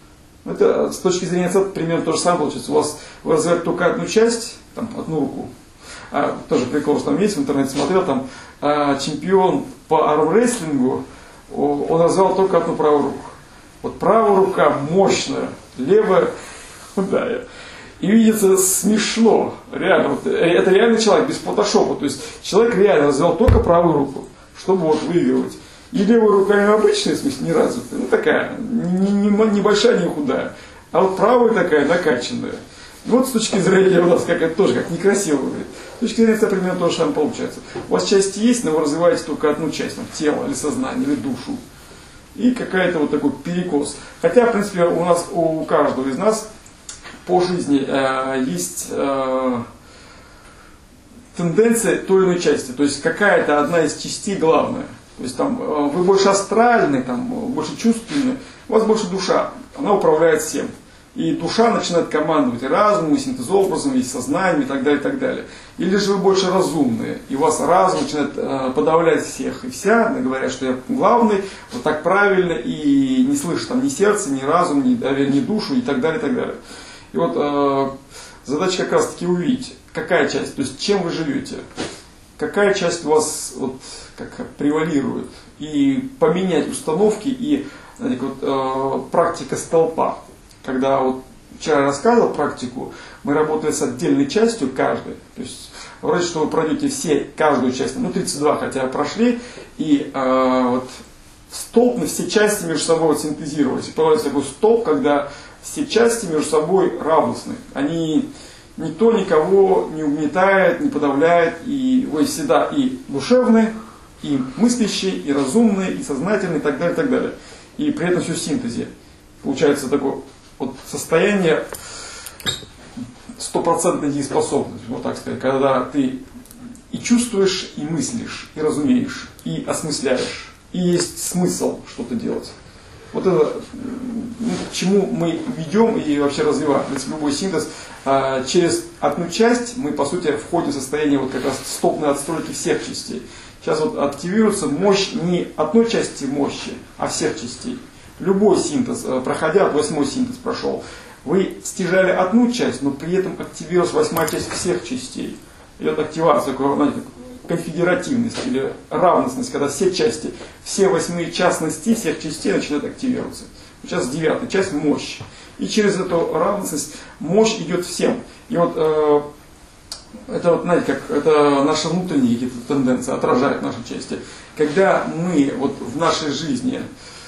Это с точки зрения отца примерно то же самое получается. У вас вы развиваете только одну часть, там, одну руку. А, тоже прикол, что там есть, в интернете смотрел, там а, чемпион по армрестлингу, он развивал только одну правую руку. Вот правая рука мощная, левая худая. И видится смешно, реально, вот, это реальный человек, без фотошопа, то есть человек реально развивал только правую руку, чтобы вот выигрывать. И левая рука обычная, в смысле, не развитая, ну такая, не, не, не большая, не худая, а вот правая такая накачанная. Вот с точки зрения у нас как это тоже как некрасиво выглядит. С точки зрения это примерно то же самое получается. У вас часть есть, но вы развиваете только одну часть, там, тело или сознание, или душу. И какая-то вот такой перекос. Хотя, в принципе, у нас, у каждого из нас по жизни э, есть э, тенденция той или иной части. То есть какая-то одна из частей главная. То есть там э, вы больше астральный, там, больше чувственный, у вас больше душа, она управляет всем. И душа начинает командовать и разумом, и синтезообразом, и сознанием, и так далее, и так далее. Или же вы больше разумные, и у вас разум начинает э, подавлять всех и вся, говоря, что я главный, вот так правильно, и не слышишь там ни сердце, ни разум, ни, ни душу, и так далее, и так далее. И вот э, задача как раз таки увидеть, какая часть, то есть чем вы живете, какая часть у вас вот, как превалирует, и поменять установки, и знаете, вот, э, практика столпа. Когда вот вчера рассказывал практику, мы работали с отдельной частью каждой. То есть вроде что вы пройдете все, каждую часть, ну тридцать два хотя прошли, и э, вот столб на все части между собой вот синтезировались. И получается такой столб, когда все части между собой равностны. Они никто никого не угнетает, не подавляет, и вы всегда и душевны, И мыслящий, и разумный, и сознательный, и так далее, и так далее. И при этом все в синтезе. Получается такое вот состояние стопроцентной дееспособности, вот так сказать, когда ты и чувствуешь, и мыслишь, и разумеешь, и осмысляешь, и есть смысл что-то делать. Вот это, ну, к чему мы ведем и вообще развиваем. В принципе, любой синтез. А, через одну часть мы, по сути, входим в состояние вот как раз стопной отстройки всех частей. Сейчас вот активируется мощь не одной части мощи, а всех частей. Любой синтез, проходя, восьмой синтез прошел, вы стяжали одну часть, но при этом активировалась восьмая часть всех частей. Идет активация, такой, знаете, конфедеративность или равностность, когда все части, все восьмые частности всех частей начинают активироваться. Сейчас девятая часть — мощь. И через эту равностность мощь идет всем. И вот э, это, вот, знаете, как это наши внутренние какие-то тенденции отражают наши части. Когда мы вот в нашей жизни,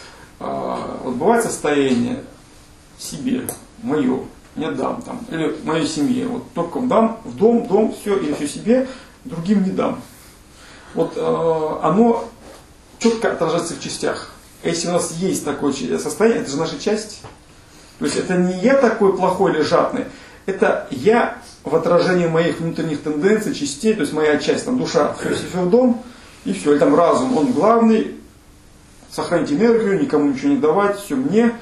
э, вот бывает состояние себе, мое, не дам там, или моей семье, вот только дам в дом, дом, все, или все себе, другим не дам. Вот э, оно четко отражается в частях. Если у нас есть такое состояние, это же наша часть. То есть это не я такой плохой или жадный, это я в отражении моих внутренних тенденций, частей, то есть моя часть, там душа, все, все в дом, и все, или там разум, он главный, сохранить энергию, никому ничего не давать, все мне.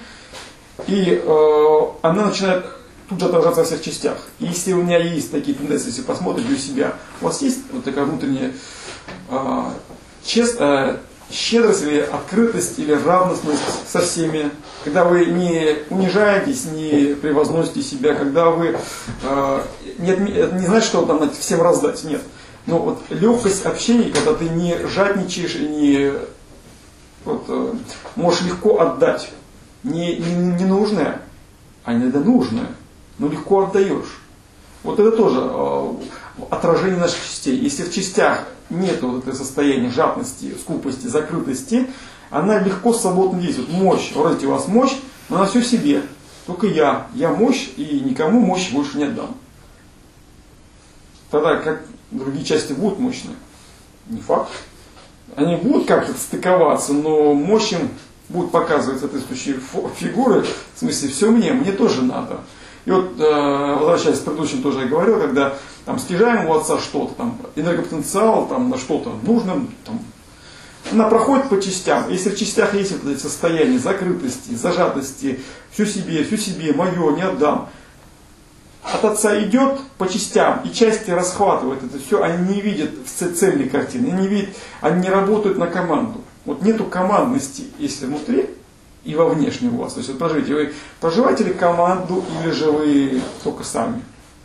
И э, она начинает тут же отражаться во всех частях. И если у меня есть такие тенденции, если посмотрите у себя, у вас есть вот такая внутренняя э, чест, э, щедрость или открытость или равностность со всеми, когда вы не унижаетесь, не превозносите себя, когда вы э, не, не знаете, что там всем раздать, нет. Но вот легкость общения, когда ты не жадничаешь и не вот, э, можешь легко отдать не, не, не нужное, а иногда нужное, но легко отдаешь. Вот это тоже э, отражение наших частей. Если в частях нет вот этого состояния жадности, скупости, закрытости, она легко, свободно действует. Мощь, вроде у вас мощь, но она все себе. Только я. Я мощь, и никому мощь больше не отдам. Тогда как другие части будут мощные? Не факт. Они будут как-то стыковаться, но мощь им будет показывать соответствующие фигуры. В смысле, все мне, мне тоже надо. И вот, возвращаясь к предыдущему, тоже я говорил, когда там стяжаем у отца что-то, там, энергопотенциал там, на что-то нужно, там, она проходит по частям. Если в частях есть вот эти состояния закрытости, зажатости, все себе, все себе, мое, не отдам. От отца идет по частям, и части расхватывают это все, они не видят цельной картины, они не видят, они не работают на команду. Вот нету командности, если внутри и во внешнем у вас. То есть вот проживите, вы проживаете ли команду, или же вы только сами.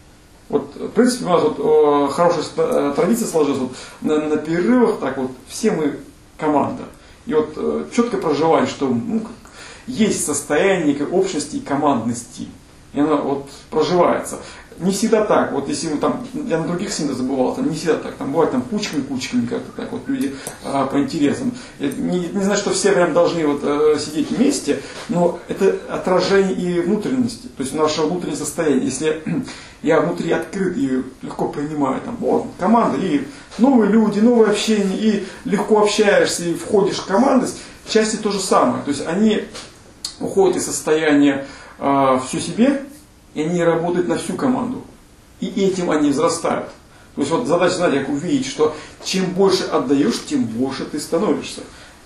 Вот, в принципе, у нас вот о, хорошая традиция сложилась, вот, на, на перерывах, так вот, все мы команда. И вот э, четко проживали, что ну, есть состояние некой общности и командности. И она вот проживается. Не всегда так. Вот если мы там, я на других синтезах бывал, там не всегда так. Там бывает там кучками-кучками как-то так вот люди а, по интересам. Не, не значит, что все прям должны вот а, сидеть вместе, но это отражение и внутренности. То есть наше внутреннее состояние. Если я внутри открыт и легко принимаю, там, вот, команда, и новые люди, новое общение, и легко общаешься, и входишь в командность, части то же самое. То есть они уходят из состояния э, все себе, и они работают на всю команду. И этим они взрастают. То есть вот задача, знаете, как увидеть, что чем больше отдаешь, тем больше ты становишься.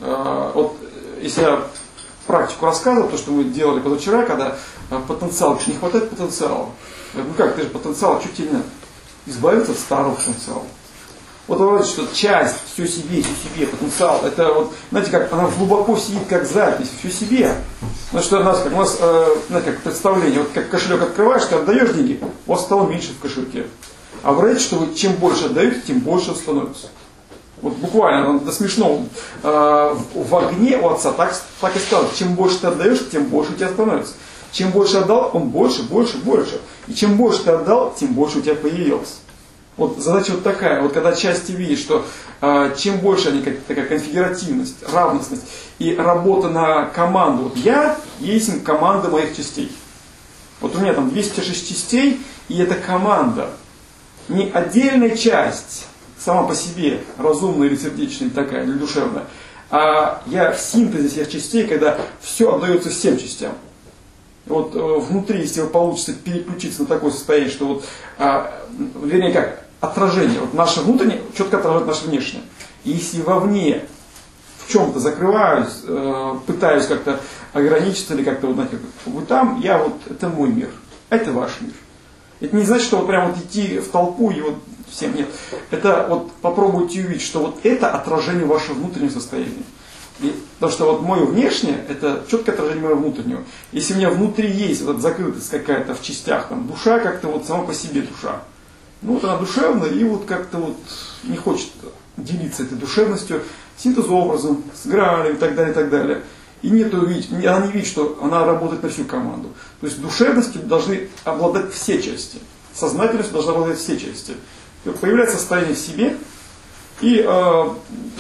Э, вот если я практику рассказывал, то, что мы делали позавчера, когда э, потенциал, не хватает потенциала. Ну как, ты же потенциал, что тебе надо? Избавиться от старого потенциала. Вот говорится, что часть, все себе, все себе, потенциал, это вот, знаете, как она глубоко сидит, как запись, все себе. Значит, что у нас, как, у нас, э, знаете, как представление, вот как кошелек открываешь, ты отдаешь деньги, у вас стало меньше в кошельке. А вы знаете, что вы чем больше отдаете, тем больше становится. Вот буквально, до смешного, э, в огне у отца так, так и сказал, чем больше ты отдаешь, тем больше у тебя становится. Чем больше отдал, он больше, больше, больше. И чем больше ты отдал, тем больше у тебя появилось. Вот задача вот такая. Вот когда части видят, что э, чем больше они, как такая конфедеративность, равностность и работа на команду. Вот я есть команда моих частей. Вот у меня там двести шесть частей, и это команда. Не отдельная часть, сама по себе разумная или сердечная, или такая, или душевная, а я в синтезе всех частей, когда все отдается всем частям. Вот э, внутри, если получится переключиться на такое состояние, что вот, а, вернее как, отражение, вот наше внутреннее четко отражает наше внешнее. И если вовне в чем-то закрываюсь, э, пытаюсь как-то ограничиться или как-то вот, знаете, как, вы там, я вот, это мой мир, это ваш мир. Это не значит, что вот прям вот идти в толпу и вот всем нет. Это вот попробуйте увидеть, что вот это отражение вашего внутреннего состояния. И, потому что вот мое внешнее, это четкое отражение моего внутреннего. Если у меня внутри есть вот закрытость какая-то в частях, там, душа как-то вот сама по себе душа. Ну вот она душевная и вот как-то вот не хочет делиться этой душевностью, синтезообразом, с гралями и так далее, и так далее. И нет увидеть, она не видит, что она работает на всю команду. То есть душевностью должны обладать все части. Сознательностью должны обладать все части. И вот появляется состояние в себе, и э,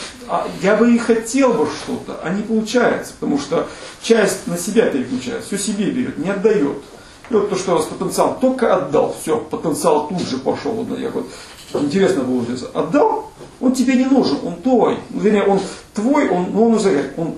я бы и хотел бы что-то, а не получается, потому что часть на себя переключает, все себе берет, не отдает. И вот то, что у вас потенциал только отдал, все, потенциал тут же пошел. Вот, я вот, интересно получается, отдал, он тебе не нужен, он твой. Вернее, он твой, он, но он уже он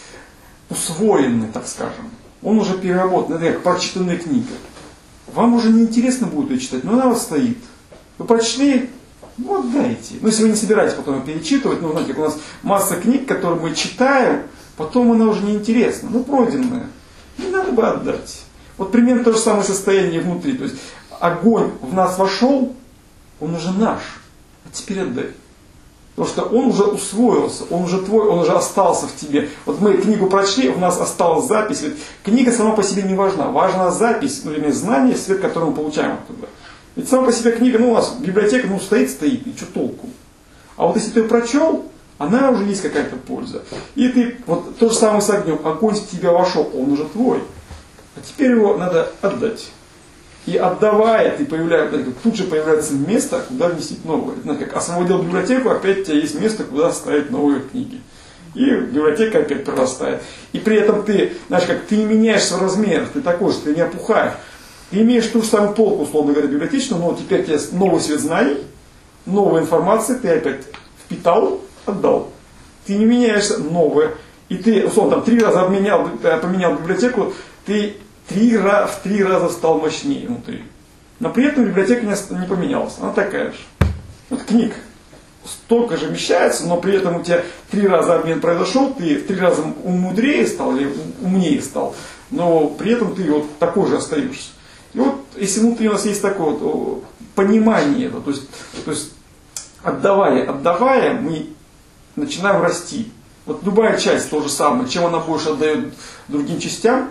усвоенный, так скажем. Он уже переработан, это как прочитанная книга. Вам уже не интересно будет ее читать, но она у вас стоит. Вы прочли, ну отдайте. Ну если вы не собираетесь потом ее перечитывать, ну знаете, как у нас масса книг, которые мы читаем, потом она уже не интересна, ну пройденная. Не надо бы отдать. Вот примерно то же самое состояние внутри. То есть огонь в нас вошел, он уже наш. А теперь отдай. Потому что он уже усвоился, он уже твой, он уже остался в тебе. Вот мы книгу прочли, у нас осталась запись. Ведь книга сама по себе не важна. Важна запись, ну, или знание, свет, который мы получаем оттуда. Ведь сама по себе книга, ну у нас библиотека, ну стоит, стоит, и что толку? А вот если ты ее прочел, она уже есть какая-то польза. И ты, вот то же самое с огнем, огонь в тебя вошел, он уже твой. А теперь его надо отдать. И отдавая, ты появляешься, тут же появляется место, куда вместить новое. Знаете, как освободил библиотеку, опять у тебя есть место, куда ставить новые книги. И библиотека опять прорастает. И при этом ты, знаешь, как ты не меняешься в размерах, ты такой же, ты не опухаешь. Ты имеешь ту же самую полку, условно говоря, библиотечную, но теперь тебе новый свет знаний, новая информация, ты опять впитал, отдал. Ты не меняешься, новое. И ты, условно, там три раза обменял, поменял библиотеку, ты Три, в три раза стал мощнее внутри. Но при этом библиотека не, не поменялась. Она такая же. Вот книг столько же вмещается, но при этом у тебя три раза обмен произошел, ты в три раза умудрее стал или умнее стал, но при этом ты вот такой же остаешься. И вот если внутри у нас есть такое вот понимание, то есть, то есть отдавая, отдавая, мы начинаем расти. Вот любая часть то же самое. Чем она больше отдает другим частям,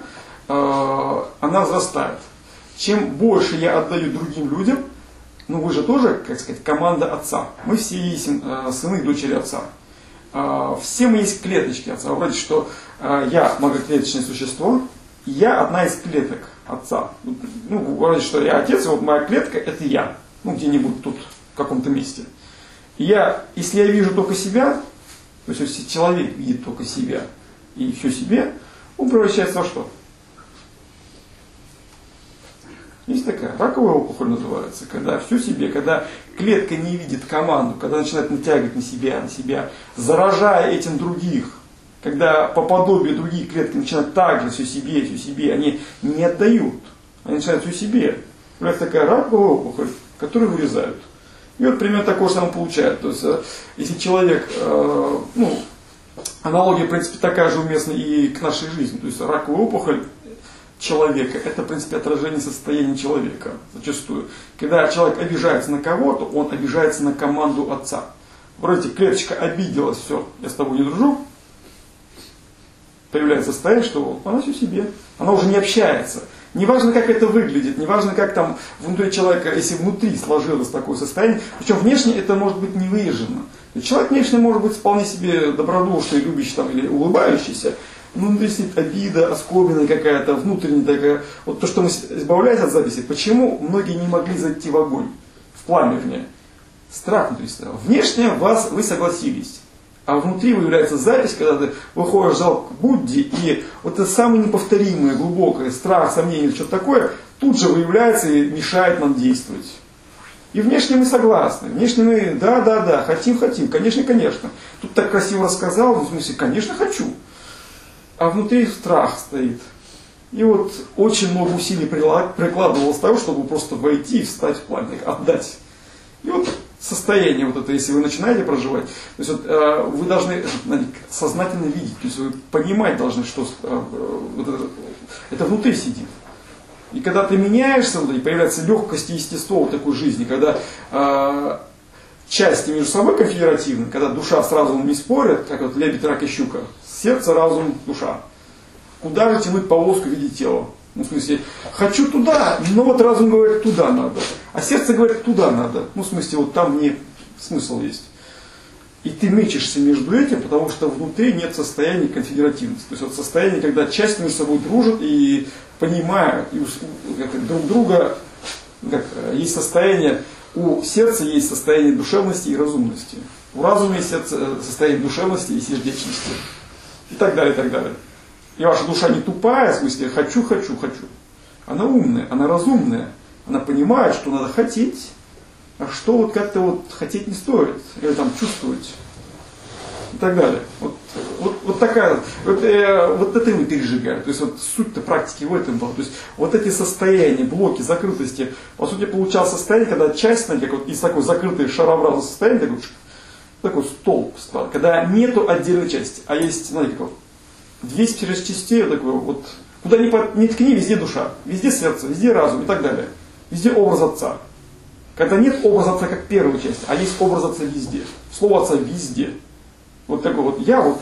она возрастает. Чем больше я отдаю другим людям, ну вы же тоже, как сказать, команда отца. Мы все есть сыны и дочери отца. Все мы есть клеточки отца. Вы говорите, что я многоклеточное существо, и я одна из клеток отца. Ну, вы говорите, что я отец, и вот моя клетка это я. Ну, где-нибудь тут, в каком-то месте. И я, если я вижу только себя, то есть если человек видит только себя и все себе, он превращается во что? Есть такая раковая опухоль называется, когда все себе, когда клетка не видит команду, когда начинает натягивать на себя, на себя, заражая этим других, когда по подобию другие клетки начинают также все себе, все себе, они не отдают, они начинают все себе. Появляется такая раковая опухоль, которую вырезают. И вот примерно такое же самое получается. То есть, если человек, э, ну, аналогия, в принципе, такая же уместна и к нашей жизни. То есть раковая опухоль человека, это, в принципе, отражение состояния человека зачастую. Когда человек обижается на кого-то, он обижается на команду отца. Вроде клеточка обиделась, все, я с тобой не дружу. Появляется состояние, что она все себе. Она уже не общается. Неважно, как это выглядит, неважно, как там внутри человека, если внутри сложилось такое состояние. Причем внешне это может быть не выражено. Человек внешне может быть вполне себе добродушный, любящий там, или улыбающийся. Ну, внутри сидит обида, оскорбленная какая-то, внутренняя такая. Вот то, что мы избавляемся от записи. Почему многие не могли зайти в огонь? В пламя, вернее. Страх внутри стоял. Внешне вас, вы согласились. А внутри выявляется запись, когда ты выходишь в зал к Будде, и вот это самое неповторимое, глубокое, страх, сомнение или что-то такое, тут же выявляется и мешает нам действовать. И внешне мы согласны, внешне мы, да, да, да, хотим, хотим, конечно, конечно. Тут так красиво рассказал, в смысле, конечно, хочу. А внутри страх стоит. И вот очень много усилий прикладывалось того, чтобы просто войти и встать в пламя, отдать. И вот состояние вот это, если вы начинаете проживать, то есть вот, э, вы должны знаете, сознательно видеть, то есть вы понимать должны, что э, вот это, это внутри сидит. И когда ты меняешься, и появляется легкость и естество вот такой жизни, когда э, части между собой конфедеративны, когда душа с разумом не спорят, как вот лебедь, рак и щука, сердце, разум, душа. Куда же тянуть повозку в виде тела? Ну, в смысле, хочу туда, но вот разум говорит, туда надо. А сердце говорит, туда надо. Ну, в смысле, вот там мне смысл есть. И ты мечешься между этим, потому что внутри нет состояния конфедеративности. То есть вот состояние, когда части между собой дружат и понимают и как, друг друга, как, есть состояние, у сердца есть состояние душевности и разумности. У разума есть состояние душевности и сердечности. И так далее, и так далее. И ваша душа не тупая, в смысле, хочу, хочу, хочу. Она умная, она разумная. Она понимает, что надо хотеть, а что вот как-то вот хотеть не стоит. Или там чувствовать. И так далее. Вот, вот, вот такая, вот, э, вот это мы пережигаем. То есть вот суть-то практики в этом была. То есть вот эти состояния, блоки, закрытости. По сути, получалось состояние, когда часть, знаете, как вот из такой закрытой шарообразного состояния, такой, такой столб, когда нету отдельной части, а есть, знаете, как вот, двести частей, такое, вот, куда ни, по, ни ткни, везде душа, везде сердце, везде разум и так далее. Везде образ Отца. Когда нет образа Отца как первая часть, а есть образ Отца везде. Слово Отца везде. Вот такой вот я вот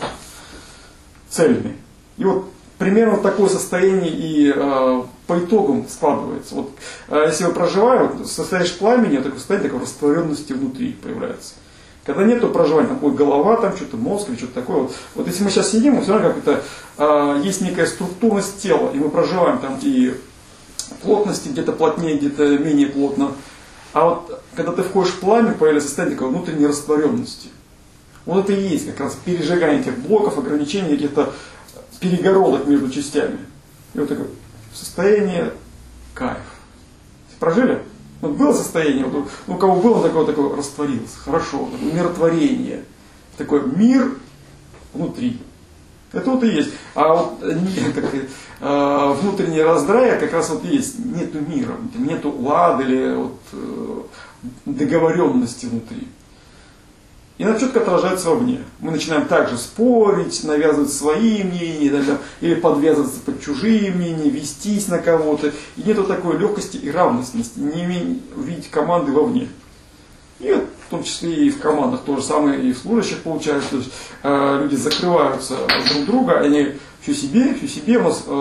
цельный. И вот примерно такое состояние и э, по итогам складывается. Вот, э, если вы проживаете, вот, состоишь в пламени, такое состояние такой растворенности внутри появляется. Когда нету проживания, там будет голова, там что-то мозг или что-то такое. Вот, вот если мы сейчас сидим, все равно как-то э, есть некая структурность тела, и мы проживаем там и плотности, где-то плотнее, где-то менее плотно. А вот когда ты входишь в пламя, появляется состояние такой внутренней растворенности. Вот это и есть как раз пережигание этих блоков, ограничений, каких-то перегородок между частями. И вот такое состояние кайф. Прожили? Вот было состояние, вот, ну, у кого было такое, такое растворилось, хорошо, такое умиротворение, такой мир внутри. Это вот и есть. А вот не, так, э, внутреннее раздрая как раз вот есть. Нету мира, нету лада или вот, э, договоренности внутри. И она четко отражается вовне. Мы начинаем также спорить, навязывать свои мнения, да, или подвязываться под чужие мнения, вестись на кого-то. И нету такой легкости и равностности, не видеть команды вовне. И в том числе и в командах то же самое, и в служащих получается. То есть э, люди закрываются друг друга, они все себе, все себе. У нас, э,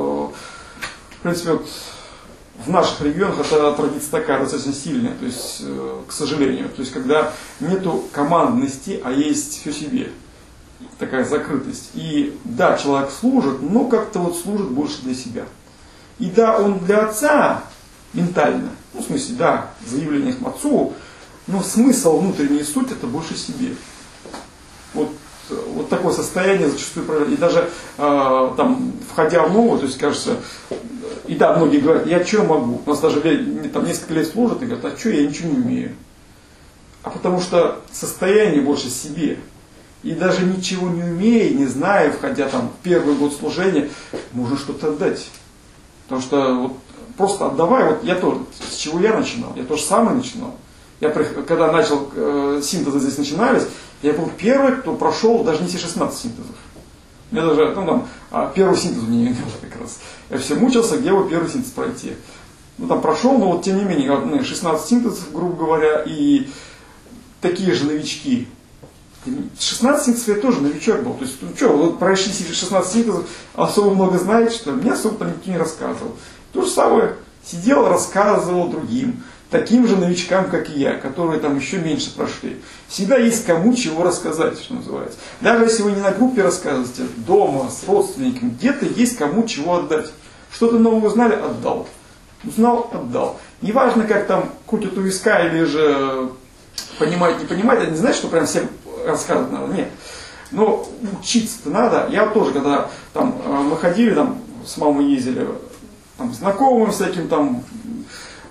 в принципе, вот, в наших регионах эта традиция такая достаточно сильная, то есть, э, к сожалению. То есть, когда нету командности, а есть все себе. Такая закрытость. И да, человек служит, но как-то вот служит больше для себя. И да, он для отца ментально, ну, в смысле, да, заявление к отцу, но смысл, внутренний суть, это больше себе. Вот, вот такое состояние зачастую проявляется. И даже э, там, входя в новое, то есть кажется, и да, многие говорят, я что могу? У нас даже там, несколько лет служат и говорят, а что я ничего не умею? А потому что состояние больше себе. И даже ничего не умея, не зная, входя там в первый год служения, можно что-то отдать. Потому что вот, просто отдавай, вот я тоже, с чего я начинал, я тоже самое начинал. Я, когда начал, э, синтезы здесь начинались, я был первый, кто прошел даже не все шестнадцать синтезов. Я даже, ну там, а первый синтез у меня не было как раз. Я все мучился, где его первый синтез пройти. Ну там прошел, но вот тем не менее, шестнадцать синтезов, грубо говоря, и такие же новички. шестнадцать синтезов я тоже новичок был. То есть, ну что, вот прошли шестнадцать синтезов, особо много знаете, что мне особо там никто не рассказывал. То же самое, сидел, рассказывал другим. Таким же новичкам, как и я, которые там еще меньше прошли. Всегда есть кому чего рассказать, что называется. Даже если вы не на группе рассказываете, дома, с родственниками, где-то есть кому чего отдать. Что-то нового узнали, отдал. Узнал, отдал. Неважно, как там крутят у виска или же понимать, не понимать, это не значит, что прям всем рассказывать надо. Нет. Но учиться-то надо. Я тоже, когда там мы ходили, там, с мамой ездили, там, знакомым всяким там,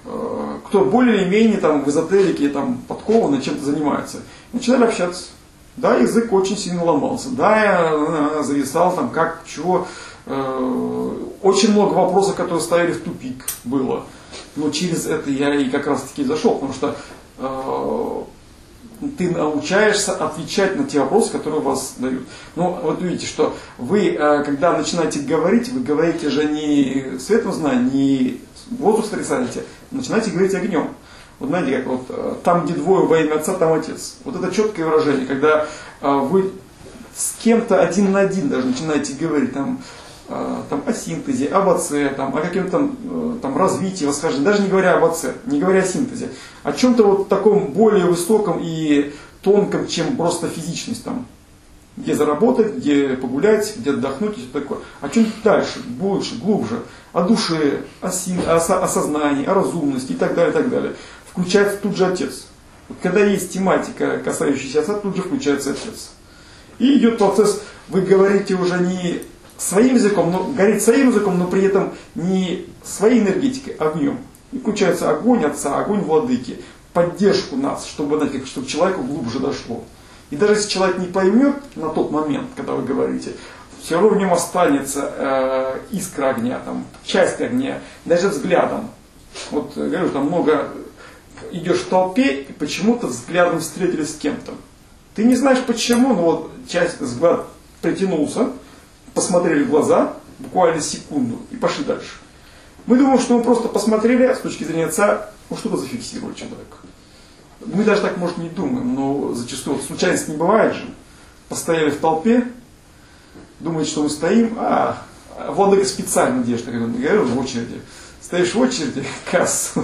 кто более-менее там в эзотерике там подкованно чем-то занимается. Начинали общаться. Да, язык очень сильно ломался. Да, я зависал там как, чего. Очень много вопросов, которые ставили в тупик, было. Но через это я и как раз таки зашел, потому что э, ты научаешься отвечать на те вопросы, которые вас дают. Ну, вот видите, что вы, э, когда начинаете говорить, вы говорите же не светом знания, не воздух стрясаете, начинаете говорить огнем. Вот знаете, как вот э, там, где двое во имя Отца, там Отец. Вот это четкое выражение, когда э, вы с кем-то один на один даже начинаете говорить, там, там, о синтезе, об отце, там, о каком-то там, развитии, восхождении, даже не говоря об отце, не говоря о синтезе, о чем-то вот таком более высоком и тонком, чем просто физичность, там, где заработать, где погулять, где отдохнуть и все такое. О чем-то дальше, больше, глубже, о душе, о, син, о, о сознании, о разумности и так далее, и так далее. Включается тут же Отец. Вот когда есть тематика, касающаяся Отца, тут же включается Отец. И идет процесс, вы говорите уже не своим языком, но говорит своим языком, но при этом не своей энергетикой, а огнем. И включается огонь Отца, огонь Владыки, поддержку нас, чтобы, знаете, чтобы человеку глубже дошло. И даже если человек не поймет на тот момент, когда вы говорите, все равно в нем останется э, искра огня, там, часть огня, даже взглядом. Вот говорю, там много идешь в толпе и почему-то взглядом встретились с кем-то. Ты не знаешь почему, но вот часть взгляд притянулся, посмотрели в глаза, буквально секунду, и пошли дальше. Мы думаем, что мы просто посмотрели, с точки зрения Отца, ну что-то зафиксировали человека. Мы даже так, может, не думаем, но зачастую вот, случайность не бывает же. Постояли в толпе, думаете, что мы стоим, а Владыка специально делаешь, как я говорю, в очереди. Стоишь в очереди, кассу,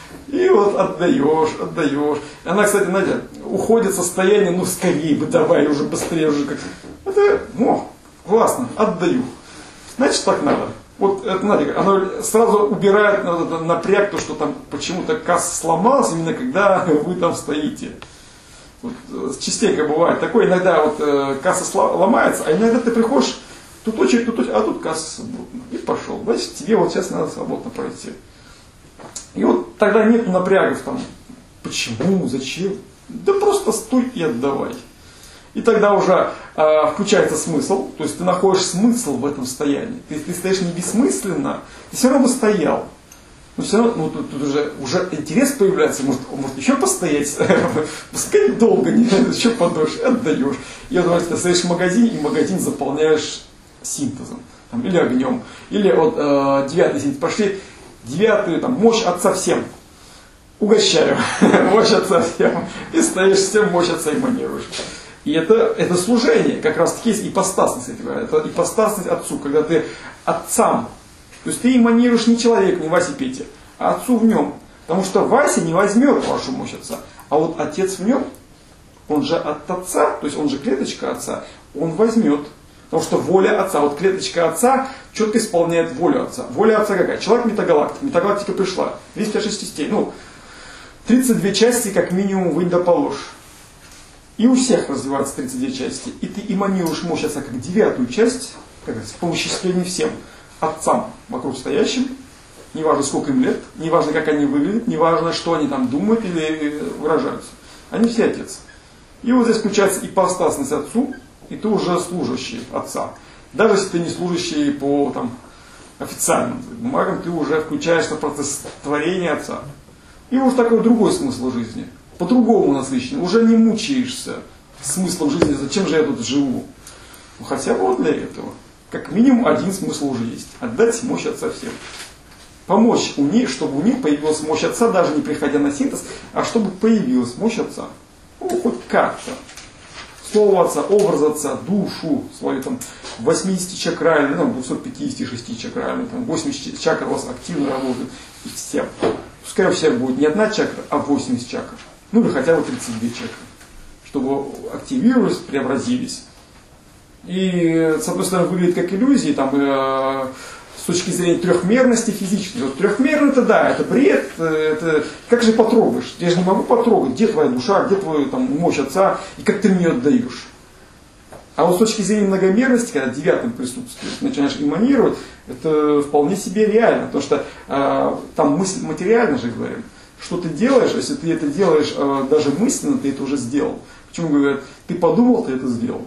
и вот отдаешь, отдаешь. И она, кстати, знаете, уходит состояние, ну скорее бы, давай, уже быстрее, уже как. Это, ну, классно, отдаю. Значит, так надо. Вот это, знаете, оно сразу убирает напряг, то, что там почему-то касса сломалась, именно когда вы там стоите. Вот, частенько бывает такое, иногда вот э, касса ломается, а иногда ты приходишь, тут очередь, тут очередь, а тут касса свободна. И пошел. Значит, тебе вот сейчас надо свободно пройти. И вот тогда нет напрягов там, почему, зачем. Да просто стой и отдавай. И тогда уже э, включается смысл, то есть ты находишь смысл в этом стоянии. Ты, ты стоишь не бессмысленно, ты все равно стоял. Но все равно, ну, тут, тут уже, уже интерес появляется, может, может еще постоять, пускай долго, не еще подольше, отдаешь. И вот ты стоишь в магазине, и магазин заполняешь синтезом, там, или огнем. Или вот э, девятый синтез пошли, девятый, там, мощь Отца всем. Угощаю, мощь Отца всем. И стоишь всем, мощь Отца эманируешь. И это, это служение, как раз таки есть ипостасность. Это ипостасность Отцу, когда ты Отцам. То есть ты эманируешь не человеку, не Васе Пете, а Отцу в нем. Потому что Вася не возьмет вашу мощь Отца. А вот Отец в нем, он же от Отца, то есть он же клеточка Отца, он возьмет. Потому что воля Отца, вот клеточка Отца четко исполняет волю Отца. Воля Отца какая? Человек метагалактика. Метагалактика пришла. двести пятьдесят шесть частей. Ну, тридцать две части как минимум вынь да положь. И у всех развиваются тридцать две части. И ты эманируешь мощь Отца как девятую часть, как говорится, по исчислению всем отцам вокруг стоящим. Неважно, сколько им лет, неважно, как они выглядят, неважно, что они там думают или выражаются. Они все Отец. И вот здесь включается ипостасность Отцу, и ты уже служащий Отца. Даже если ты не служащий по там, официальным бумагам, ты уже включаешься в процесс творения Отца. И уже такой другой смысл жизни. По-другому насыщенный. Уже не мучаешься смыслом жизни, зачем же я тут живу. Ну, хотя бы вот для этого. Как минимум один смысл уже есть. Отдать мощь Отца всем. Помочь у них, чтобы у них появилась мощь Отца, даже не приходя на синтез, а чтобы появилась мощь Отца. Ну, хоть как-то. Слово Отца, образ Отца, душу свою, там, восьмидесятичакральную, ну, двухсот пятидесяти шести чакральную, там, восемьдесят чакр у вас активно работают, и всем. Пускай у всех будет не одна чакра, а восемьдесят чакр. Ну, или хотя бы тридцать две чакры. Чтобы активировались, преобразились. И, с одной стороны, выглядит как иллюзии, там, э, с точки зрения трехмерности физической. Вот трехмерно это да, это бред, это как же потрогаешь? Я же не могу потрогать, где твоя душа, где твоя там, мощь Отца, и как ты мне отдаешь. А вот с точки зрения многомерности, когда девятым присутствием начинаешь эманировать, это вполне себе реально. Потому что э, там мысль материально же говорим. Что ты делаешь, если ты это делаешь э, даже мысленно, ты это уже сделал. Почему говорят, ты подумал, ты это сделал.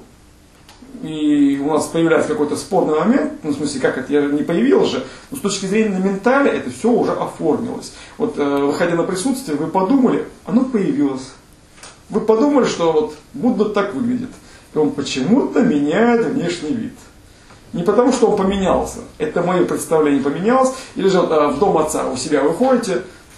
И у нас появляется какой-то спорный момент, ну в смысле, как это, я не появилась же, но с точки зрения ментали это все уже оформилось. Вот э, выходя на присутствие, вы подумали, оно появилось. Вы подумали, что вот Будда так выглядит. И он почему-то меняет внешний вид. Не потому, что он поменялся. Это мое представление поменялось. Или же э, в дом отца у себя вы ходите,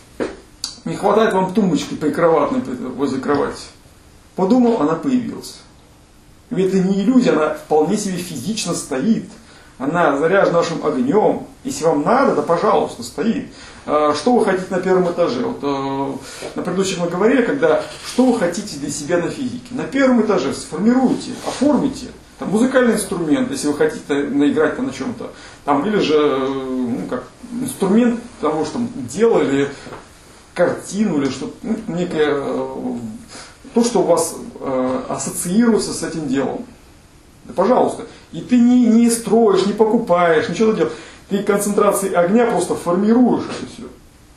не хватает вам тумбочки прикроватной возле кровати. Подумал, она появилась. Ведь это не иллюзия, она вполне себе физично стоит. Она заряжена нашим огнем. Если вам надо, да пожалуйста, стоит. Что вы хотите на первом этаже? Вот, на предыдущем мы говорили, когда что вы хотите для себя на физике. На первом этаже сформируйте, оформите. Там, музыкальный инструмент, если вы хотите наиграть на чем-то. Там, или же ну, как, инструмент того, что делали, картину или что-то, ну, некое, то, что у вас э, ассоциируется с этим делом. Да, пожалуйста. И ты не, не строишь, не покупаешь, ничего не делаешь. Ты концентрацией огня просто формируешь это все.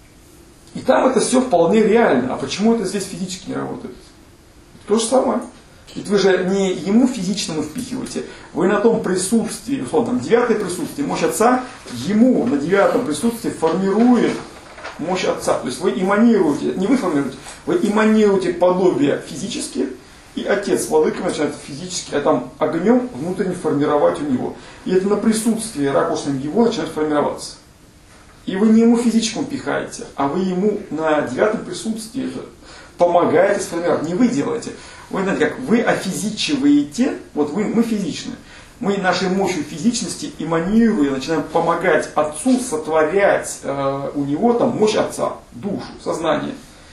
И там это все вполне реально. А почему это здесь физически не работает? То же самое. Ведь вы же не ему физичному впихиваете, вы на том присутствии, условно, там, девятое присутствие, мощь Отца, ему на девятом присутствии формирует мощь Отца. То есть вы эманируете, не вы формируете, вы эманируете подобие физически, и Отец, Владыка, начинает физически, а там огнем внутренне формировать у него. И это на присутствии ракурсом его начинает формироваться. И вы не ему физическому пихаете, а вы ему на девятом присутствии это помогаете сформировать. Не вы делаете. Вы знаете как, вы офизичиваете, вот вы, мы физичны. Мы нашей мощью физичности эманируя начинаем помогать Отцу сотворять э, у него там мощь Отца, душу, сознание.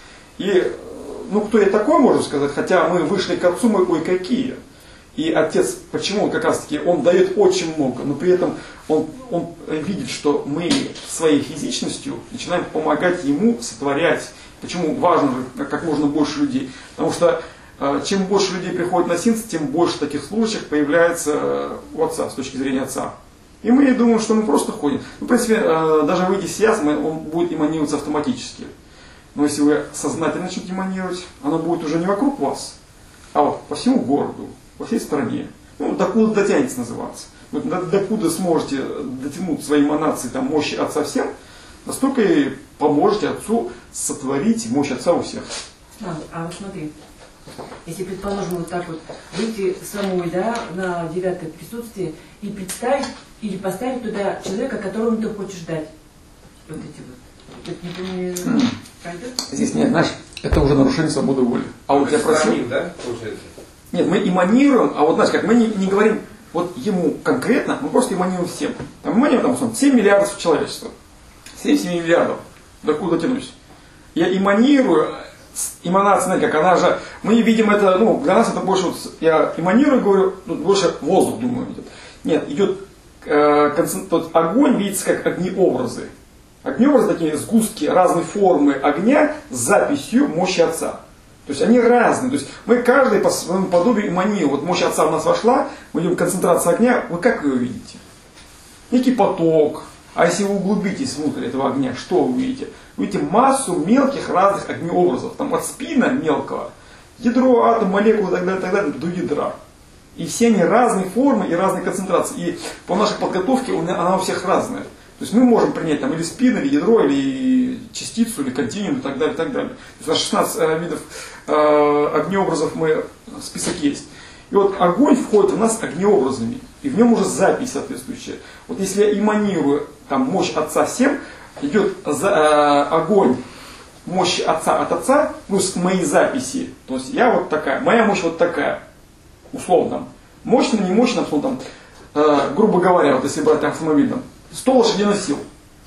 И ну кто я такой, можно сказать, хотя мы вышли к Отцу, мы ой какие. И Отец, почему как раз таки, он дает очень много, но при этом он, он видит, что мы своей физичностью начинаем помогать Ему сотворять. Почему важно как можно больше людей? Потому что э, чем больше людей приходит на синц, тем больше таких случаев появляется у Отца, с точки зрения Отца. И мы думаем, что мы просто ходим. Ну, в принципе, э, даже выйдя с ясмы, он будет эманироваться автоматически. Но если вы сознательно начнете эманировать, оно будет уже не вокруг вас, а вот по всему городу, по всей стране. Ну, докуда дотянется называться. Вот докуда сможете дотянуть своей эманации там, мощи Отца всем, настолько и поможете Отцу сотворить мощь Отца у всех. А, а вот смотри, если, предположим, вот так вот выйти самой, да, на девятое присутствие и представить или поставить туда человека, которому ты хочешь дать. Вот эти вот. Это не, не пройдет? Здесь нет, знаешь, это уже нарушение свободы воли. А вот я просил... да, получается? Нет, мы эманируем, а вот знаешь, как мы не, не говорим вот ему конкретно, мы просто эманируем всем. Там эманируем там, семь миллиардов человечества. семь-семь миллиардов. Докуда тянусь? Я эманирую, эманация, знаете, как она же, мы видим это, ну, для нас это больше, вот, я эманирую, говорю, тут больше воздух, думаю, идет. Нет, идет э, концентрат, огонь видится как огнеобразы. Огнеобразы такие сгустки разной формы огня с записью мощи Отца. То есть они разные. То есть мы каждый по своему подобию эманируем. Вот мощь Отца у нас вошла, мы видим концентрацию огня, вы как ее видите? Некий поток. А если вы углубитесь внутрь этого огня, что вы увидите? Вы увидите массу мелких разных огнеобразов. Там от спина мелкого, ядро, атом, молекулы и так далее, так далее, до ядра. И все они разной формы и разной концентрации. И по нашей подготовке она у всех разная. То есть мы можем принять там или спин, или ядро, или частицу, или континуум и так далее, и так далее. То есть у нас шестнадцать э, видов э, огнеобразов мы, список есть. И вот огонь входит в нас огнеобразами. И в нем уже запись соответствующая. Вот если я эманирую там, мощь Отца всем, идет за, э, огонь мощи Отца от Отца, плюс мои записи. То есть я вот такая, моя мощь вот такая, условно. Мощно, не мощно, условно, там, э, грубо говоря, вот если брать автомобильным. сто лошадиных сил.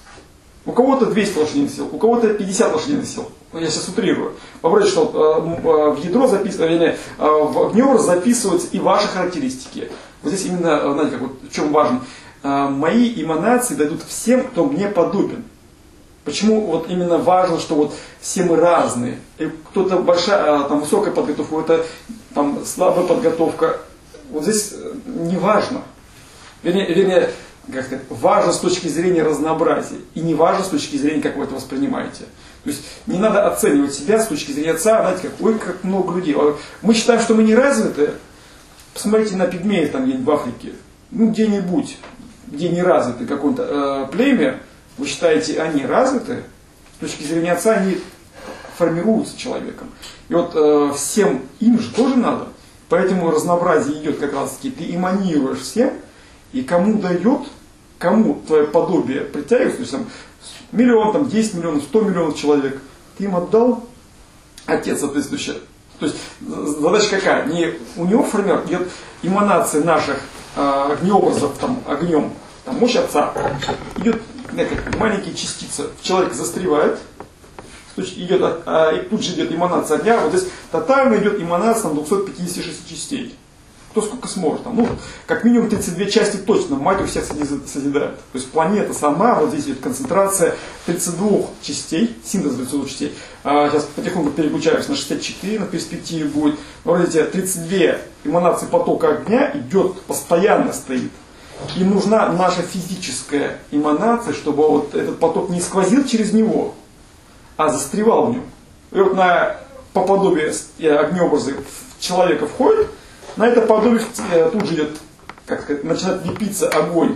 У кого-то двести лошадиных сил, у кого-то пятьдесят лошадиных сил. Я сейчас утрирую. Попробуйте, что э, в ядро записывается, э, в огнеобраз записываются и ваши характеристики. Вот здесь именно, знаете, как вот в чем важно. Э, мои эманации дойдут всем, кто мне подобен. Почему вот именно важно, что вот все мы разные. И кто-то большая, там, высокая подготовка, это там, слабая подготовка. вот здесь не важно. Вернее, вернее как сказать, важно с точки зрения разнообразия. И не важно с точки зрения, как вы это воспринимаете. То есть не надо оценивать себя с точки зрения отца, знаете, как, ой, как много людей. Мы считаем, что мы не развиты. Посмотрите на пигмеев там где-нибудь в Африке. Ну, где-нибудь, где не развиты какое-то э, племя, вы считаете, они развиты? С точки зрения отца они формируются человеком. И вот э, всем им же тоже надо. Поэтому разнообразие идет как раз таки, ты эманируешь всем, и кому дает, кому твое подобие притягивается, то есть там миллион, там, десять миллионов, сто миллионов человек, ты им отдал, отец соответствующий. То есть задача какая? Не у него формирует, идет эманация наших э, огнеобразов там, огнем, там, мощь отца, идет как маленькие частицы, человек застревает, идет, а, и тут же идет эманация огня, вот здесь тотально идет эманация там, двухсот пятидесяти шести частей. Кто сколько сможет. Там, ну, как минимум тридцать две части точно, мать у всех созидает. То есть планета сама, вот здесь идет концентрация тридцати двух частей, синтез тридцати двух частей. А, сейчас потихоньку переключаюсь на шестьдесят четыре, на перспективе будет. Вот эти тридцать две эманации потока огня идет, постоянно стоит. И нужна наша физическая эманация, чтобы вот этот поток не сквозил через него, а застревал в нем. И вот на, по подобию огнеобразы человека входит, на это подобие тут же идет, как сказать, начинает лепиться огонь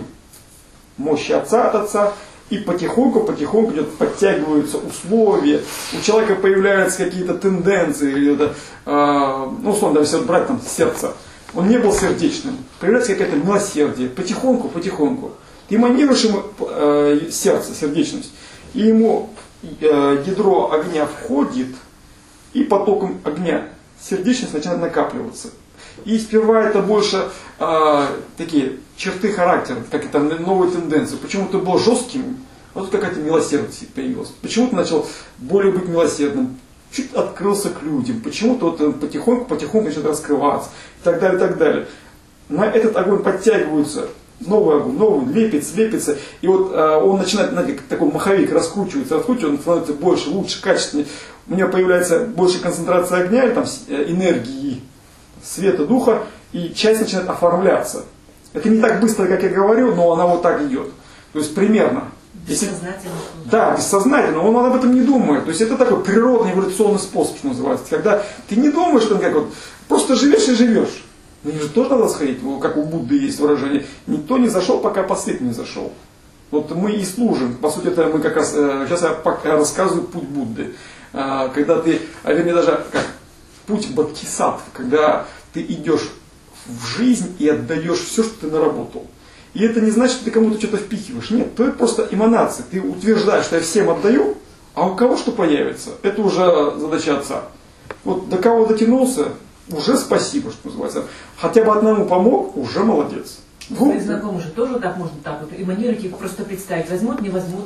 мощи отца от отца, и потихоньку-потихоньку идет, подтягиваются условия, у человека появляются какие-то тенденции, это, э, ну, условно, если вот брать там сердце, он не был сердечным, появляется какое-то милосердие, потихоньку-потихоньку. Ты эманируешь ему э, сердце, сердечность, и ему э, ядро огня входит, и потоком огня сердечность начинает накапливаться. И сперва это больше э, такие черты характера, как это новые тенденции. Почему-то был жестким, вот какая-то милосердие появилась. Почему-то начал более быть милосердным, чуть открылся к людям. Почему-то вот потихоньку-потихоньку начинает раскрываться. И так далее, и так далее. На этот огонь подтягиваются новый огонь, новый, лепится, лепится. И вот э, он начинает, знаете, как такой маховик раскручивается, раскручивается, он становится больше, лучше, качественнее. У него появляется больше концентрация огня, или там, энергии, света, духа, и часть начинает оформляться. Это не так быстро, как я говорю, но она вот так идет. То есть примерно. Бессознательно. Если, да, бессознательно, он, он об этом не думает. То есть это такой природный эволюционный способ, что называется. Когда ты не думаешь, что как вот, просто живешь и живешь. Но им же тоже надо сходить, как у Будды есть выражение. Никто не зашел, пока по свету не зашел. Вот мы и служим. По сути, это мы как раз, сейчас я пока рассказываю путь Будды. Когда ты, а вернее даже как путь бодхисаттвы, когда ты идешь в жизнь и отдаешь все, что ты наработал. И это не значит, что ты кому-то что-то впихиваешь. Нет, то это просто эманация. Ты утверждаешь, что я всем отдаю, а у кого что появится, это уже задача отца. Вот до кого дотянулся, уже спасибо, что называется. Хотя бы одному помог, уже молодец. Своих знакомых же тоже так можно так вот эманировать, их просто представить. Возьмут, не возьмут.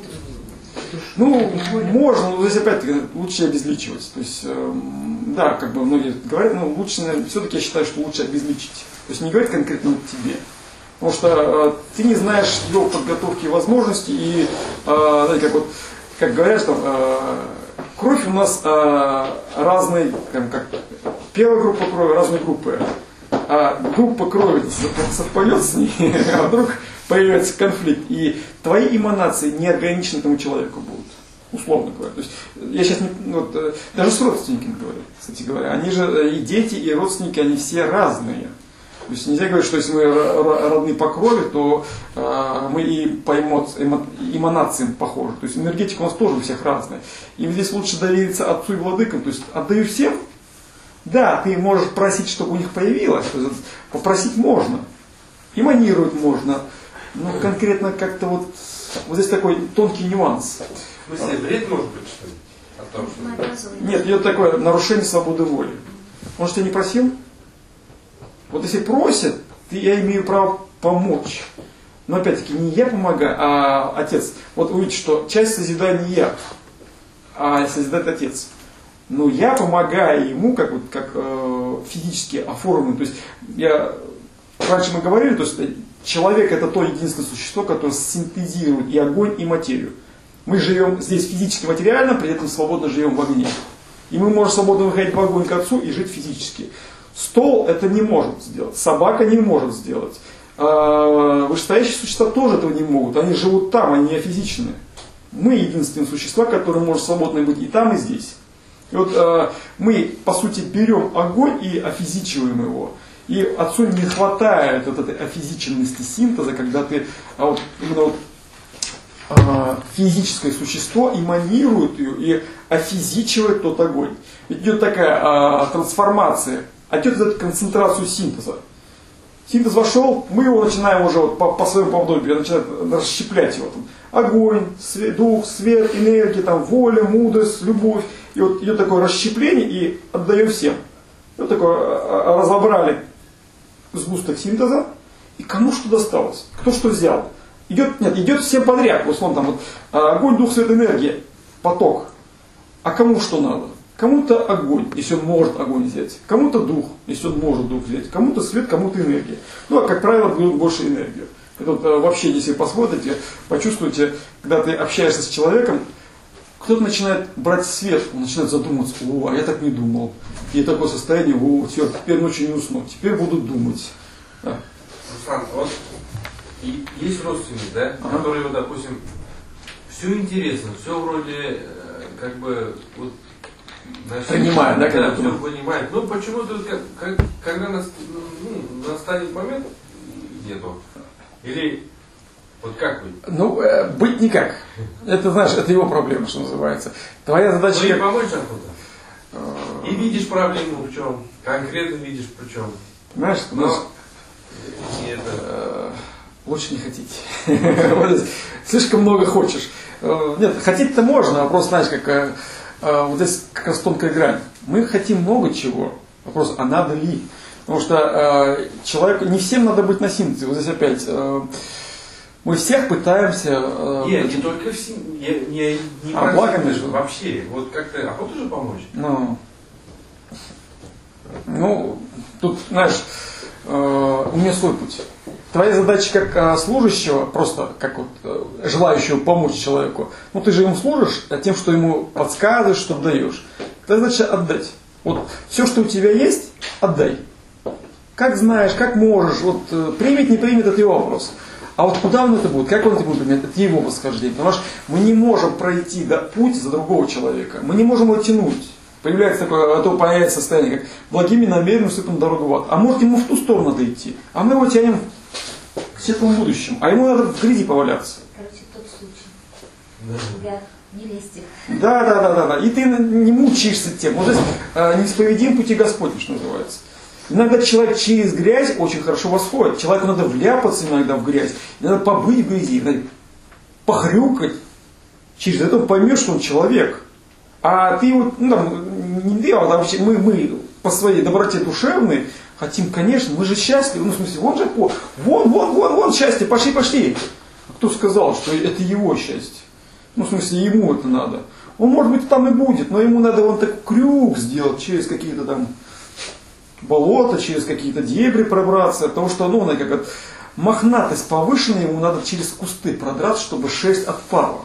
Ну, можно, но здесь опять-таки лучше обезличивать. То есть, э, да, как бы многие говорят, но лучше, все-таки я считаю, что лучше обезличить. То есть не говорить конкретно вот тебе. Потому что э, ты не знаешь его подготовки и возможностей, и, э, знаете, как, вот, как говорят, что э, кровь у нас э, разные, как, как, первая группа крови, разные группы. А группа крови совпадет с ней, а вдруг появится конфликт, и твои эманации не ограничены этому человеку будут, условно говоря. То есть, я сейчас не, вот, даже с родственниками говорю, кстати говоря, они же и дети, и родственники, они все разные. То есть нельзя говорить, что если мы родные по крови, то э, мы и по эмоци, эмо, эманациям похожи. То есть энергетика у нас тоже у всех разная. И здесь лучше довериться отцу и владыкам. То есть отдаю всем. Да, ты можешь просить, чтобы у них появилось. Попросить можно. Эманировать можно. Но конкретно как-то вот, вот здесь такой тонкий нюанс. В смысле, бред может быть, что ли? О том, что... Нет, идет такое нарушение свободы воли. Он же тебя не просил? Вот если просят, я имею право помочь. Но опять-таки не я помогаю, а отец. Вот вы видите, что часть созидает не я, а созидает отец. Но я помогаю ему, как, вот, как э, физически оформлен. То есть я, раньше мы говорили, то есть человек это то единственное существо, которое синтезирует и огонь, и материю. Мы живем здесь физически материально, при этом свободно живем в огне. И мы можем свободно выходить в огонь к отцу и жить физически. Стол это не может сделать, собака не может сделать. Вышестоящие существа тоже этого не могут, они живут там, они афизичные. Мы единственные существа, которые можем свободно быть и там, и здесь. И вот э, мы, по сути, берем огонь и афизичиваем его. И отцу не хватает вот этой афизиченности синтеза, когда ты а вот, именно вот, э, физическое существо эманирует ее и афизичивает тот огонь. Ведь идет такая э, трансформация, идет эта концентрацию синтеза. Синтез вошел, мы его начинаем уже вот по, по своему подобию, начинаем расщеплять его. Там. Огонь, свет, дух, свет, энергия, там, воля, мудрость, любовь. И вот идет такое расщепление и отдаем всем. И вот такое разобрали сгусток синтеза, и кому что досталось, кто что взял. Идет, нет, идет всем подряд. Вот, там, вот, огонь, дух, свет, энергия, поток. А кому что надо? Кому-то огонь, если он может огонь взять. Кому-то дух, если он может дух взять. Кому-то свет, кому-то энергия. Ну, а как правило, берут больше энергию. Это вот, вообще, если посмотрите, почувствуйте, когда ты общаешься с человеком, кто-то начинает брать свет, он начинает задумываться, о, а я так не думал. И такое состояние, о, все, теперь ночью не усну, теперь буду думать. Да. Руслан, вот и есть родственник, да, ага. который, вот, допустим, все интересно, все вроде, как бы, вот, принимает, да, когда все понимает. Ну, почему-то, как, как, когда нас, ну, настанет момент, нету. Или, вот как быть? Ну, э, быть никак. Это, знаешь, это его проблема, что называется. Твоя задача... Ну, и помочь охота. И видишь проблему в чем, конкретно видишь в чем. Знаешь, но... это... э, лучше не хотите. Слишком много хочешь. Нет, хотеть-то можно, вопрос, знаешь, как... Вот здесь как раз тонкая грань. Мы хотим много чего. Вопрос, а надо ли? Потому что э, человеку, не всем надо быть на синтезе. Вот здесь опять, э, мы всех пытаемся... Э, Нет, не только в синтезе, не, не а благо между. Вообще, вот как-то охота же помочь? Ну, ну тут, знаешь, э, у меня свой путь. Твоя задача как э, служащего, просто как вот э, желающего помочь человеку, ну ты же ему служишь тем, что ему подсказываешь, что даешь. Твоя задача отдать. Вот все, что у тебя есть, отдай. Как знаешь, как можешь, вот э, примет, не примет, это его вопрос. А вот куда он это будет, как он это будет применять, это его восхождение. Потому что мы не можем пройти да, путь за другого человека. Мы не можем его тянуть. Появляется такое, а то появляется состояние, как благими намерениями сыпем дорогу в ад. А может ему в ту сторону надо идти. А мы его тянем к светлому будущему. А ему надо в грязи поваляться. Короче, тот случай. Ребят, не лезьте. Да, да, да, да, да. И ты не мучаешься тем. Вот здесь э, неисповедим пути Господни, что называется. Иногда человек через грязь очень хорошо восходит. Человеку надо вляпаться иногда в грязь. Надо побыть в грязи, надо похрюкать. Через это он поймет, что он человек. А ты вот, ну там, не ты, а вообще мы, мы по своей доброте душевной хотим, конечно, мы же счастливы. Ну, в смысле, вон же, по, вон, вон, вон, вон счастье, пошли, пошли. А кто сказал, что это его счастье? Ну, в смысле, ему это надо. Он, может быть, там и будет, но ему надо вон так крюк сделать через какие-то там болото, через какие-то дебри пробраться, потому что, ну, как вот, мохнатость повышенная, ему надо через кусты продраться, чтобы шерсть отпала.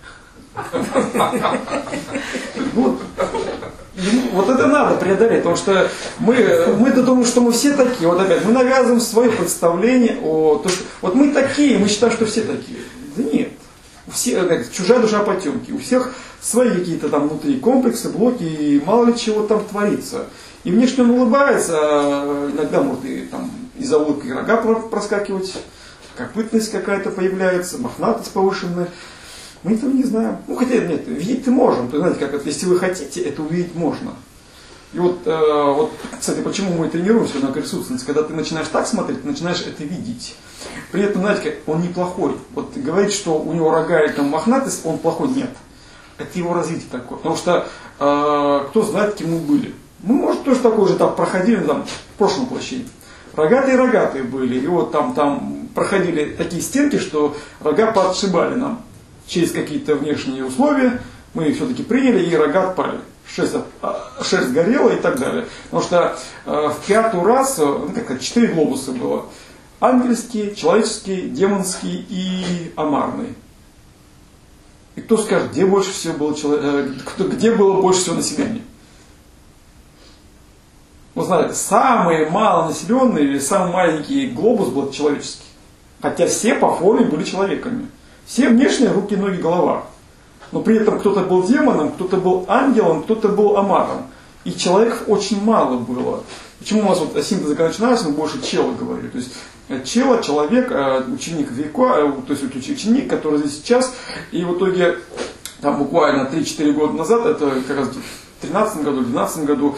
Вот, вот это надо преодолеть, потому что мы, мы-то думаем, что мы все такие. Вот опять, мы навязываем свое представление о том, что вот мы такие, мы считаем, что все такие. Да нет. У всех, как, чужая душа потемки. У всех свои какие-то там внутри комплексы, блоки, и мало ли чего там творится. И внешне он улыбается, а иногда может и там из-за улыбки рога проскакивать, копытность какая-то появляется, мохнатость повышенная. Мы этого не знаем. Ну, хотя нет, видеть-то можем. То, знаете, как это, если вы хотите, это увидеть можно. И вот, э, вот, кстати, почему мы тренируемся на присутственности? Когда ты начинаешь так смотреть, ты начинаешь это видеть. При этом, знаете, как, он неплохой. Вот говорить, что у него рога и там мохнатость, он плохой, нет. Это его развитие такое. Потому что э, кто знает, кем мы были. Мы, может, тоже такой же этап проходили там, в прошлом воплощении. Рогатые-рогатые были. И вот там, там проходили такие стенки, что рога подшибали нам. Через какие-то внешние условия мы их все-таки приняли, и рога отпали. Шерсть, шерсть горела и так далее. Потому что э, в пятую раз, ну, как четыре глобуса было. Ангельский, человеческий, демонский и амарный. И кто скажет, где больше всего было, человек, э, где было больше всего населения? Вот знаете, самый малонаселенный или самый маленький глобус был человеческий. Хотя все по форме были человеками. Все внешне руки, ноги, голова. Но при этом кто-то был демоном, кто-то был ангелом, кто-то был омаром. И человеков очень мало было. Почему у нас вот синтез, когда начинается, мы больше чела говорили. То есть чела, человек, ученик века, то есть ученик, который здесь сейчас. И в итоге там буквально три-четыре года назад, это как раз в тринадцатом году, в двенадцатом году,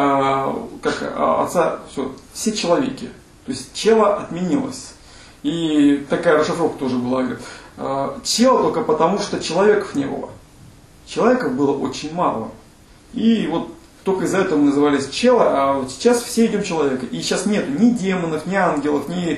как отца, все, все человеки. То есть чела отменилось. И такая расшифровка тоже была. Чела только потому, что человеков не было. Человеков было очень мало. И вот только из-за этого мы назывались чела, а вот сейчас все идем человека. И сейчас нет ни демонов, ни ангелов, ни э,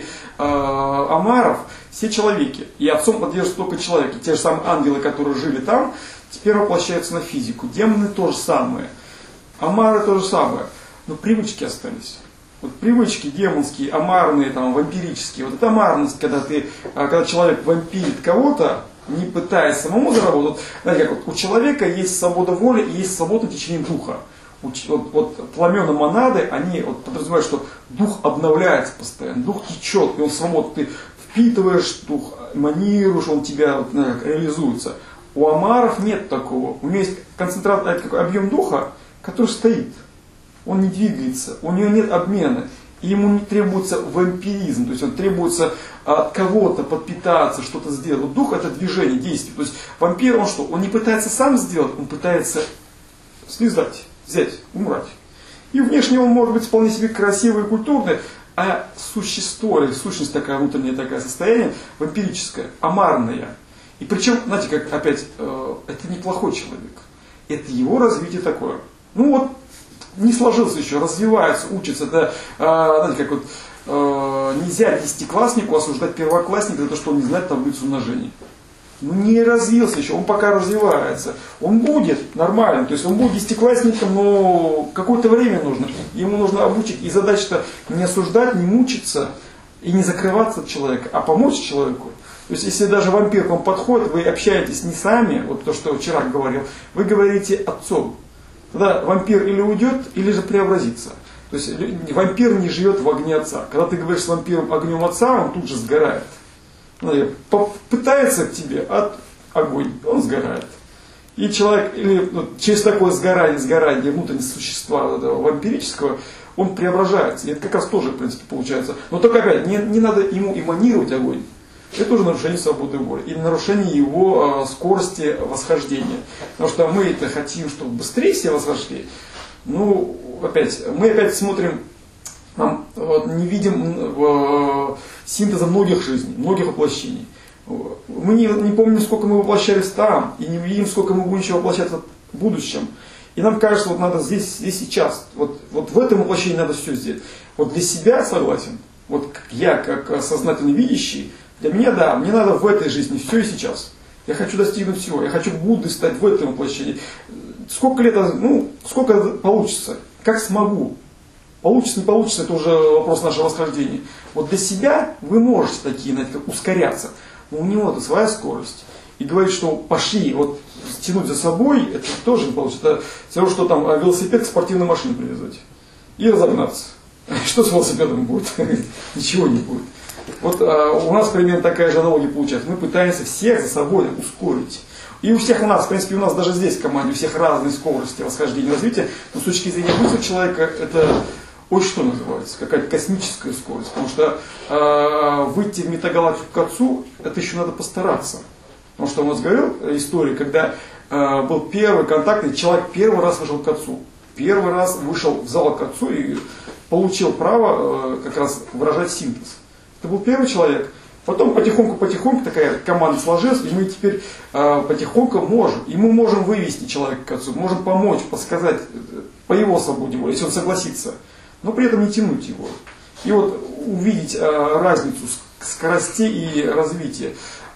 омаров, все человеки. И отцом поддерживаются только человеки. Те же самые ангелы, которые жили там, теперь воплощаются на физику. Демоны то же самое. Омары то же самое. Но привычки остались. Вот привычки демонские, омарные, там, вампирические. Вот эта омарность, когда, ты, когда человек вампирит кого-то, не пытаясь самому заработать. Знаете, как вот у человека есть свобода воли и есть свободное течение духа. Вот, вот пламена монады, они вот, подразумевают, что дух обновляется постоянно, дух течет, и он свободно, ты впитываешь дух, эманируешь, он тебя вот, ну, реализуется. У омаров нет такого. У него есть концентрат, объем духа, который стоит. Он не двигается, у него нет обмена. И ему не требуется вампиризм, то есть он требуется от кого-то подпитаться, что-то сделать. Вот дух это движение, действие. То есть вампир, он что? Он не пытается сам сделать, он пытается слезать, взять, умрать. И внешне он может быть вполне себе красивый и культурный, а существо, или сущность такая, внутреннее такое состояние, вампирическое, омарное. И причем, знаете, как опять, э, это не плохой человек. Это его развитие такое. Ну вот, не сложился еще, развивается, учится. Это, э, знаете, как вот, э, нельзя десятикласснику осуждать первоклассника за то, что он не знает таблицу умножения. Ну не развился еще, он пока развивается. Он будет нормальным, то есть он будет десятиклассником, но какое-то время нужно. Ему нужно обучить. И задача-то не осуждать, не мучиться и не закрываться от человека, а помочь человеку. То есть если даже вампир к вам подходит, вы общаетесь не сами, вот то, что вчера говорил, вы говорите отцом. Тогда вампир или уйдет, или же преобразится. То есть вампир не живет в огне отца. Когда ты говоришь с вампиром огнем отца, он тут же сгорает. Пытается к тебе, от огонь, он сгорает. И человек, или ну, через такое сгорание, сгорание внутреннего существа этого вампирического, он преображается. И это как раз тоже, в принципе, получается. Но только опять, не, не надо ему эманировать огонь. Это уже нарушение свободы воли и нарушение его э, скорости восхождения. Потому что мы это хотим, чтобы быстрее все восхождали. Ну, опять, мы опять смотрим, нам, вот, не видим э, синтеза многих жизней, многих воплощений. Мы не, не помним, сколько мы воплощались там, и не видим, сколько мы будем еще воплощаться в будущем. И нам кажется, вот надо здесь, здесь сейчас, вот, вот в этом воплощении надо все сделать. Вот для себя согласен, вот я, как сознательно видящий, для меня, да, мне надо в этой жизни все и сейчас. Я хочу достигнуть всего, я хочу Буддой стать в этом воплощении. Сколько лет, ну, сколько получится, как смогу. Получится, не получится, это уже вопрос нашего восхождения. Вот для себя вы можете такие, знаете, как ускоряться. Но у него это своя скорость. И говорить, что пошли, вот тянуть за собой, это тоже не получится. Это все равно, что там велосипед к спортивной машине привязать. И разогнаться. Что с велосипедом будет? Ничего не будет. Вот а, у нас примерно такая же аналогия получается. Мы пытаемся всех за собой ускорить. И у всех у нас, в принципе, у нас даже здесь в команде, у всех разные скорости восхождения и развития. Но с точки зрения мысли человека, это ой, что называется, какая-то космическая скорость. Потому что э, выйти в метагалактику к отцу, это еще надо постараться. Потому что он у нас говорил история, когда э, был первый контакт, и человек первый раз вышел к отцу. Первый раз вышел в зал к отцу и получил право э, как раз выражать синтез. Это был первый человек. Потом потихоньку-потихоньку такая команда сложилась, и мы теперь э, потихоньку можем. И мы можем вывести человека к отцу, можем помочь, подсказать по его свободе воли, если он согласится. Но при этом не тянуть его. И вот увидеть э, разницу скоростей и развития.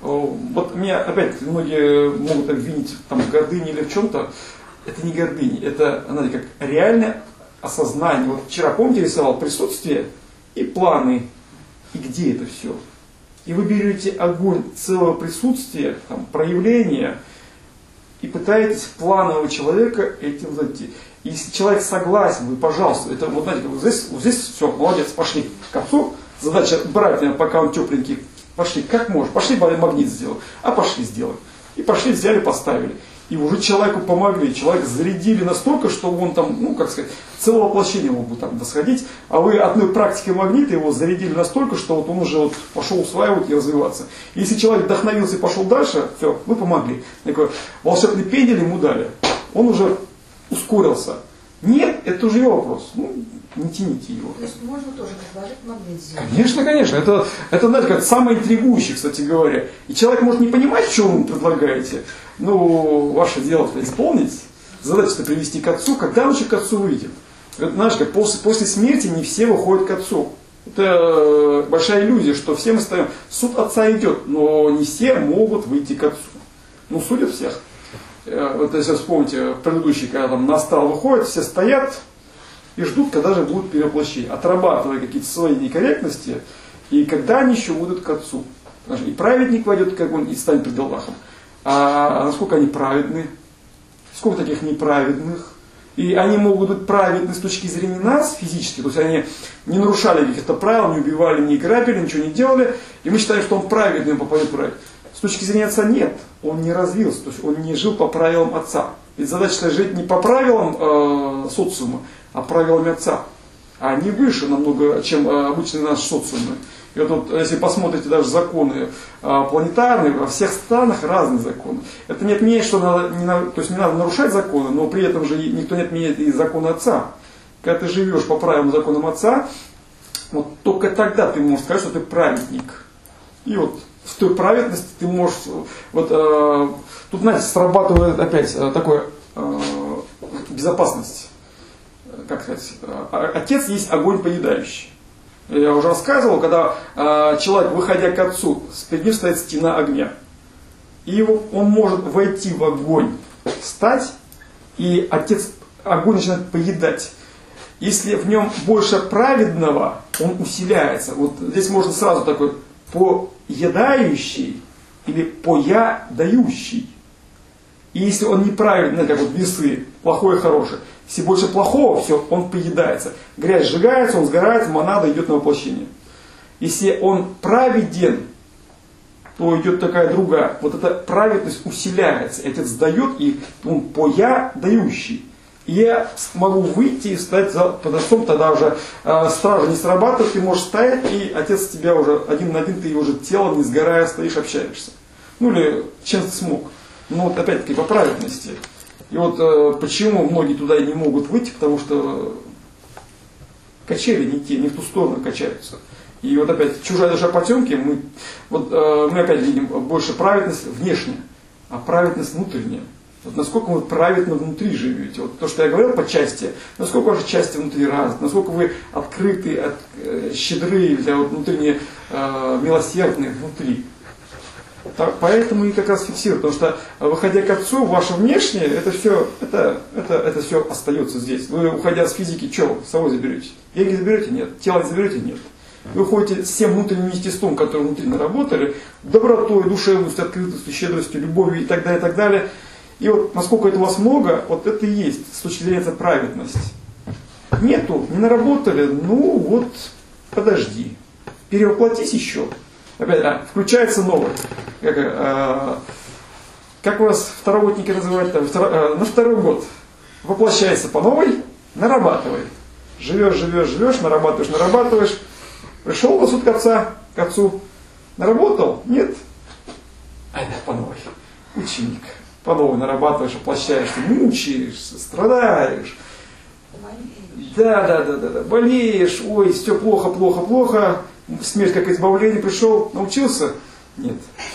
Вот меня опять многие могут обвинить там, в гордыне или в чем-то. Это не гордыня, это, знаете, как реальное осознание. Вот вчера, помните, рисовал присутствие и планы. И где это все? И вы берете огонь целого присутствия, там, проявления, и пытаетесь планового человека этим зайти. Если человек согласен, вы, пожалуйста, это вот знаете, вот здесь, вот здесь все, молодец, пошли к отцу. Задача брать, пока он тепленький, пошли, как можешь, пошли магнит сделаем, а пошли сделаем. И пошли, взяли, поставили. И уже человеку помогли, человек зарядили настолько, что он там, ну как сказать, целое воплощение мог бы там досходить, а вы одной практикой магнита его зарядили настолько, что вот он уже вот пошел усваивать и развиваться. Если человек вдохновился и пошел дальше, все, вы помогли. Такой волшебный пендель ему дали, он уже ускорился. Нет, это уже его вопрос. Ну, не тяните его. То есть можно тоже как вложить магнит сделать? Конечно, конечно. Это, это, знаете, как самое интригующее, кстати говоря. И человек может не понимать, что вы предлагаете. Ну, ваше дело это исполнить. Задача-то привести к отцу. Когда он еще к отцу выйдет? Это, знаешь, как после, после смерти не все выходят к отцу. Это большая иллюзия, что все мы стоим. Суд отца идет, но не все могут выйти к отцу. Ну, судят всех. Вот если вспомните, предыдущий, когда там на астрал выходит, все стоят и ждут, когда же будут перевоплощения, отрабатывая какие-то свои некорректности, и когда они еще будут к отцу. И праведник войдет к огонь и станет пред Аллахом. А насколько они праведны? Сколько таких неправедных? И они могут быть праведны с точки зрения нас физически, то есть они не нарушали каких-то правил, не убивали, не грабили, ничего не делали, и мы считаем, что он праведный, он попадет в рай. С точки зрения отца нет, он не развился, то есть он не жил по правилам отца. Ведь задача жить не по правилам э, социума, а правилами отца. А они выше намного, чем э, обычные наши социумы. И вот, вот если посмотрите даже законы э, планетарные, во всех странах разные законы. Это не отменяет, что надо, не надо, то есть не надо нарушать законы, но при этом же никто не отменяет и законы отца. Когда ты живешь по правилам законам отца, вот только тогда ты можешь сказать, что ты праведник. И вот в той праведности ты можешь, вот э, тут, знаете, срабатывает опять э, такое э, безопасность. Как сказать, э, отец есть огонь поедающий. Я уже рассказывал, когда э, человек, выходя к отцу, перед ним стоит стена огня. И его, он может войти в огонь, встать, и отец огонь начинает поедать. Если в нем больше праведного, он усиляется. Вот здесь можно сразу такой поедающий или поядающий. И если он неправильный, как вот весы, плохой и хороший, если больше плохого, все, он поедается. Грязь сжигается, он сгорает, монада идет на воплощение. Если он праведен, то идет такая другая. Вот эта праведность усиляется. Отец дает, и он поядающий. И я могу выйти и стать за, под отцом, тогда уже э, стража не срабатывает, ты можешь стоять, и отец тебя уже один на один, ты уже телом не сгорая стоишь, общаешься. Ну или чем ты смог. Ну вот опять-таки по праведности. И вот э, почему многие туда и не могут выйти, потому что качели не те, не в ту сторону качаются. И вот опять чужая душа потемки, мы, вот, э, мы опять видим больше праведность внешняя, а праведность внутренняя. Вот насколько вы праведно внутри живете. Вот то, что я говорил по части, насколько ваши части внутри разные, насколько вы открыты, от, э, щедры, для, вот, внутренне э, милосердны внутри. Так, поэтому и как раз фиксирую, потому что выходя к отцу, ваше внешнее, это все, это, это, это все остается здесь. Вы, уходя с физики, что, с собой заберете? Деньги заберете? Нет. Тело не заберете? Нет. Вы уходите с тем внутренним естеством, которое внутри наработали, добротой, душевностью, открытостью, щедростью, любовью и так далее, и так далее. И вот насколько это у вас много, вот это и есть с точки зрения праведность. Нету, не наработали, ну вот подожди, перевоплотись еще. Опять, а, включается новое. Как, а, как у вас второгодники называют? Там, втор, а, на второй год воплощается по новой, нарабатывай. Живешь, живешь, живешь, нарабатываешь, нарабатываешь. Пришел на суд к отца, к отцу. Наработал? Нет. Ай да, по новой. Ученик. По новой нарабатываешь, воплощаешься, мучаешься, страдаешь. Болеешь. Да, да, да, да, да. Болеешь, ой, все плохо, плохо, плохо. Смерть как избавление, пришел, научился? Нет.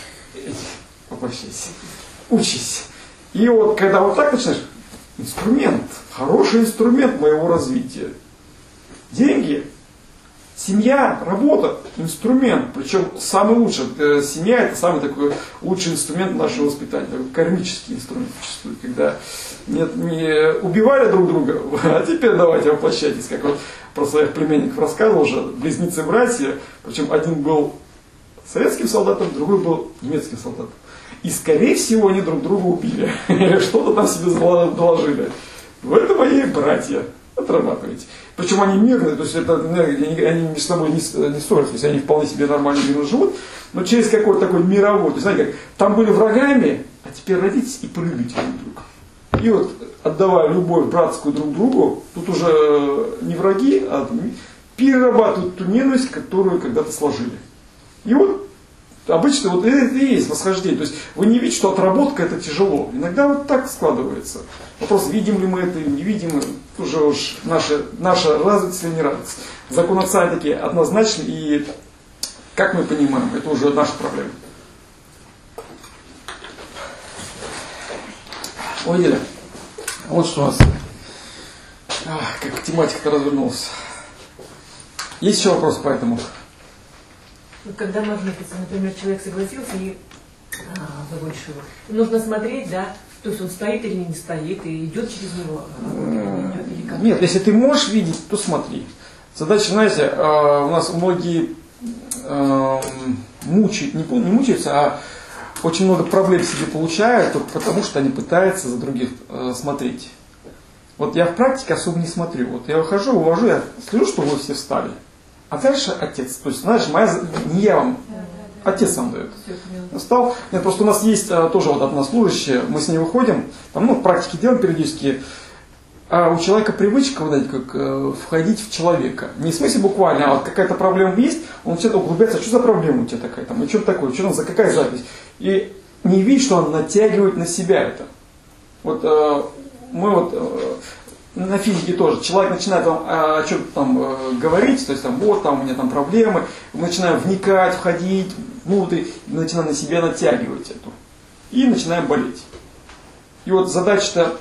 Воплощайся. Учись. И вот когда вот так начинаешь, инструмент, хороший инструмент моего развития. Деньги, семья, работа, инструмент. Причем самый лучший. Семья это самый такой лучший инструмент нашего воспитания. Такой кармический инструмент существует. Когда нет, не убивали друг друга, а теперь давайте воплощайтесь. Как вот про своих племянников рассказывал уже, близнецы-братья. Причем один был советским солдатом, другой был немецким солдатом. И скорее всего они друг друга убили. Что-то там себе доложили. Вы это мои братья. Отрабатывайте. Причем они мирные, то есть это, они, они между собой не, не ссорятся, то есть они вполне себе нормально мирно живут, но через какой-то такой мировой, то есть знаете, как там были врагами, а теперь родитесь и полюбите друг друга. И вот, отдавая любовь братскую друг другу, тут уже не враги, а перерабатывают ту ненависть, которую когда-то сложили. И вот обычно вот это и есть восхождение. То есть вы не видите, что отработка это тяжело. Иногда вот так складывается. Вопрос, видим ли мы это или не видим, уже уж наша, наша развитость или не развитость. Закон Отца такие однозначны, и как мы понимаем, это уже наша проблема. Ой, Еля, вот что у нас. Ах, как тематика-то развернулась. Есть еще вопросы по этому? Вот когда можно, например, человек согласился и а, за большего, нужно смотреть, да, то есть он стоит или не стоит, и идет через него. Идет, или как? Нет, если ты можешь видеть, то смотри. Задача, знаете, у нас многие мучают, не мучаются, а очень много проблем себе получают, только потому что они пытаются за других смотреть. Вот я в практике особо не смотрю. Вот я выхожу, увожу, я слежу, что вы все встали. А дальше отец. То есть, знаешь, моя, не я вам, отец сам дает. Встал. Нет, просто у нас есть а, тоже вот одна служащая, мы с ней выходим, там, ну, практики делаем периодически, а у человека привычка, вот, как э, входить в человека. Не в смысле буквально, а вот какая-то проблема есть, он начинает углубляться, а что за проблема у тебя такая, там, и что такое, что там за какая запись. И не видит, что он натягивает на себя это. Вот э, мы вот... Э, на физике тоже. Человек начинает вам о чем-то там э, говорить, то есть там вот там у меня там проблемы, мы начинаем вникать, входить внутрь, начинаем на себя натягивать эту. И начинаем болеть. И вот задача-то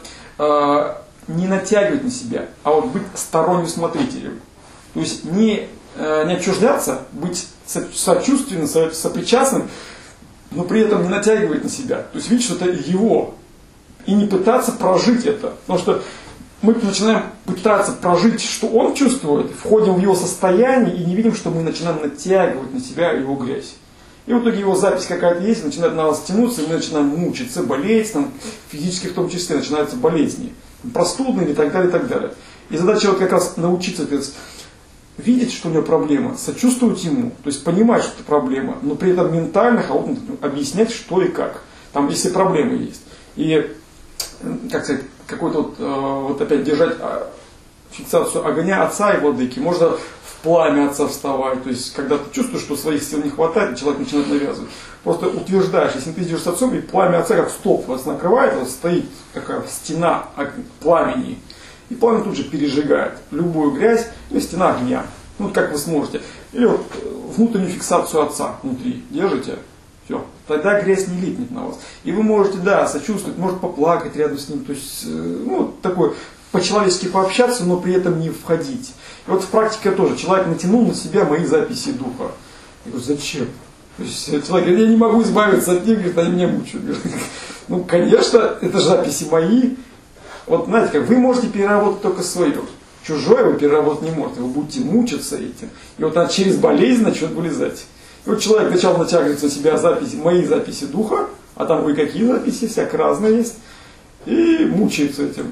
э, не натягивать на себя, а вот быть сторонним смотрителем. То есть не, э, не отчуждаться, быть сочувственным, сопричастным, но при этом не натягивать на себя. То есть видеть, что это его. И не пытаться прожить это. Потому что мы начинаем пытаться прожить, что он чувствует, входим в его состояние и не видим, что мы начинаем натягивать на себя его грязь. И в итоге его запись какая-то есть, начинает на нас тянуться, и мы начинаем мучиться, болеть, там, физически в том числе начинаются болезни, простудные и так далее, и так далее. И задача вот как раз научиться то есть, видеть, что у него проблема, сочувствовать ему, то есть понимать, что это проблема, но при этом ментально холодно объяснять, что и как. Там, если проблемы есть. И, как сказать, какой-то вот, э, вот опять держать фиксацию огня отца и владыки. Можно в пламя отца вставать. То есть, когда ты чувствуешь, что своих сил не хватает, человек начинает навязывать. Просто утверждаешь, если ты идешь с отцом, и пламя отца как столб вас накрывает, вот стоит такая стена пламени. И пламя тут же пережигает любую грязь, ну, стена огня. Ну, как вы сможете. Или вот внутреннюю фиксацию отца внутри держите. Все. Тогда грязь не липнет на вас. И вы можете, да, сочувствовать, может поплакать рядом с ним. То есть, ну, такой по-человечески пообщаться, но при этом не входить. И вот в практике тоже. Человек натянул на себя мои записи духа. Я говорю, зачем? То есть, человек говорит, я не могу избавиться от них, говорит, они меня мучают. Ну, конечно, это записи мои. Вот, знаете, как вы можете переработать только свое. Чужое вы переработать не можете. Вы будете мучиться этим. И вот она через болезнь начнет вылезать. И вот человек начал натягивать на себя записи, мои записи духа, а там кое-какие записи, всяко разные есть, и мучается этим.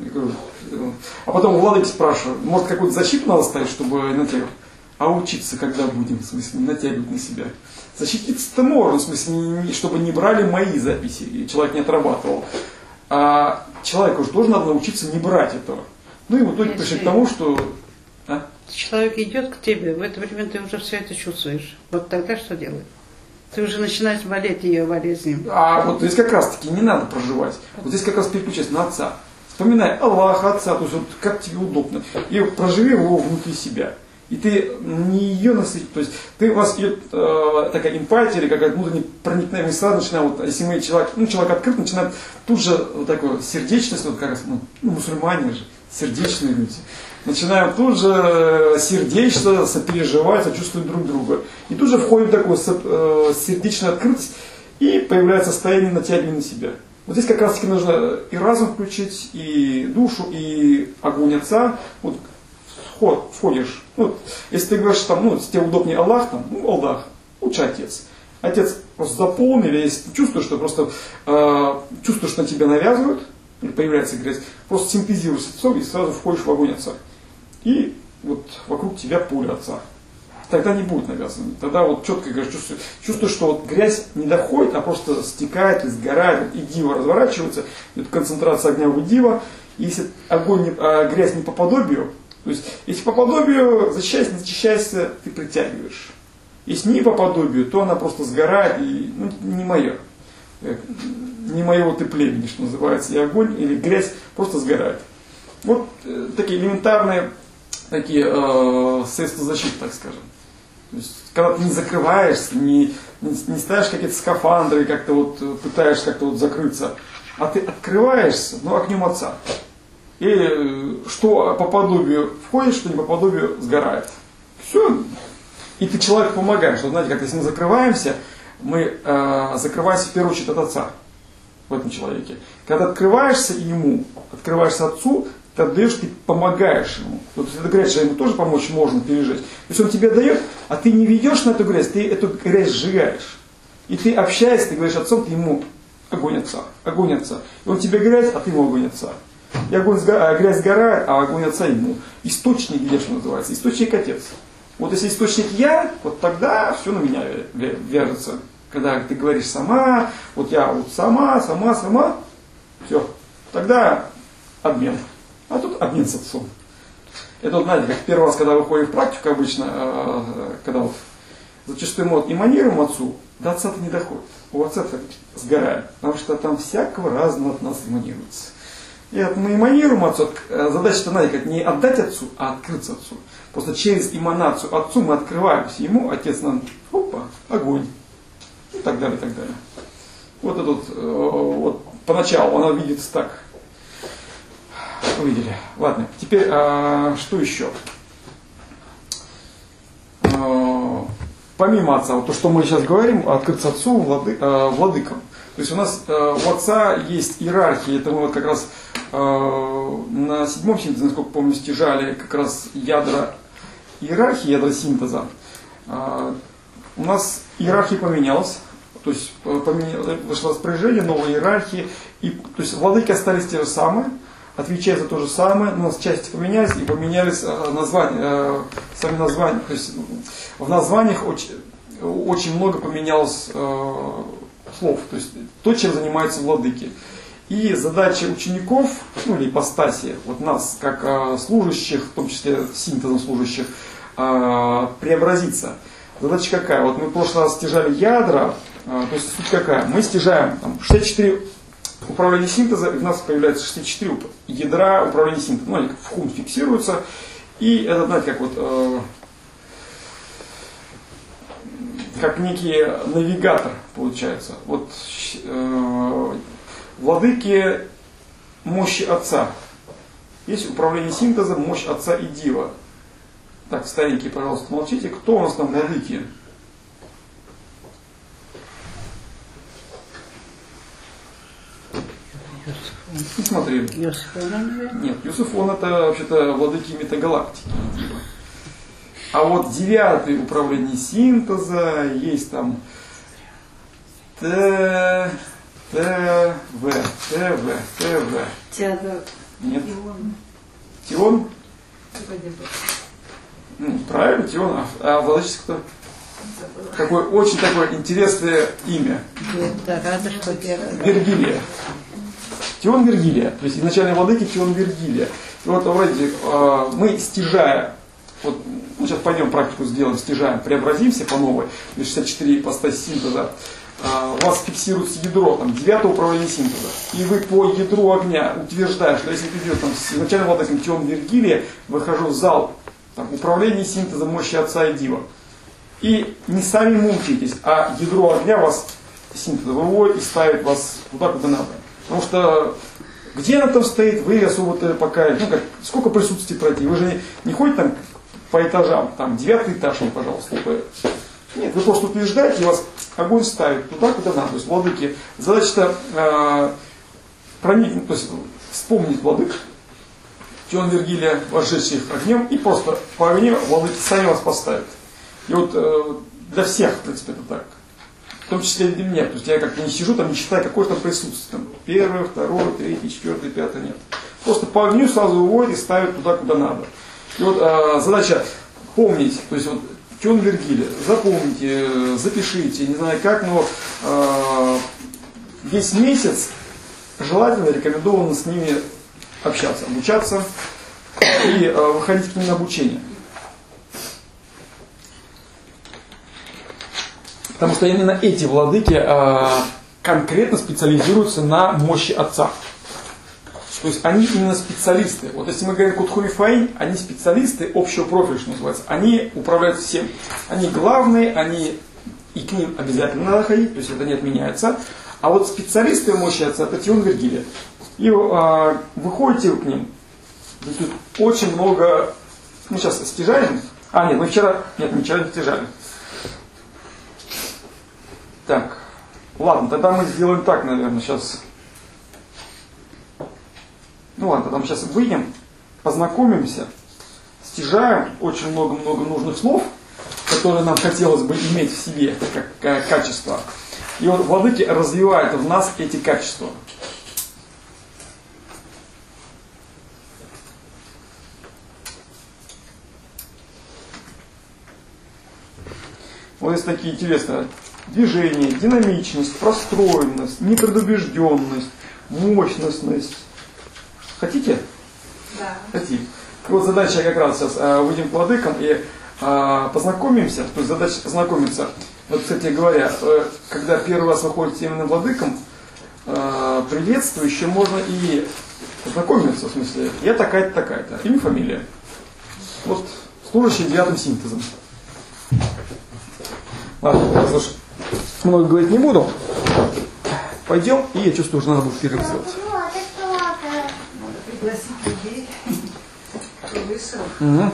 А потом у владыки спрашивают, может какую-то защиту надо ставить, чтобы натягивать? А учиться когда будем, в смысле, не натягивать на себя? Защититься-то можно, в смысле, чтобы не брали мои записи, и человек не отрабатывал. А человек уже должен надо научиться не брать этого. Ну и в итоге пришли к тому, что... А? Человек идет к тебе, в это время ты уже все это чувствуешь. Вот тогда что делать? Ты уже начинаешь болеть ее болезнью. А вот здесь как раз таки не надо проживать. Вот здесь как раз переключайся на отца. Вспоминай Аллаха, отца, то есть вот как тебе удобно. И проживи его внутри себя. И ты не ее насытишь. То есть ты, у вас идет э, такая эмпатия или какая-то внутренняя проникновение сразу начинает, вот, если мы человек, ну, человек открыт, начинает тут же вот такую сердечность, вот как раз, ну, ну, мусульмане же, сердечные люди. Начинаем тут же сердечно сопереживать, сочувствовать друг друга. И тут же входит в такую э, сердечную открытость, и появляется состояние натягивания на себя. Вот здесь как раз таки нужно и разум включить, и душу, и огонь отца. Вот вход, входишь. Ну, если ты говоришь, там, ну, если тебе удобнее Аллах, там, ну, Аллах, лучше отец. Отец просто заполнили, если ты чувствуешь, что просто э, чувствуешь, что на тебя навязывают, или появляется грязь, просто синтезируешь с отцом и сразу входишь в огонь отца. И вот вокруг тебя поле отца. Тогда не будет навязывания. Тогда вот четко говоришь, чувствуешь, чувствуешь, что вот грязь не доходит, а просто стекает и сгорает, и дива разворачивается, идет концентрация огня в дива. Если огонь не, а грязь не по подобию, то есть если по подобию, защищайся, не защищайся, ты притягиваешь. Если не по подобию, то она просто сгорает и ну, не мое. Не моего ты племени, что называется, и огонь или грязь просто сгорает. Вот э, такие элементарные такие э, средства защиты, так скажем. То есть, когда ты не закрываешься, не, не, не ставишь какие-то скафандры, как-то вот пытаешься как-то вот закрыться, а ты открываешься, но огнем отца. И что по подобию входит, что не по подобию сгорает. Все. И ты человеку помогаешь. Вот знаете, как если мы закрываемся, мы э, закрываемся в первую очередь от отца в этом человеке. Когда ты открываешься ему, открываешься отцу, ты отдаешь, ты помогаешь ему. Вот эта грязь же ему тоже помочь можно пережить. То есть он тебе дает, а ты не ведешь на эту грязь, ты эту грязь сжигаешь. И ты общаешься, ты говоришь отцом, ты ему огонь отца, огонь отца. И он тебе грязь, а ты ему огонь отца. И огонь сгорает, грязь сгорает, а огонь отца ему. Источник, где что называется, источник отец. Вот если источник я, вот тогда все на меня вяжется. Когда ты говоришь сама, вот я вот сама, сама, сама, все, тогда обмен. А тут обмен с отцом. Это вот, знаете, как первый раз, когда выходим в практику обычно, когда вот зачастую мы вот эманируем отцу, до отца-то не доходит. У отца-то сгораем, потому что там всякого разного от нас эманируется. И вот мы эманируем отцу, задача-то, знаете, как не отдать отцу, а открыться отцу. Просто через эманацию отцу мы открываемся ему, отец нам, опа, огонь. И так далее, и так далее. Вот это вот, вот поначалу она видится так. Увидели. Ладно, теперь а, что еще? А, помимо отца, вот то, что мы сейчас говорим, открыться отцу, влады, а, владыкам. То есть у нас а, у отца есть иерархия, это мы вот как раз а, на седьмом синтезе, насколько помню, стяжали как раз ядра иерархии, ядра синтеза. А, у нас иерархия поменялась. То есть вышло распоряжение, новой иерархии. И, то есть владыки остались те же самые, отвечают за то же самое, но у нас части поменялись и поменялись названия, сами названия. То есть в названиях очень, очень много поменялось э, слов. То есть то, чем занимаются владыки. И задача учеников, ну или ипостаси, вот нас, как э, служащих, в том числе синтезом служащих, э, преобразиться. Задача какая? Вот мы в прошлый раз стяжали ядра, э, то есть суть какая? Мы стяжаем там, шестьдесят четыре управления синтеза, и у нас появляется шестьдесят четыре ядра управления синтеза. Ну, они в хум фиксируются. И это, знаете, как вот э, как некий навигатор получается. Вот э, владыки мощи отца. Есть управление синтезом, мощь отца и дива. Так, старенькие, пожалуйста, молчите. Кто у нас там владыки? Не смотрели. Юсифон, Нет, Юсифон это вообще-то владыки метагалактики. А вот девятое управление синтеза, есть там Т, Т, В, Т, В, Т, В. Теодор. Нет. Тион? Ну, правильно, Тион. А, а владычество кто? Какое очень такое интересное имя. Да, рада, что делаю. Вергилия. Тион Вергилия. То есть изначально владыки Тион Вергилия. И вот, вроде, мы стяжая, вот, ну, сейчас пойдем практику сделаем, стяжаем, преобразимся по новой, то есть шестьдесят четыре ипостаси синтеза, у вас фиксируется ядро, там, девятое управление синтеза, и вы по ядру огня утверждаете, что если ты идешь там, с изначально владыком Тион Вергилия, выхожу в зал там, управления синтеза мощи отца и дива, и не сами мучаетесь, а ядро огня вас синтеза выводит и ставит вас туда, куда надо. Потому что где она там стоит, вы особо-то пока, ну как, сколько присутствий пройти, вы же не, не ходите там по этажам, там девятый этаж, ну, пожалуйста. Нет, вы просто утверждаете, и вас огонь ставит туда, куда надо. То есть владыки, задача-то э, проникнуть, то есть вспомнить владык, Тион Вергилия, вошедших огнем, и просто по огне владыки сами вас поставят. И вот э, для всех, в принципе, это так. в том числе и для меня. То есть я как-то не сижу там, не считаю, какое там присутствие. Там, первое, второе, третье, четвертое, пятое, нет. Просто по огню сразу выводит и ставит туда, куда надо. И вот э, задача помнить, то есть вот Тион Вергилия, запомните, запишите, не знаю как, но э, весь месяц желательно, рекомендовано с ними общаться, обучаться и э, выходить к ним на обучение. Потому что именно эти владыки э, конкретно специализируются на мощи Отца. То есть они именно специалисты. Вот если мы говорим Кутхуми Фаинь, они специалисты общего профиля, что называется. Они управляют всем. Они главные, они и к ним обязательно надо ходить, то есть это не отменяется. А вот специалисты мощи Отца, это Тион Вергилия. И э, вы ходите к ним. Тут очень много. Мы сейчас стяжаем. А, нет, мы вчера. Нет, мы вчера не стяжали. Так, ладно, тогда мы сделаем так, наверное, сейчас. Ну ладно, тогда мы сейчас выйдем, познакомимся, стяжаем очень много-много нужных слов, которые нам хотелось бы иметь в себе, как, как качество. И вот владыки развивают в нас эти качества. Вот есть такие интересные движения: динамичность, простроенность, непредубежденность, мощностность. Хотите? Да. Хотим. И вот задача как раз сейчас э, выйдем к владыкам и э, познакомимся. То есть задача познакомиться. Вот, кстати говоря, э, когда первый раз выходите именно владыкам, э, приветствую, еще можно и познакомиться, в смысле, я такая-то, такая-то, имя, фамилия. Вот, служащий девятым синтезом. Ладно, раз уж много говорить не буду. Пойдем, и я чувствую, что надо будет перерыв сделать. Пригласить людей. Угу.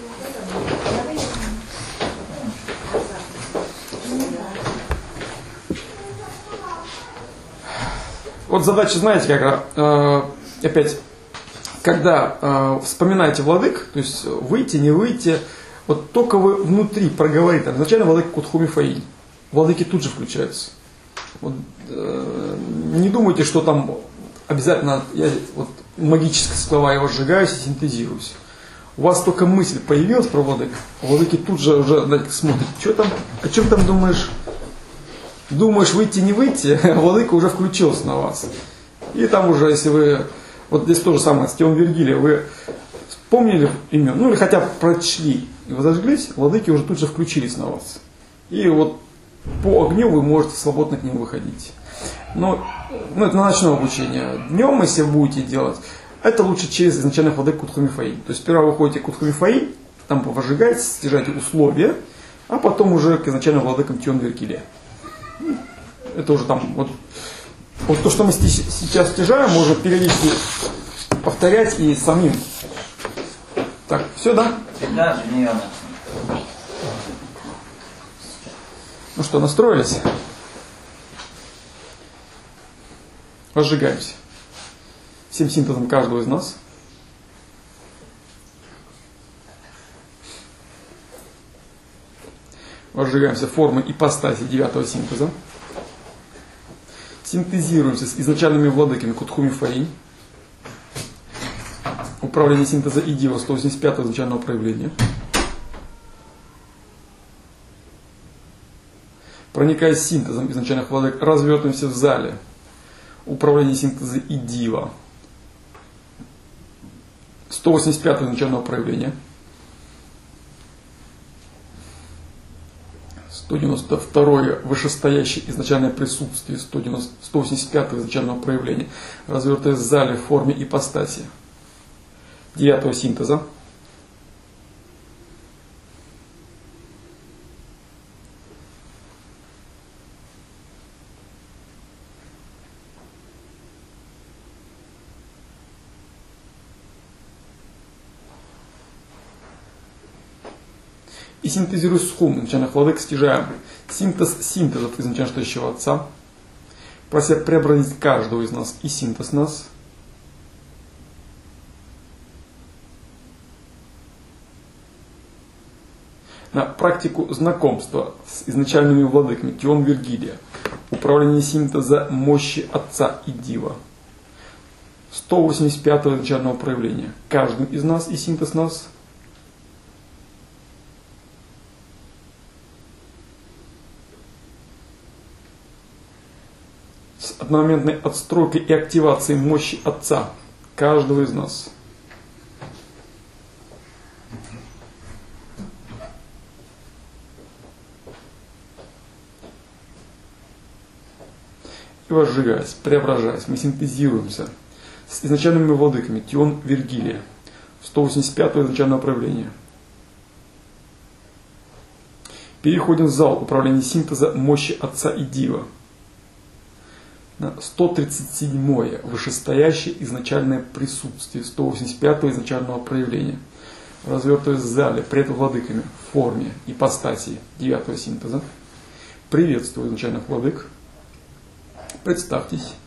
Вот задача, знаете, как э, опять, когда э, вспоминаете владык, то есть выйти, не выйти, вот только вы внутри проговорите, изначально владыка Кутхуми Фаинь, владыки тут же включаются. Вот, э, не думайте, что там обязательно я вот, магические слова я возжигаюсь и синтезируюсь. У вас только мысль появилась про владык, а владыки тут же уже знаете, смотрят, что там, о чем там думаешь? Думаешь выйти, не выйти, а владыка уже включился на вас. И там уже, если вы, вот здесь то же самое, с Тион Вергилия, вы вспомнили имя, ну или хотя бы прочли и вы зажглись, владыки уже тут же включились на вас. И вот по огню вы можете свободно к ним выходить. Но ну, это на ночное обучение. Днем, если будете делать, это лучше через изначальных владык Кутхуми Фаинь. То есть сперва вы ходите к Кутхуми Фаинь, там возжигаете, стяжаете условия, а потом уже к изначальным владыкам Тион Вергилия. Это уже там, вот, вот то, что мы сейчас стяжаем, можно периодически повторять и самим. Так, все, да? Да, женьона. Ну что, настроились? Возжигаемся. Всем синтезом каждого из нас. Возжигаемся формой ипостаси девятого синтеза. Синтезируемся с изначальными владыками Кутхуми Фаинь. Управление синтеза Идива сто восемьдесят пятого изначального проявления. Проникая синтезом изначальных владык, развертываемся в зале. Управление синтеза Идива сто восемьдесят пятого изначального проявления. сто девяносто второе вышестоящее изначальное присутствие, сто восемьдесят пятого изначального проявления, развертываясь в зале в форме ипостаси девятого синтеза. И синтезируя схум изначальных владык, стяжаем синтез синтезов изначально стоящего Отца, прося преобразить каждого из нас и синтез нас. на практику знакомства с изначальными владыками Тион Вергилия, управление синтеза мощи Отца и Дива, сто восемьдесят пятого начального проявления, каждым из нас и синтез нас, с одномоментной отстройкой и активацией мощи Отца каждого из нас. И возжигаясь, преображаясь, мы синтезируемся с изначальными владыками Тион Вергилия, сто восемьдесят пятого изначального проявления. Переходим в зал управления синтеза мощи Отца и Дива. На сто тридцать седьмое вышестоящее изначальное присутствие сто восемьдесят пятого изначального проявления. Развертываясь в зале пред владыками в форме ипостаси девятого синтеза. Приветствую изначальных владык. Представьтесь.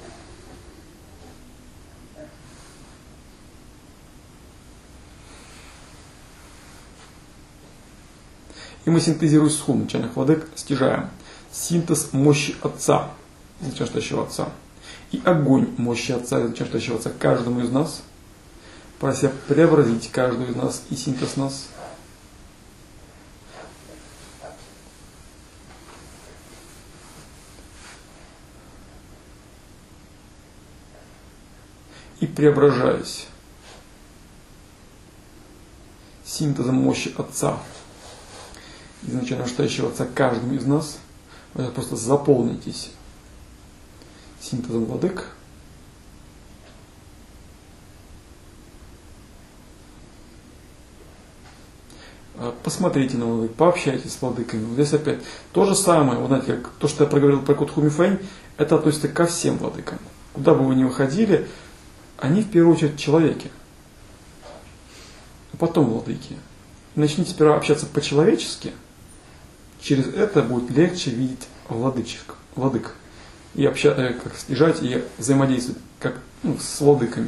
И мы, синтезируя сху начальных владык, стяжаем синтез мощи Отца, изначального Отца, и огонь мощи Отца, изначального Отца каждому из нас, прося преобразить каждого из нас и синтез нас. И преображаясь синтезом мощи Отца, изначально настоящего Отца каждому из нас, вы просто заполнитесь синтезом владык. Посмотрите на владык, пообщайтесь с владыками. Вот здесь опять то же самое, вот знаете, как то, что я проговорил про Кот Хумифэнь, это относится ко всем владыкам. Куда бы вы ни выходили, они в первую очередь человеки, а потом владыки. Начните сперва общаться по-человечески, через это будет легче видеть владычек, владык, и общаться, как снижать и взаимодействовать как, ну, с владыками.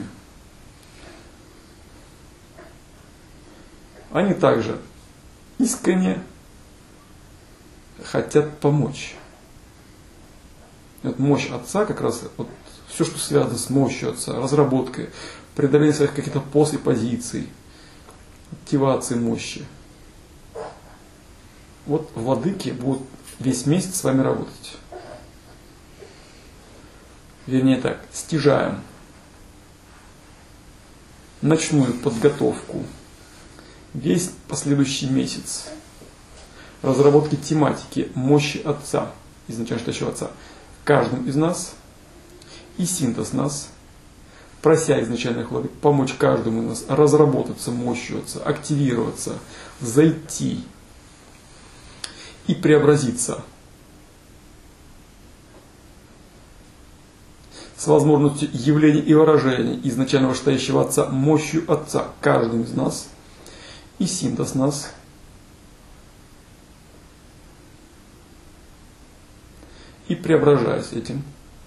Они также искренне хотят помочь. Вот мощь Отца, как раз вот, все, что связано с мощью Отца, разработкой, преодолением своих каких-то поз и позиций, активации мощи. Вот владыки будут весь месяц с вами работать. Вернее так, стяжаем ночную подготовку весь последующий месяц разработки тематики мощи Отца, изначально стоящего Отца, в каждом из нас и синтез нас, прося изначальных владык помочь каждому из нас разработаться мощью Отца, активироваться, зайти и преобразиться с возможностью явления и выражения изначального стоящего Отца мощью Отца каждым из нас и синтез нас, и преображаясь этим,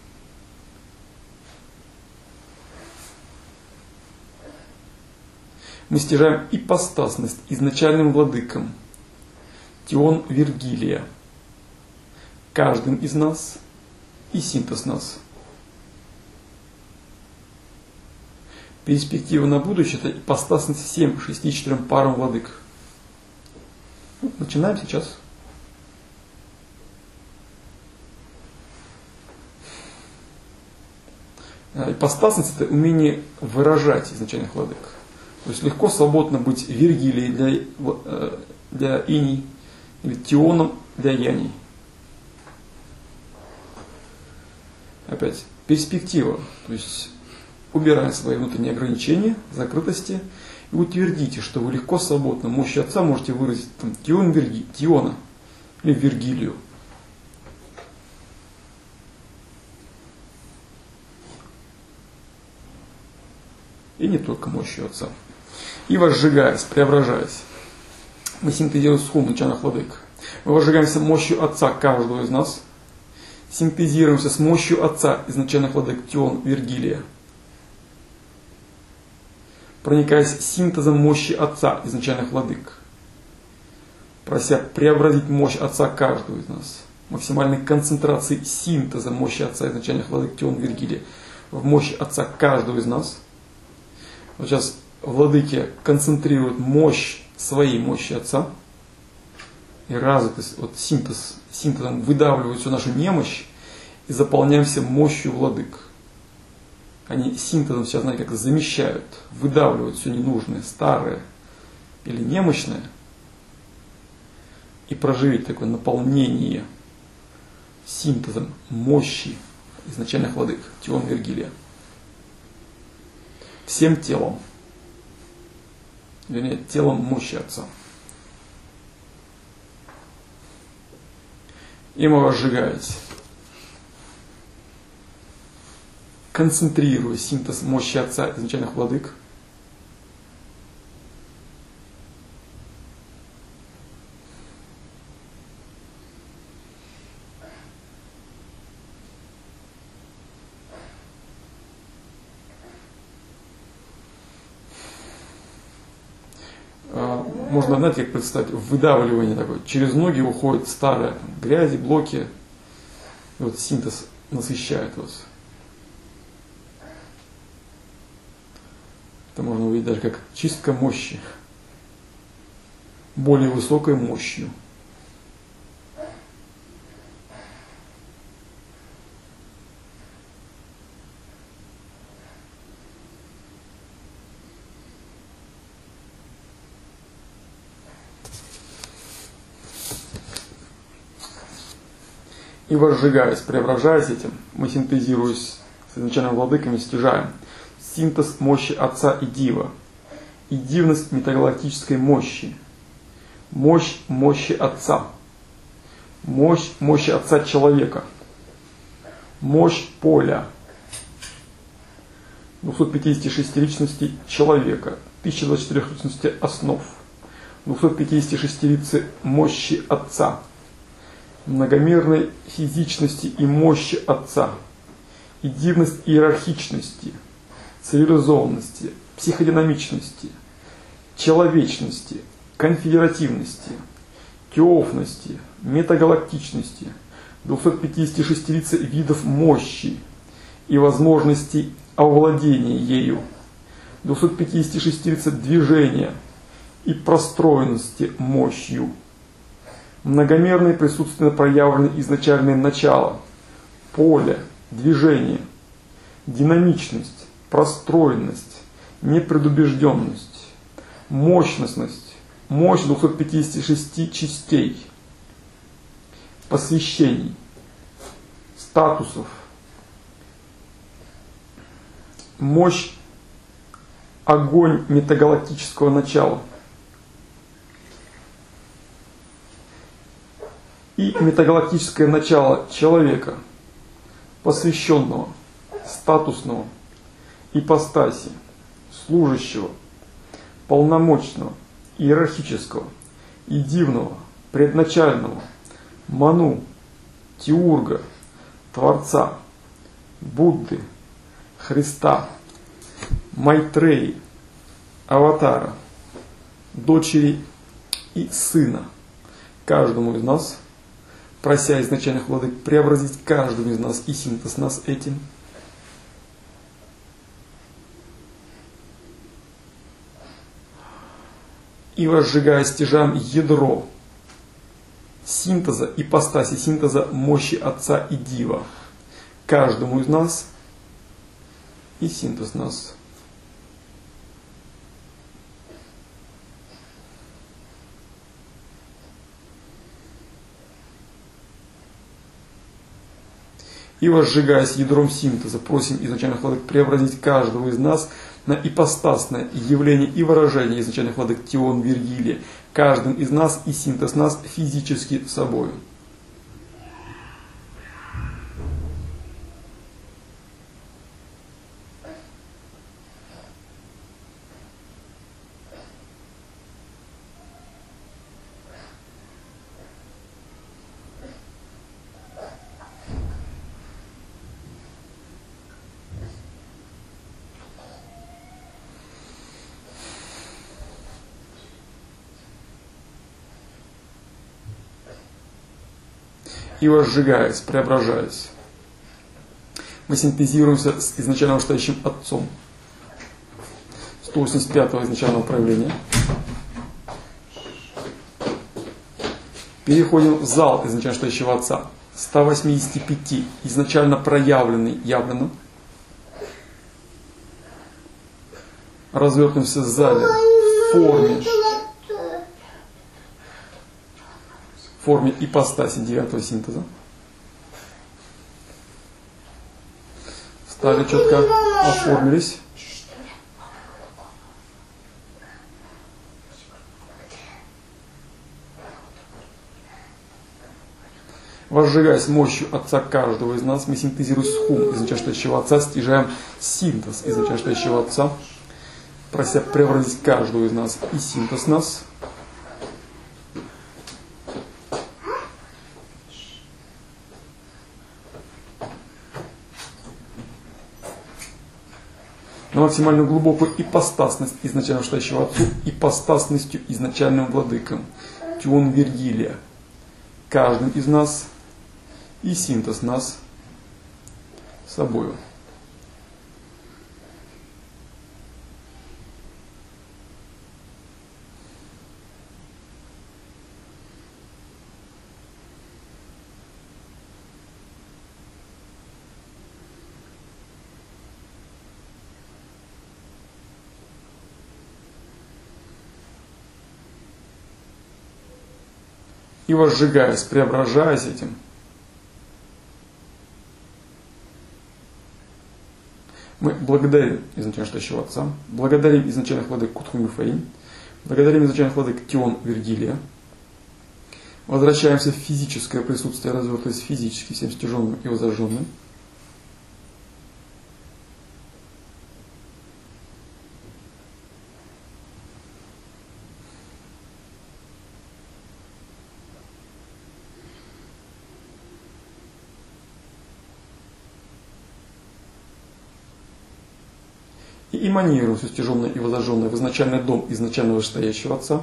мы стяжаем ипостасность изначальным владыкам Тион Вергилия каждым из нас и синтез нас. Перспектива на будущее – это ипостасность всем шести четырем парам владык. Вот, начинаем сейчас. Ипостасность – это умение выражать изначальных владык. То есть легко, свободно быть Вергилией для, для иней или Тионом для яней. Опять перспектива, то есть убираем свои внутренние ограничения, закрытости и утвердите, что вы легко, свободно мощью Отца можете выразить там, Тион Верги, Тиона или Вергилию. И не только мощью Отца. И возжигаясь, преображаясь, мы синтезируем сху начальных владык. Мы возжигаемся мощью Отца каждого из нас, синтезируемся с мощью Отца изначальных владык Тион Вергилия, проникаясь синтезом мощи Отца изначальных владык, прося преобразить мощь Отца каждого из нас, максимальной концентрации синтеза мощи Отца изначальных владык Тион Виргилия в мощи Отца каждого из нас. Вот сейчас владыки концентрируют мощь своей мощи Отца и развитость, вот синтез, синтезом выдавливают всю нашу немощь и заполняемся мощью владык. Они синтезом сейчас, знаете, как замещают, выдавливают все ненужное, старое или немощное, и проживить такое наполнение синтезом мощи изначальных владык Тион Виргилия. Всем телом. Вернее, телом мощи Отца. И вы возжигаете, концентрируя синтез мощи Отца изначальных владык, можно, знаете, как представить, выдавливание такое. Через ноги уходит старая грязи, блоки. И вот синтез насыщает вас. Это можно увидеть даже как чистка мощи. Более высокой мощью. И возжигаясь, преображаясь этим, мы, синтезируясь с изначальными владыками, стяжаем синтез мощи Отца и Дива, и дивность метагалактической мощи, мощь мощи Отца, мощь мощи Отца человека, мощь поля двухсот пятидесяти шести личностей человека, тысяча двадцать четыре личностей основ, двухсот пятидесяти шести лицей мощи Отца, многомерной физичности и мощи Отца, и дивность иерархичности, цивилизованности, психодинамичности, человечности, конфедеративности, теофности, метагалактичности, двухсот пятидесяти шести лицей видов мощи и возможностей овладения ею, двухсот пятидесяти шести лицей движения и простроенности мощью, многомерные присутственно проявленные изначальные начала, поле, движение, динамичность, простроенность, непредубежденность, мощностность, мощь двухсот пятидесяти шести частей, посвящений, статусов, мощь, огонь метагалактического начала и метагалактическое начало человека, посвященного, статусного, ипостаси, служащего, полномочного, иерархического и дивного, предначального, Ману, Тиурга, Творца, Будды, Христа, Майтреи, Аватара, дочери и сына, каждому из нас, прося изначальных владык преобразить каждому из нас и синтез нас этим, и возжигая стяжам ядро синтеза, ипостаси синтеза мощи Отца и Дива, каждому из нас и синтез нас. И возжигаясь ядром синтеза, просим изначальных владык преобразить каждого из нас на ипостасное явление и выражение изначальных владык Тион Виргилия, каждым из нас и синтез нас физически собою. И возжигаясь, преображаясь, мы синтезируемся с изначально вышестоящим Отцом. сто восемьдесят пятого изначального проявления. Переходим в зал изначально вышестоящего Отца. сто восемьдесят пять изначально проявленный явленным. Развертываемся в зале в форме, в форме ипостаси девятого синтеза. Стали четко, оформились. Возжигаясь мощью Отца каждого из нас, мы синтезируем схум изначально вышестоящего Отца, стяжаем синтез изначально вышестоящего Отца, прося превратить каждого из нас и синтез нас. На максимально глубокую ипостасность изначально вышестоящего Отцу, ипостасностью изначальным владыкам, Тион Вергилия, каждым из нас и синтез нас собою. И возжигаясь, преображаясь этим, мы благодарим изначально вышестоящего Отца, благодарим изначальных владык Кутху Мифаин, благодарим изначальных владык Тион Вергилия, возвращаемся в физическое присутствие, развертываясь физически всем стяженным и возожженным. И эманируем все стяженное и возожженное в изначальный дом изначально вышестоящего Отца.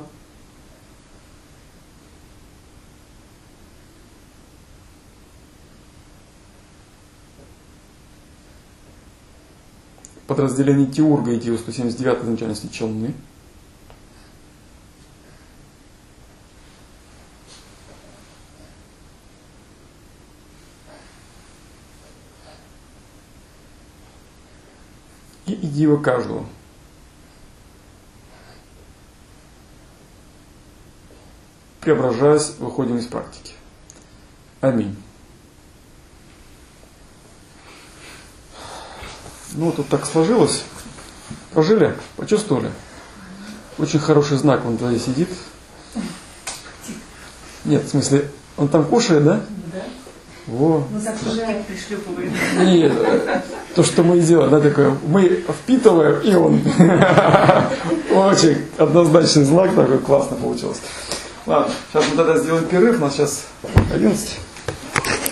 Подразделение Теурга и Дио сто семьдесят девять изначальности Челны. И идея каждого. Преображаясь, выходим из практики. Аминь. Ну, тут так сложилось. Прожили? Почувствовали? Очень хороший знак, он туда сидит. Нет, в смысле, он там кушает, да? Да. Во. Ну, закружает, пришлепывает. Нет, то, что мы делаем, да, такое, мы впитываем, и он. Очень однозначный знак такой, классно получилось. Ладно, сейчас мы тогда сделаем перерыв, у нас сейчас одиннадцать.